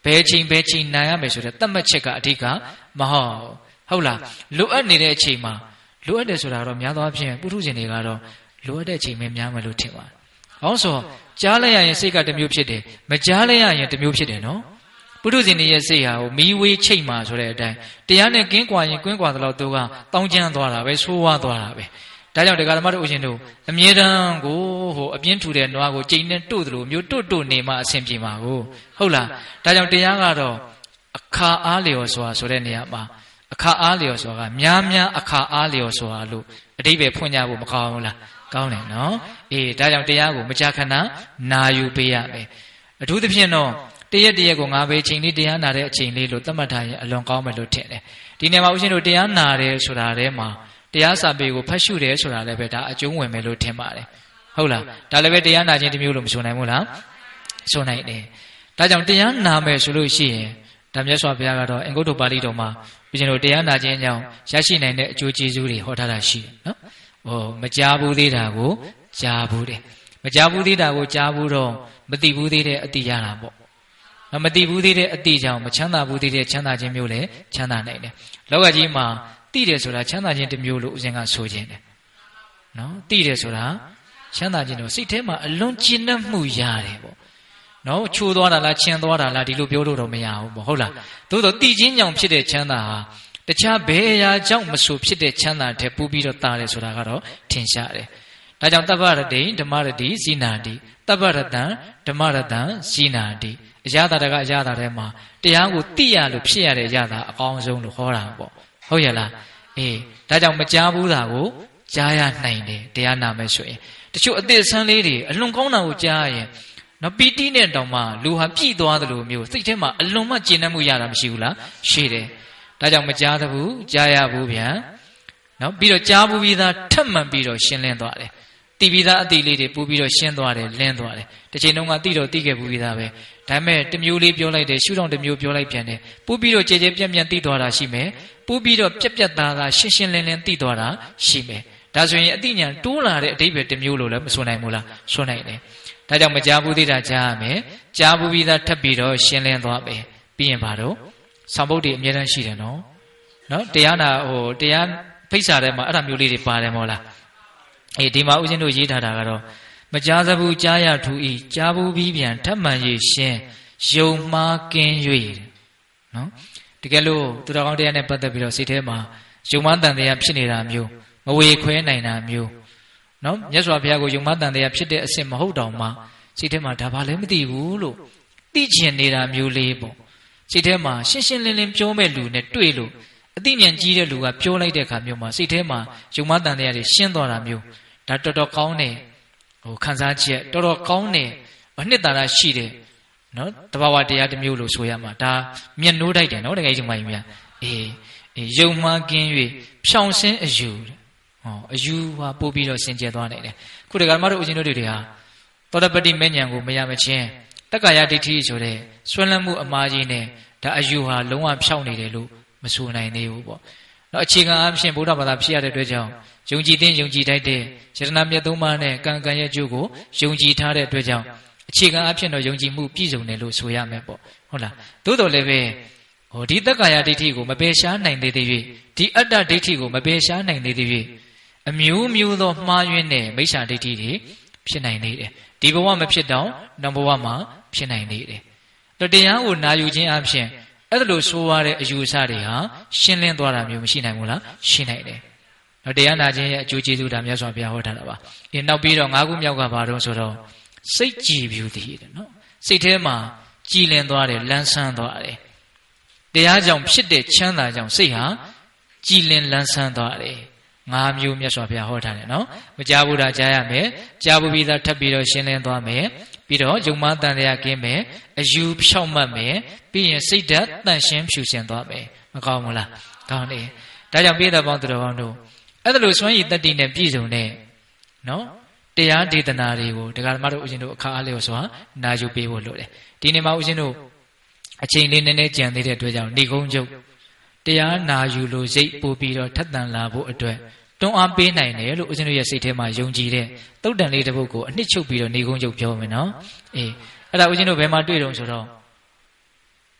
ဘယ်ချိန်နာရမယ်ဆိုတဲ့သတ်မှတ်ချက်ကအဓိကမဟုတ်လားလိုအပ်နေတဲ့အချိန်မှာလိုအပ်တယ်ဆိုတာတော့များသောအားဖြင့်ပုထုဇဉ်တွေကတော့လိုအပ်တဲ့အချိန်ပဲများမယ်လို့ထင်ပါတယ်။ဟောဆိုကြားလိုက်ရရင်စိတ်ကတစ်မျိုးဖြစ်တယ်မကြားလိုက်ရရင်တစ်မျိုးဖြစ်တယ်နော်။ပုထုဇဉ်တွေရဲ့စိတ်ဟာမီးဝေးချိတ်မှာဆိုတဲ့အတိုင်းတရားနဲ့ကင်းကွာရင်ကင်းကွာသလောက်သူကတောင်းကျမ်းသွားတာပဲဆိုးဝါးသွားတာပဲ။ဒါကြောင့်တရားဓမ္မတို့ဦးရှင်တို့အမြဲတမ်းကိုအပြင်းထူတဲ့နွားကိုကြိမ်နဲ့တို့သလိုမျိုးတို့နေမှအဆင်ပြေမှာကိုဟုတ်လား။ဒါကြောင့်တရားကတော့အခါအားလျော်စွာဆိုတဲ့နေရာမှာအခါအားလျော်စွာကများအခါအားလျော်စွာလို့အဓိပ္ပာယ်ဖွင့်ကြဖို့မကောင်းဘူးလားကောင်းတယ်နော်ဒါကြောင့်တရားကိုမကြာခဏနာယူပေးရမယ်အထူးသဖြင့်တော့တရက်ကိုငါပဲချိန်လေးတရားနာတဲ့အချိန်လေးလို့သတ်မှတ်ထားရင်အလွန်ကောင်းမယ်လို့ထင်တယ်ဒီနေ့မှာဦးရှင်တို့တရားနာတယ်ဆိုတာထဲမှာတရားစာပေကိုဖတ်ရှုတယ်ဆိုတာလည်းပဲဒါအကျုံးဝင်မယ်လို့ထင်ပါတယ်ဟုတ်လားဒါလည်းပဲတရားနာခြင်းတစ်မျိုးလို့မဆိုနိုင်ဘူးလားဆိုနိုင်တယ်ဒါကြောင့်တရားနာမယ်ဆိုလို့ရှိရင်ဒါမြတ်စွာဘုရားကတော့အင်္ဂုတ္တပါဠိတော်မှာဦးရှင်တို့တရားနာခြင်းအကြောင်းရရှိနိုင်တဲ့အကျိုးကျေးဇူးတွေဟောထားတာရှိတယ်နော်မကြားဘူးသေးတာကိုကြားဘူးတယ်မကြားဘူးသေးတာကိုကြားဘူးတော့မသိဘူးသေးတဲ့အတိရတာပေါ့မသိဘူးသေးတဲ့အတိကြောင့်မချမ်းသာဘူးသေးတဲ့ချမ်းသာခြင်းမျိုးလည်းချမ်းသာနိုင်တယ်လောကကြီးမှာသိတယ်ဆိုတာချမ်းသာခြင်းတစ်မျိုးလို့ဦးဇင်းကဆိုခြင်းတယ်နော်သိတယ်ဆိုတာချမ်းသာခြင်းတော့စိတ်ထဲမှာအလွန်ကျဉ်းနှံ့မှုရတယ်ပေါ့နော်ချိုးသွားတာလားချင်သွားတာလားဒီလိုပြောလို့တော့မရဘူးပေါ့ဟုတ်လားသို့တော့သိခြင်းကြောင့်ဖြစ်တဲ့ချမ်းသာဟာတခြားဘယ်အရာကြောင့်မဆိုဖြစ်တဲ့ချမ်းသာတဲ့ပူပြီးတော့တာတယ်ဆိုတာကတော့ထင်ရှားတယ်ဒါကြောင့်တပ္ပရတိဓမ္မရတိဇိနာတိတပ္ပရတံဓမ္မရတံဇိနာတိအရာတာကအရာတာထဲမှာတရားကိုသိရလို့ဖြစ်ရတဲ့အရာတာအကောင်းဆုံးလို့ဟောတာပေါ့ဟုတ်ရဲ့လားဒါကြောင့်မကြားဘူးတာကိုကြားရနိုင်တယ်တရားနာမယ်ဆိုရင်တချို့အသစ်ဆန်းလေးတွေအလွန်ကောင်းတာကိုကြားရင်နော်ပီတိနဲ့တောင်မှလူဟာပြည့်သွားသလိုမျိုးစိတ်ထဲမှာအလွန်မှကျဉ်းနှံ့မှုရတာမရှိဘူးလားရှိတယ်ဒါကြောင့်မကြားသဘူးကြားရဘူးဗျာနော်ပြီးတော့ကြားဘူးပြီးသားထပ်မှန်ပြီးတော့ရှင်းလင်းသွားတယ်တိပြီးသားအတိလေးတွေပူပြီးတော့ရှင်းသွားတယ်လင်းသွားတယ်တစ်ချိန်လုံးကတိတော့တိခဲ့ဘူးပြီးသားပဲဒါပေမဲ့တစ်မျိုးလေးပြောလိုက်တယ်ရှုထောင့်တစ်မျိုးပြောလိုက်ပြန်တယ်ပူပြီးတော့ကြဲပြန့်တိသွားတာရှိမယ်ပူပြီးတော့ပြက်သားရှင်းလင်းတိသွားတာရှိမယ်ဒါဆိုရင်အတိညာတိုးလာတဲ့အဓိပ္ပာယ်တစ်မျိုးလို့လည်းမဆိုနိုင်ဘူးလားဆိုနိုင်တယ်ဒါကြောင့်မကြားဘူးသေးတာကြားရမယ်ကြားဘူးပြီးသားထပ်ပြီးတော့ရှင်းလင်းသွားမယ်ပြီးရင်ဘာတော့ဆောင်ပုဒ်တွေအများတန်းရှိတယ်နော်တရားနာတရားဖိတ်စာထဲမှာအဲ့ဒါမျိုးလေးတွေပါတယ်မို့လားဒီမှာဦးဇင်းတို့ရေးထားတာကတော့မကြားစဘူးကြားရထူဤကြားဘူးပြီးပြန်ထပ်မှန်ရရှင်းယုံမှားကင်း၍နော်တကယ်လို့သူတော်ကောင်းတရားနဲ့ပတ်သက်ပြီးတော့စိတ်ထဲမှာယုံမှားတန်တရားဖြစ်နေတာမျိုးမဝေခွဲနိုင်တာမျိုးနော်မြတ်စွာဘုရားကိုယုံမှားတန်တရားဖြစ်တဲ့အစစ်မဟုတ်တောင်မှစိတ်ထဲမှာဒါဘာလဲမသိဘူးလို့သိချင်နေတာမျိုးလေးပေါ့စိတ်ထဲမှာရှင်းလင်းပြောမဲ့လူနဲ့တွေ့လို့အသိဉာဏ်ကြီးတဲ့လူကပြောလိုက်တဲ့အခါမျိုးမှာစိတ်ထဲမှာယုံမှားတန်တရားတွေရှင်းသွားတာမျိုးဒါတော်တော်ကောင်းတယ်ခံစားချက်တော်တော်ကောင်းတယ်အနှစ်သာရရှိတယ်နော်တဘာဝတရားတစ်မျိုးလို့ဆိုရမှာဒါမျက်နှိုးတိုက်တယ်နော်တကယ်ကြီးမှကြီးယုံမှားကင်း၍ဖြောင်ဆင်းအယူအယူဟာပို့ပြီးတော့စင်ကြယ်သွားနိုင်တယ်ခုတကယ်မှတို့ဦးဇင်းတို့တွေဟာသောတပတိမဉ္ဇဉ်ကိုမရမချင်းတက္ကာယဒိဋ္ဌိဆိုတဲ့ဆွဲလန်းမှုအမှားကြီးနဲ့ဒါအယူဟာလုံးဝဖြောင့်နေတယ်လို့မဆိုနိုင်သေးဘူးပေါ့နော်အခြေခံအဖြစ်ဗုဒ္ဓဘာသာဖြစ်ရတဲ့အတွက်ကြောင့်ယုံကြည်တဲ့ယုံကြည်တိုက်တဲ့ယတနာမြတ်သုံးပါးနဲ့ကံရဲ့အကျိုးကိုယုံကြည်ထားတဲ့အတွက်ကြောင့်အခြေခံအဖြစ်တော့ယုံကြည်မှုပြည့်စုံတယ်လို့ဆိုရမယ်ပေါ့ဟုတ်လားသို့တော်လည်းပဲဒီတက္ကာယဒိဋ္ဌိကိုမပယ်ရှားနိုင်သေးသေး၍ဒီအတ္တဒိဋ္ဌိကိုမပယ်ရှားနိုင်သေးသေး၍အမျိုးသောမှားယွင်းတဲ့မိစ္ဆာဒိဋ္ဌိတွေဖြစ်နိုင်သေးတယ်ဒီဘဝမဖြစ်တော့နောက်ဘဝမှာဖြစ်နိုင်သေးတယ်တရားကိုနာယူခြင်းအပြင်အဲ့ဒါလို့ဆိုရတဲ့အယူအဆတွေဟာရှင်းလင်းသွားတာမျိုးမရှိနိုင်ဘူးလားရှင်းနိုင်တယ်တရားနာခြင်းရဲ့အကျိုးကျေးဇူးဒါမြတ်စွာဘုရားဟောထားတာပါနောက်ပြီးတော့၅ခုမြောက်ကဘာတော့ဆိုတော့စိတ်ကြည်ဖြူသည်တဲ့နော်စိတ်ထဲမှာကြည်လင်သွားတယ်လန်းဆန်းသွားတယ်တရားကြောင့်ဖြစ်တဲ့ချမ်းသာကြောင့်စိတ်ဟာကြည်လင်လန်းဆန်းသွားတယ်၅မျိုးမြတ်စွာဘုရားဟောထားတယ်နော်မကြားဘူးတာကြားရမယ်ကြားဘူးပြီးသားထပ်ပြီးတော့ရှင်းလင်းသွားမယ်ပြီးတော့ယုံမှားတန်တရားကင်းမယ်အယူဖြောင့်မတ်မယ်ပြီးရင်စိတ်ဓာတ်တန့်ရှင်းဖြူစင်သွားမယ်မကောင်းဘူးလားကောင်းတယ်ဒါကြောင့်ပိဋကပေါင်းသူတော်ကောင်းတို့အဲ့ဒါလိုစွမ်းရည်တတ္တိနဲ့ပြည့်စုံတဲ့နော်တရားဒေသနာတွေကိုဒကာဓမ္မတို့ဦးဇင်းတို့အခါအားလျော်စွာနာယူပေးဖို့လိုတယ်ဒီနေ့မှာဦးဇင်းတို့အချိန်လေးနည်းနည်းကြံသေးတဲ့အတွက်ကြောင့်ဏိကုံးချုပ်တရားနာယူလို့စိတ်ပို့ပြီးတော့ထက်သန်လာဖို့အတွက်တွန်းအားပေးနိုင်တယ်လို့ဦးဇင်းတို့ရဲ့စိတ်ထဲမှာယုံကြည်တဲ့သုတ်တန်လေးတစ်ပုဒ်ကိုအနှစ်ချုပ်ပြီးတော့ဏိကုံးချုပ်ပြောမယ်နော်အဲ့ဒါဦးဇင်းတို့ဘယ်မှာတွေ့တုံးဆိုတော့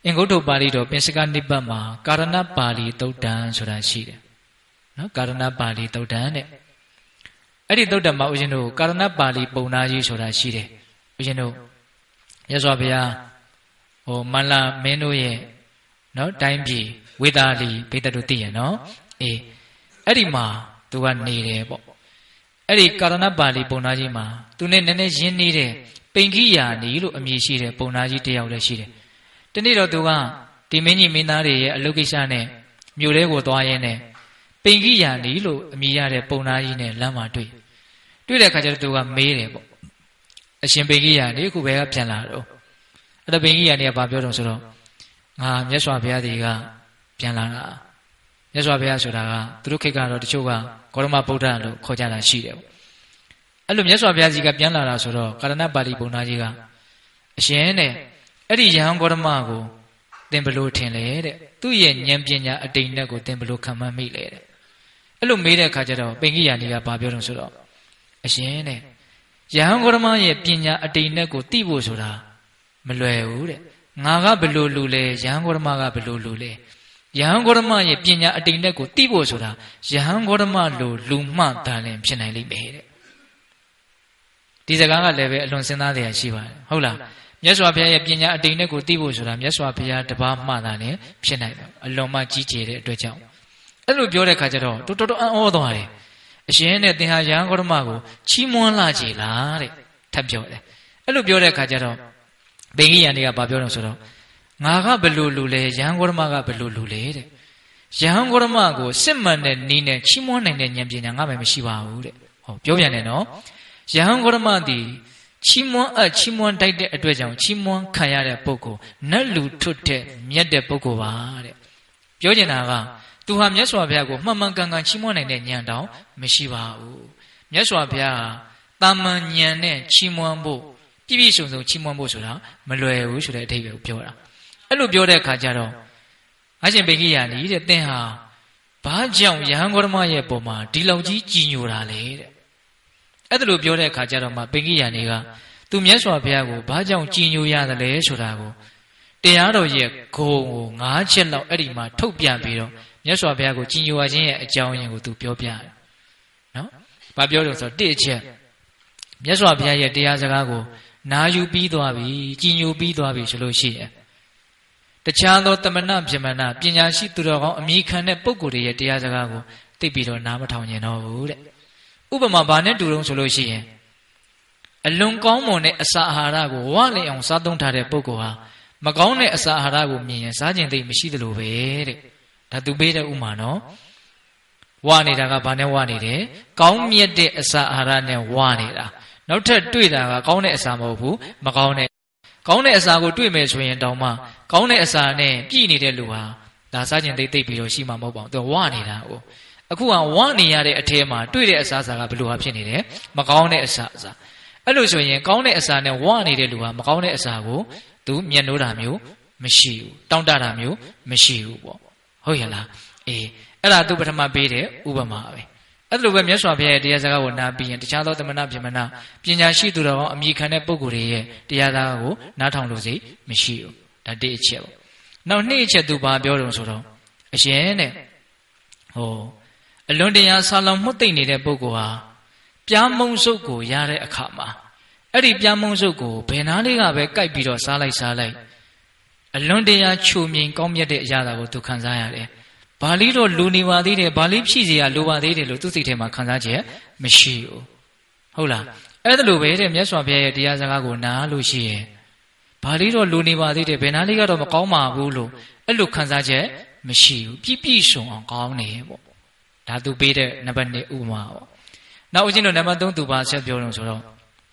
အင်္ဂုတ္တပါဠိတော်ပင်စကနိပတ်မှာကာရဏပါဠိသုတ်တံဆိုတာရှိတယ်နော်ကာရဏပါဠိသုတ်တံတဲ့အဲ့ဒီသုတ်တံမှာဦးဇင်းတို့ကာရဏပါဠိပုံနာကြီးဆိုတာရှိတယ်ဦးဇင်းတို့မြတ်စွာဘုရားမန္လာမင်းတို့ရဲ့နော်တိုင်းပြည်ဝေသာလီဘိတ္တတို့သိရနော်အဲ့ဒီမှာသူကနေတယ်ပေါ့အဲ့ဒီကာရဏပါဠိပုံနာကြီးမှာသူနဲ့နည်းနည်းရင်းနှီးတဲ့ပိန်ခိယာနီလို့အမည်ရှိတဲ့ပုံနာကြီးတယောက်လည်းရှိတယ်တနေ့တော့သူကဒီမင်းကြီးမင်းသားတွေရဲ့အလုပ်ကိစ္စနဲ့မြို့ထဲကိုသွားရင်းနဲ့ပိန်ခိယာနီလို့အမည်ရတဲ့ပုံနာကြီးနဲ့လမ်းမှာတွေ့တဲ့အခါကျတော့သူကမေးတယ်ပေါ့အရှင်ပိန်ခိယာနီခုဘယ်ကပြန်လာတော့အဲ့တော့ပိန်ခိယာနီကဘာပြောတော့ဆိုတော့ငါမြတ်စွာဘုရားဒီကပြန်လာတာမြတ်စွာဘုရားဆိုတာကသူတို့ခေတ်ကတော့တချို့ကဂေါတမဗုဒ္ဓလို့ခေါ်ကြတာရှိတယ်ပေါ့အဲ့လိုမြတ်စွာဘုရားကြီးကပြန်လာတာဆိုတော့ကာရဏပါဠိပုံနာကြီးကအရှင်နဲ့အဲ့ဒီယဟန်ဂေါတမကိုသင်ဘလို့ထင်လဲတဲ့သူ့ရဲ့ဉာဏ်ပညာအတိတ်နဲ့ကိုသင်ဘလို့ခံမှန်းမိလဲတဲ့အဲ့လိုမေးတဲ့အခါကျတော့ပိန်ခိယာနီကဘာပြောတော့ဆိုတော့အရှင်နဲ့ယဟန်ဂေါတမရဲ့ပညာအတိတ်နဲ့ကိုသိဖို့ဆိုတာမလွယ်ဘူးတဲ့ငါကဘလို့လူလဲယဟန်ဂေါတမကဘလို့လူလဲယဟန်ဂေါတမရဲ့ပညာအတိတ်နဲ့ကိုသိဖို့ဆိုတာယဟန်ဂေါတမလိုလူမှတန်လင်ဖြစ်နိုင်လိမ့်မယ်တဲ့ဒီစကားကလည်းပဲအလွန်စဉ်းစားတဲ့အရာရှိပါတယ်ဟုတ်လားမြတ်စွာဘုရားရဲ့ပညာအတိတ်နဲ့ကိုသိဖို့ဆိုတာမြတ်စွာဘုရားတပါးမှသာလည်းဖြစ်နိုင်တယ်အလွန်မှကြီးကျယ်တဲ့အတွက်ကြောင့်အဲ့လိုပြောတဲ့ခါကျတော့တော်တော်အံ့ဩသွားတယ်အရှင်နဲ့သင်ဟာယဟန်ဂေါတမကိုချီးမွမ်းလာကြလားတဲ့ထပ်ပြောတယ်အဲ့လိုပြောတဲ့ခါကျတော့ပိန်ခိယာနီကဘာပြောတော့ဆိုတော့ငါကဘလို့လူလဲယဟန်ဂေါတမကဘလို့လူလဲတဲ့ယဟန်ဂေါတမကိုစစ်မှန်တဲ့နည်းနဲ့ချီးမွမ်းနိုင်တဲ့ဉာဏ်ပညာငါမှမရှိပါဘူးတဲ့ဟောပြောပြန်တယ်နော်ယဟန်ဂေါတမသည်ချီးမွမ်းတိုက်တဲ့အတွက်ကြောင့်ချီးမွမ်းခံရတဲ့ပုဂ္ဂိုလ်နတ်လူထွတ်တဲ့မြတ်တဲ့ပုဂ္ဂိုလ်ပါတဲ့ပြောချင်တာကသူဟာမြတ်စွာဘုရားကိုမှန်မှန်ကန်ကန်ချီးမွမ်းနိုင်တဲ့ဉာဏ်တောင်မရှိပါဘူးမြတ်စွာဘုရားဟာတာမန်ဉာဏ်နဲ့ချီးမွမ်းဖို့ပြည့်ပြည့်စုံစုံချီးမွမ်းဖို့ဆိုတာမလွယ်ဘူးဆိုတဲ့အဓိပ္ပာယ်ကိုပြောတာအဲ့လိုပြောတဲ့အခါကျတော့အရှင်ပိန်ခိယာနီတဲ့သင်ဟာဘာကြောင့်ယဟန်ဂေါတမရဲ့ပုံမှာဒီလောက်ကြီးကြည်ညိုတာလဲတဲ့အဲ့ဒါလိုပြောတဲ့အခါကျတော့မှပိန်ခိယာနီကသူမြတ်စွာဘုရားကိုဘာကြောင့်ကြည်ညိုရတယ်လဲဆိုတာကိုတရားတော်ရဲ့ဂုဏ်ကို၅ချက်လောက်အဲ့ဒီမှာထုတ်ပြန်ပြီးတော့မြတ်စွာဘုရားကိုကြည်ညိုရခြင်းရဲ့အကြောင်းရင်းကိုသူပြောပြတယ်နော်။ဘာပြောလို့ဆိုတော့တစ်ချက်မြတ်စွာဘုရားရဲ့တရားစကားကိုနာယူပြီးသွားပြီကြည်ညိုပြီးသွားပြီဆိုလို့ရှိရင်တခြားသောတမနာပြမနာပညာရှိသူတော်ကောင်းအမိခံတဲ့ပုဂ္ဂိုလ်တွေရဲ့တရားစကားကိုသိပြီးတော့နားမထောင်ကျင်တော့ဘူးတဲ့ဥပမာဘာနဲ့တူတုံးဆိုလို့ရှိရင်အလွန်ကောင်းမွန်တဲ့အစာအာဟာရကိုဝလင်အောင်စားသုံးထားတဲ့ပုဂ္ဂိုလ်ဟာမကောင်းတဲ့အစာအာဟာရကိုမြင်ရင်စားကျင်သိမရှိသလိုပဲတဲ့ဒါသူပေးတဲ့ဥမာနော်ဝနေတာကဘာနဲ့ဝနေတယ်ကောင်းမြတ်တဲ့အစာအာဟာရနဲ့ဝနေတာနောက်ထပ်တွေ့တာကကောင်းတဲ့အစာမဟုတ်ဘူးမကောင်းတဲ့အစာကိုတွေ့မယ်ဆိုရင်တောင်မှကောင်းတဲ့အစာနဲ့ပြည့်နေတဲ့လူဟာဒါစားကျင်သိပြီးတော့ရှိမှာမဟုတ်ပါဘူးသူဝနေတာဟုတ်အခုကဝနေရတဲ့အထဲမှာတွေ့တဲ့အစာကဘယ်လိုဟာဖြစ်နေတယ်မကောင်းတဲ့အစာအဲ့လိုဆိုရင်ကောင်းတဲ့အစာနဲ့ဝနေတဲ့လူဟာမကောင်းတဲ့အစာကိုသူမျက်နှိုးတာမျိုးမရှိဘူးတောင့်တတာမျိုးမရှိဘူးပေါ့ဟုတ်ရဲ့လားအေးအဲ့ဒါသူပထမပေးတဲ့ဥပမာပဲအဲ့လိုပဲမြတ်စွာဘုရားရဲ့တရားစကားကိုနားပြီးရင်တခြားသောသမဏပြမနာပညာရှိသူတော်ကောင်းအမိခံတဲ့ပုဂ္ဂိုလ်တွေရဲ့တရားစကားကိုနားထောင်လို့စိမရှိဘူးဒါတစ်အချက်ပေါ့နောက်နှစ်အချက်သူဘာပြောတုံဆိုတော့အရှင်တဲ့အလွန်တရာဆာလောင်မှုတ်သိမ့်နေတဲ့ပုဂ္ဂိုလ်ဟာပြားမုံစုပ်ကိုရတဲ့အခါမှာအဲ့ဒီပြားမုံစုပ်ကိုဘယ်နာလေးကပဲကြိုက်ပြီးတော့စားလိုက်အလွန်တရာချိုမြင်ကောင်းမြတ်တဲ့အရာကိုသူခံစားရတယ်ဘာလို့တော့လူနေပါသေးတယ်ဘာလို့ဖြည့်เสียလိုပါသေးတယ်လို့သူစိတ်ထဲမှာခံစားချက်မရှိဘူးဟုတ်လားအဲ့ဒါလိုပဲတဲ့မြတ်စွာဘုရားရဲ့တရားစကားကိုနားလို့ရှိရင်ဘာလို့တော့လူနေပါသေးတယ်ဘယ်နာလေးကတော့မကောင်းပါဘူးလို့အဲ့လိုခံစားချက်မရှိဘူးပြည့်စုံအောင်ကောင်းနေပေါ့ဒါသူပေးတဲ့နံပါတ်2ဥပမာပေါ့နောက်ဦးဇင်းတို့နံပါတ်3သူပါဆက်ပြောလို့ဆိုတော့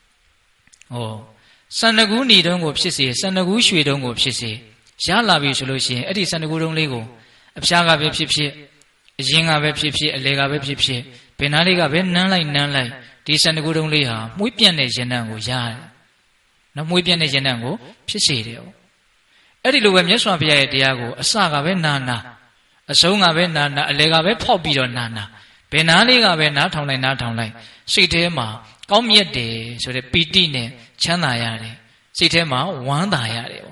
စန္ဒကူးညီတုံးကိုဖြစ်စေစန္ဒကူးရွှေတုံးကိုဖြစ်စေရလာပြီဆိုလို့ရှိရင်အဲ့ဒီစန္ဒကူးတုံးလေးကိုအဖျားကပဲဖြစ်ဖြစ်အရင်ကပဲဖြစ်ဖြစ်အလေကပဲဖြစ်ဖြစ်ဘယ်နာလေးကပဲနမ်းလိုက်ဒီစန္ဒကူးတုံးလေးဟာမှုေးပြန့်တဲ့ရင်နှံကိုရတယ်နော်မှုေးပြန့်တဲ့ရင်နှံကိုဖြစ်စေတယ်ပေါ့အဲ့ဒီလိုပဲမြတ်စွာဘုရားရဲ့တရားကိုအစကပဲနာအဆုံးကပဲနာအလေကပဲဖောက်ပြီးတော့နာဘယ်နာလေးကပဲနားထောင်လိုက်စိတ်ထဲမှာကောင်းမြတ်တယ်ဆိုတဲ့ပီတိနဲ့ချမ်းသာရတယ်စိတ်ထဲမှာဝမ်းသာရတယ်ပေါ့ဒါ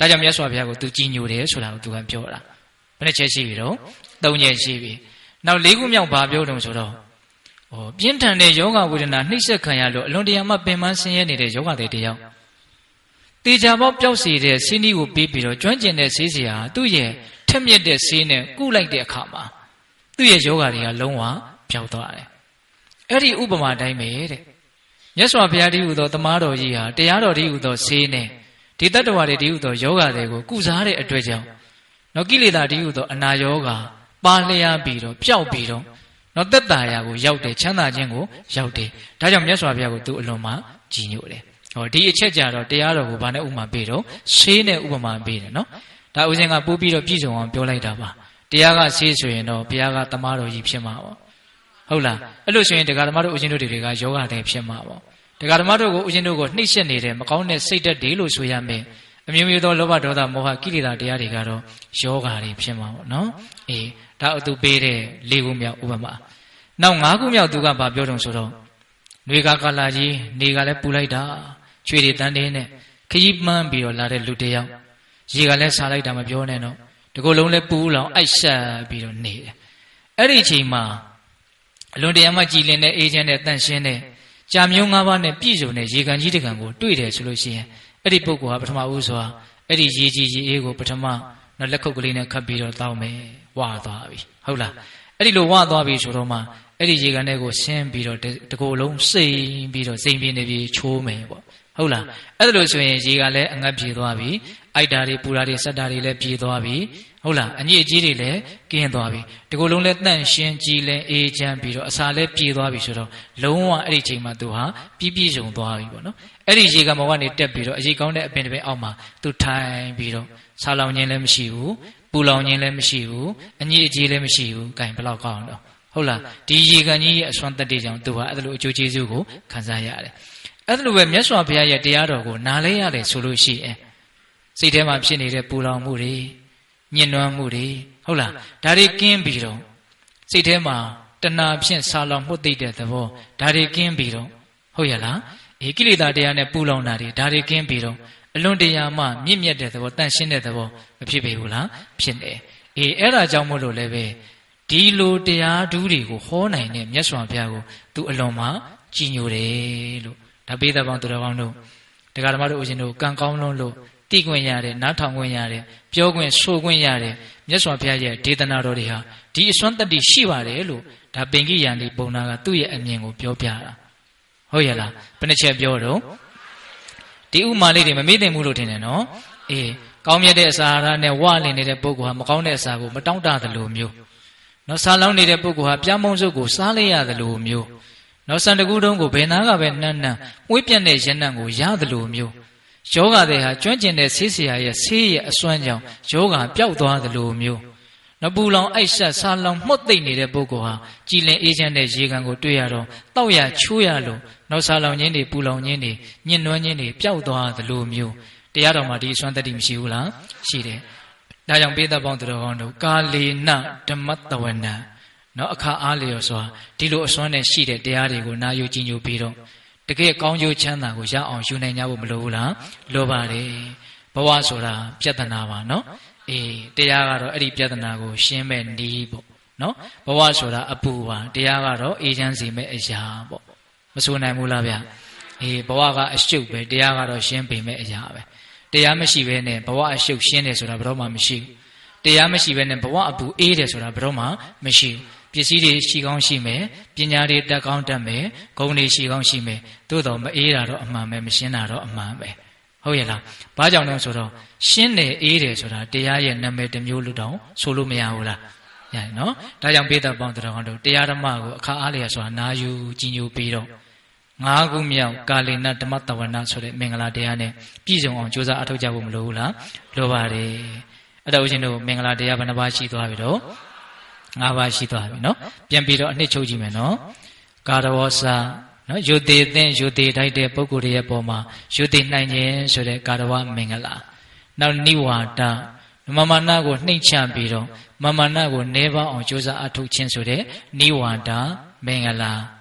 ဒါကြောင့်မြတ်စွာဘုရားကိုသူကြည်ညိုတယ်ဆိုတာကိုသူကပြောတာဘယ်နဲ့ချက်ရှိပြီတော့၃ချက်ရှိပြီနောက်၄ခုမြောက်ဘာပြောတုံဆိုတော့ပြင်းထန်တဲ့ယောဂဝေဒနာနှိမ့်ဆက်ခံရလို့အလွန်တရာမှပင်ပန်းဆင်းရဲနေတဲ့ယောဂတွေတယောက်တေချာပေါက်ပျောက်စီတဲ့ဆေးနီးကိုပေးပြီးတော့ကျွမ်းကျင်တဲ့ဆေးစရာသူ့ရဲ့ထက်မြက်တဲ့ဆေးနဲ့ကုလိုက်တဲ့အခါမှာသူ့ရဲ့ယောဂတွေကလုံးဝပျောက်သွားတယ်အဲ့ဒီဥပမာတိုင်းပဲတဲ့မြတ်စွာဘုရားတည်းဟူသောတမားတော်ကြီးဟာတရားတော်တည်းဟူသောဆေးနဲ့ဒီတတ္တဝါတွေတည်းဟူသောယောဂတွေကိုကုစားတဲ့အတွက်ကြောင့်နော်ကိလေသာတည်းဟူသောအနာယောဂပါလျားပြီးတော့ပျောက်ပြီးတော့နော်သက်သာရာကိုရောက်တယ်ချမ်းသာခြင်းကိုရောက်တယ်ဒါကြောင့်မြတ်စွာဘုရားကိုသူအလွန်မှကြည်ညိုတယ်ဒီအချက်ကြတော့တရားတော်ကိုဘာနဲ့ဥပမာပေးတော့ဆေးနဲ့ဥပမာပေးတယ်နော်ဒါဦးဇင်းကပို့ပြီးတော့ပြည့်စုံအောင်ပြောလိုက်တာပါတရားကဆေးဆိုရင်တော့ဘုရားကတမားတော်ကြီးဖြစ်မှာပေါ့ဟုတ်လားအဲ့လိုဆိုရင်တရားဓမ္မတို့ဦးဇင်းတို့တွေကယောဂတွေဖြစ်မှာပေါ့တရားဓမ္မတို့ကိုဦးဇင်းတို့ကိုနှိမ့်ဆက်နေတဲ့မကောင်းတဲ့စိတ်ဓာတ်တွေလို့ဆိုရမယ်အမျိုးမျိုးသောလောဘဒေါသမောဟကိလေသာတရားတွေကတော့ယောဂတွေဖြစ်မှာပေါ့နော်ဒါအတူပေးတဲ့၄ခုမြောက်ဥပမာနောက်၅ခုမြောက်သူကဘာပြောတုံဆိုတော့ຫນွေကာလကြီးနေကလည်းပူလိုက်တာချွေတွေတန်းတင်းနဲ့ခကြီးမှန်းပြီးတော့လာတဲ့လူတယောက်ရေကလည်းစားလိုက်တာမပြောနဲ့တော့ဒီကိုယ်လုံးလည်းပူလောင်အိုက်ဆက်ပြီးတော့နေတယ်အဲ့ဒီအချိန်မှာအလွန်တရာမှကြည်လင်တဲ့အေးချမ်းတဲ့တန့်ရှင်းတဲ့ကြာမျိုး၅ပါးနဲ့ပြည့်စုံတဲ့ရေကန်ကြီးတကန်ကိုတွေ့တယ်ဆိုလို့ရှိရင်အဲ့ဒီပုဂ္ဂိုလ်ဟာပထမဦးစွာအဲ့ဒီရေကြီးရေအေးကိုပထမနော်လက်ခုပ်ကလေးနဲ့ခတ်ပြီးတော့တောင်းမယ်ဝါသွားပြီဟုတ်လားအဲ့ဒီလိုဝါသွားပြီဆိုတော့မှအဲ့ဒီရေကန်ထဲကိုဆင်းပြီးတော့တကိုယ်လုံးစိမ့်ပြီးတော့စိမ့်ပြင်းနေပြီးချိုးမယ်ပေါ့ဟုတ်လားအဲ့ဒါလို့ဆိုရင်ရေကလည်းအငတ်ပြေသွားပြီအိုက်တာတွေပူတာတွေစက်တာတွေလည်းပြေသွားပြီဟုတ်လားအညစ်အကြေးတွေလည်းကင်းသွားပြီဒီကိုယ်လုံးလည်းတန့်ရှင်းကြည်လင်အေးချမ်းပြီးတော့အစာလည်းပြေသွားပြီဆိုတော့လုံးဝအဲ့ဒီချိန်မှာသူဟာပြည့်စုံသွားပြီပေါ့နော်အဲ့ဒီရေကမောကနေတက်ပြီးတော့အရေးကောင်းတဲ့အပင်တစ်ပင်အောက်မှာသူထိုင်ပြီးတော့ဆာလောင်ခြင်းလည်းမရှိဘူးပူလောင်ခြင်းလည်းမရှိဘူးအညစ်အကြေးလည်းမရှိဘူးဂိုင်ဘလောက်ကောင်းတော့ဟုတ်လားဒီရေကန်ကြီးရဲ့အစွမ်းတက်တဲ့ကြောင့်သူဟာအဲ့လိုအကျိုးကျေးဇူးကိုခံစားရတယ်အဲ့လိုပဲမြတ်စွာဘုရားရဲ့တရားတော်ကိုနားလဲရတယ်ဆိုလို့ရှိရင်စိတ်ထဲမှာဖြစ်နေတဲ့ပူလောင်မှုတွေညှဉ်းနှွမ်းမှုတွေဟုတ်လားဒါတွေကင်းပြီးတော့စိတ်ထဲမှာတဏှာဖြင့်ဆာလောင်မှုသိတဲ့သဘောဒါတွေကင်းပြီးတော့ဟုတ်ရလားကိလေသာတရားနဲ့ပူလောင်တာတွေဒါတွေကင်းပြီးတော့အလွန်တရာမှမြင့်မြတ်တဲ့သဘောတန့်ရှင်းတဲ့သဘောမဖြစ်ပေဘူးလားဖြစ်နေအဲ့ဒါကြောင့်မို့လို့လည်းပဲဒီလိုတရားဓုတွေကိုဟောနိုင်တဲ့မြတ်စွာဘုရားကိုသူအလွန်မှကြည်ညိုတယ်လို့ဒါပေးတဲ့ပေါင်းသူတော်ကောင်းတို့တရားဓမ္မတို့ဦးဇင်းတို့ကံကောင်းလုံးလို့သိခွင့်ရတယ်နားထောင်ခွင့်ရတယ်ပြောခွင့်ဆိုခွင့်ရတယ်မြတ်စွာဘုရားရဲ့ဒေသနာတော်တွေဟာဒီအစွမ်းတတ္တိရှိပါတယ်လို့ဒါပင်ကိယံဒီပုံနာကသူ့ရဲ့အမြင်ကိုပြောပြတာဟုတ်ရဲ့လားဘယ်နှချက်ပြောတော့ဒီဥမာလေးတွေမမေ့သင့်ဘူးလို့ထင်တယ်နော်ကောင်းမြတ်တဲ့အစာအာဟာရနဲ့ဝါလင်နေတဲ့ပုဂ္ဂိုလ်ဟာမကောင်းတဲ့အစာကိုမတောင့်တသလိုမျိုးနော်ဆာလောင်းနေတဲ့ပုဂ္ဂိုလ်ဟာပြားမုံစုပ်ကိုစားလိုက်ရသလိုမျိုးနော်စံတကူတုံးကိုဘယ်နာကပဲနှမ်းနှမ်းမွေးပြတ်တဲ့ရနံ့ကိုရသလိုမျိုးယောဂတွေဟာကျွမ်းကျင်တဲ့ဆေးဆရာရဲ့ဆေးရဲ့အစွမ်းကြောင့်ယောဂပျောက်သွားသလိုမျိုးနပူလောင်အိုက်ဆက်ဆာလောင်မှုတ်သိမ့်နေတဲ့ပုဂ္ဂိုလ်ဟာကြည်လင်အေးချမ်းတဲ့ရေကန်ကိုတွေ့ရတော့တောက်ရချိုးရလို့နောက်ဆာလောင်ခြင်းတွေပူလောင်ခြင်းတွေညှဉ်းနှွမ်းခြင်းတွေပျောက်သွားသလိုမျိုးတရားတော်မှာဒီအစွမ်းတတ္တိမရှိဘူးလားရှိတယ်ဒါကြောင့်ပေးသက်ပေါင်းသူတော်ကောင်းတို့ကာလေနဓမ္မတဝနံနော်အခါအားလျော်စွာဒီလိုအစွမ်းနဲ့ရှိတဲ့တရားတွေကိုနာယူကြည်ညိုပြီးတော့တကယ်ကောင်းကျိုးချမ်းသာကိုရအောင်ယူနိုင်ကြဖို့မလိုဘူးလားလိုပါတယ်ဘဝဆိုတာပြဿနာပါနော်တရားကတော့အဲ့ဒီပြဿနာကိုရှင်းမဲ့နည်းပေါ့နော်ဘဝဆိုတာအပူပါတရားကတော့အေးချမ်းစေမဲ့အရာပေါ့မဆိုနိုင်ဘူးလားဗျဘဝကအရှုပ်ပဲတရားကတော့ရှင်းပေမဲ့အရာပဲတရားမရှိဘဲနဲ့ဘဝအရှုပ်ရှင်းတယ်ဆိုတာဘယ်တော့မှမရှိဘူးတရားမရှိဘဲနဲ့ဘဝအပူအေးတယ်ဆိုတာဘယ်တော့မှမရှိဘူးပစ္စည်းတွေရှိကောင်းရှိမယ်ပညာတွေတက်ကောင်းတက်မယ်ဂုဏ်တွေရှိကောင်းရှိမယ်သို့တော်မအေးတာတော့အမှန်ပဲမရှင်းတာတော့အမှန်ပဲဟုတ်ရဲ့လားဘာကြောင့်လဲဆိုတော့ရှင်းတယ်အေးတယ်ဆိုတာတရားရဲ့နာမည်တစ်မျိုးလို့တောင်ဆိုလို့မရဘူးလားရတယ်နော်ဒါကြောင့်ပေးသက်ပေါင်းတော်တို့တရားဓမ္မကိုအခါအားလျက်ဆိုတာနာယူကြည်ညိုပြီးတော့၅ခုမြောက်ကာလေနဓမ္မတဝနာဆိုတဲ့မင်္ဂလာတရားနဲ့ပြည့်စုံအောင်ကြိုးစားအထောက်ကြဖို့မလိုဘူးလားလိုပါတယ်အဲ့တော့ဦးဇင်းတို့မင်္ဂလာတရားဘယ်နှပါးရှိသွားပြီတော့၅ပါးရှိသွားပြီနော်ပြန်ပြီးတော့အနှစ်ချုပ်ကြည့်မယ်နော်ကာရဝောစာနော်ယုတ်သေးသင်ယုတ်သေးတိုက်တဲ့ပုဂ္ဂိုလ်တွေရဲ့ပေါ်မှာယုတ်သေးနိုင်ခြင်းဆိုတဲ့ကာရဝမင်္ဂလာနောက်နိဝါဒမမာနကိုနှိမ့်ချပြီးတော့မမာနကိုနည်းပါအောင်ကြိုးစားအထုတ်ခြင်းဆိုတဲ့နိဝါဒမင်္ဂလာ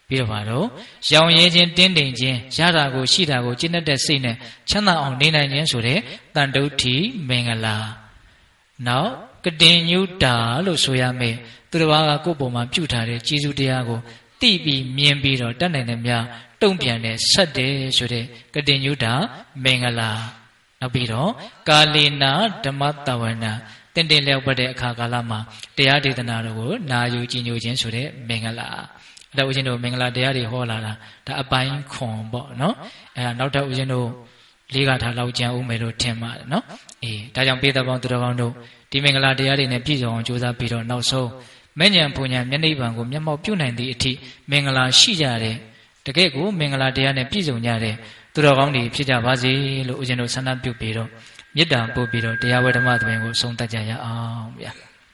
ပြီးတော့ဘာလို့ရောင်ရဲခြင်းတင်းတိမ်ခြင်းရတာကိုရှိတာကိုကျင့်တဲ့စိတ်နဲ့ချမ်းသာအောင်နေနိုင်ခြင်းဆိုတဲ့တန်တုဋ္ဌိမင်္ဂလာနောက်ကတိညုတာလို့ဆိုရမယ်သူတစ်ပါးကကိုယ့်ပုံမှာပြုထားတဲ့ကျေးဇူးတရားကိုသိပြီးမြင်ပြီးတော့တတ်နိုင်တဲ့များတုံ့ပြန်တဲ့ဆက်တယ်ဆိုတဲ့ကတိညုတာမင်္ဂလာနောက်ပြီးတော့ကာလေနာဓမ္မတဝနာတင်တင်လျောက်ပတ်တဲ့အခါကာလမှာတရားဒေသနာတို့ကိုနာယူကြည်ညိုခြင်းဆိုတဲ့မင်္ဂလာအဲ့ဒါဦးဇင်းတို့မင်္ဂလာတရားတွေဟောလာတာဒါအပိုင်းခွန်ပေါ့နော်အဲ့ဒါနောက်ထပ်ဦးဇင်းတို့လေးကထားလောက်ကြံဦးမယ်လို့ထင်ပါတယ်နော်ဒါကြောင့်ပေးသဘောသူတော်ကောင်းတို့ဒီမင်္ဂလာတရားတွေနဲ့ပြည့်စုံအောင်ကြိုးစားပြီးတော့နောက်ဆုံးမဉ္ဇဉ်ပူညာမျက်နှိပ်ပံကိုမျက်မှောက်ပြုနိုင်သည့်အထိမင်္ဂလာရှိကြတဲ့တကယ့်ကိုမင်္ဂလာတရားနဲ့ပြည့်စုံကြတဲ့သူတော်ကောင်းတွေဖြစ်ကြပါစေလို့ဦးဇင်းတို့ဆန္ဒပြုပြီးတော့မေတ္တာပို့ပြီးတော့တရားဝဲဓမ္မသဘင်ကိုဆုံးသတ်ကြရအောင်ဗျာ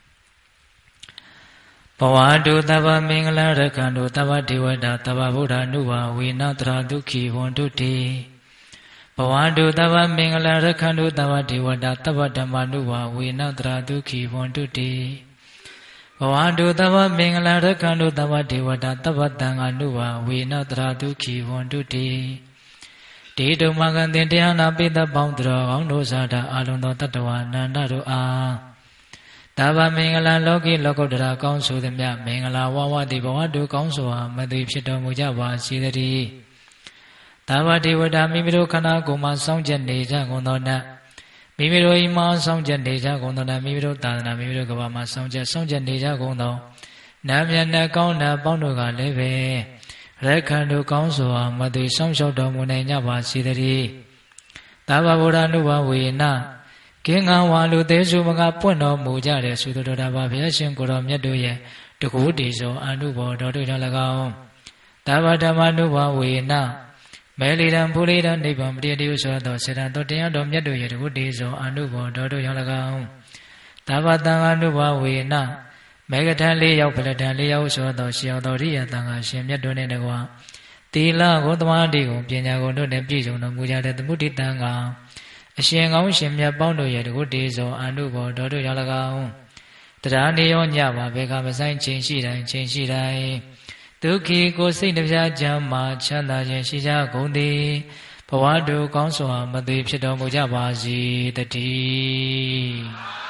ဘဝတုတဗ္ဗမင်္ဂလာရခန္တုတဗ္ဗဒေဝတာတဗ္ဗဗုဒ္ဓ ानु ဝဝေနတရာဒုက္ခိဝန္တုတိဘဝတုတဗ္ဗမင်္ဂလာရခန္တုတဗ္ဗဒေဝတာတဗ္ဗဓမ္မာနုဝဝေနတရာဒုက္ခိဝန္တုတိဘဝတုတဗ္ဗမင်္ဂလာရခန္တုတဗ္ဗဒေဝတာတဗ္ဗတံဃာနုဝဝေနတရာဒုက္ခိဝန္တုတိဒေတုမကံတင်တရားနာပိသပေါင်းတော်ကောင်းတို့ဇာတာအလုံးသောတတ္တဝါနန္ဒတို့အားတဗ္ဗမင်္ဂလာလောကီလောကုတ္တရာကောင်းဆိုသည်မြမင်္ဂလာဝဝတိဘဝတုကောင်းစွာမသိဖြစ်တော်မူကြပါစေတည်းတဗ္ဗဒေဝတာမိမိတို့ခန္ဓာကိုယ်မှာစောင့်ကြနေကြကုန်သောနတ်မိမိတို့အိမ်မှာစောင့်ကြနေကြကုန်သောနတ်မိမိတို့သာသနာမိမိတို့ကဘာမှာစောင့်ကြနေကြကုန်သောနတ်မြတ်နဲ့ကောင်းတဲ့ပေါင်းတို့ကလည်းပဲရခန္တုကောင်းစွာမသိစောင့်ရှောက်တော်မူနိုင်ကြပါစေတည်းတဗ္ဗဗုဒ္ဓ ानु ဝေနကင်းကံဝါလူသေးစုမကပွင့်တော်မူကြတဲ့သုတ္တတော်ဘုရားရှင်ကိုတော်မြတ်တို့ရဲ့တကူတေဇောအနုဘောတော်တို့ကြောင့်၎င်းတဗ္ဗဓမ္မ ानु ဝေနမဲလီရန်ဖူလီရန်နိဗ္ဗာန်ပရိတိယဆိုသောစေတံတော်တရားတော်မြတ်တို့ရဲ့တကူတေဇောအနုဘောတော်တို့ကြောင့်၎င်းတဗ္ဗတံ ानु ဝေနမေဃထံ၄ရောက်ဖလထံ၄ရောက်ဆိုသောရှင်တော်ရိယတန်ခါရှင်မြတ်တို့နှင့်တကွာသီလကိုသမာဓိကိုပညာကိုတို့နှင့်ပြည့်စုံတော်မူကြတဲ့သမုဒိတံခါအရှင်ကောင်းရှင်မြတ်ပေါင်းတို့ရဲ့တကုတေဇောအနုဘောတော်တို့ရောက်၎င်းတရားနေရောညပါဘေကမဆိုင်ချိန်ရှိတိုင်းဒုက္ခိကိုစိတ်နှပြချမ်းမှာချမ်းသာခြင်းရှိကြကုန်သည်ဘဝတို့ကောင်းစွာမသိဖြစ်တော်မူကြပါစေတည်း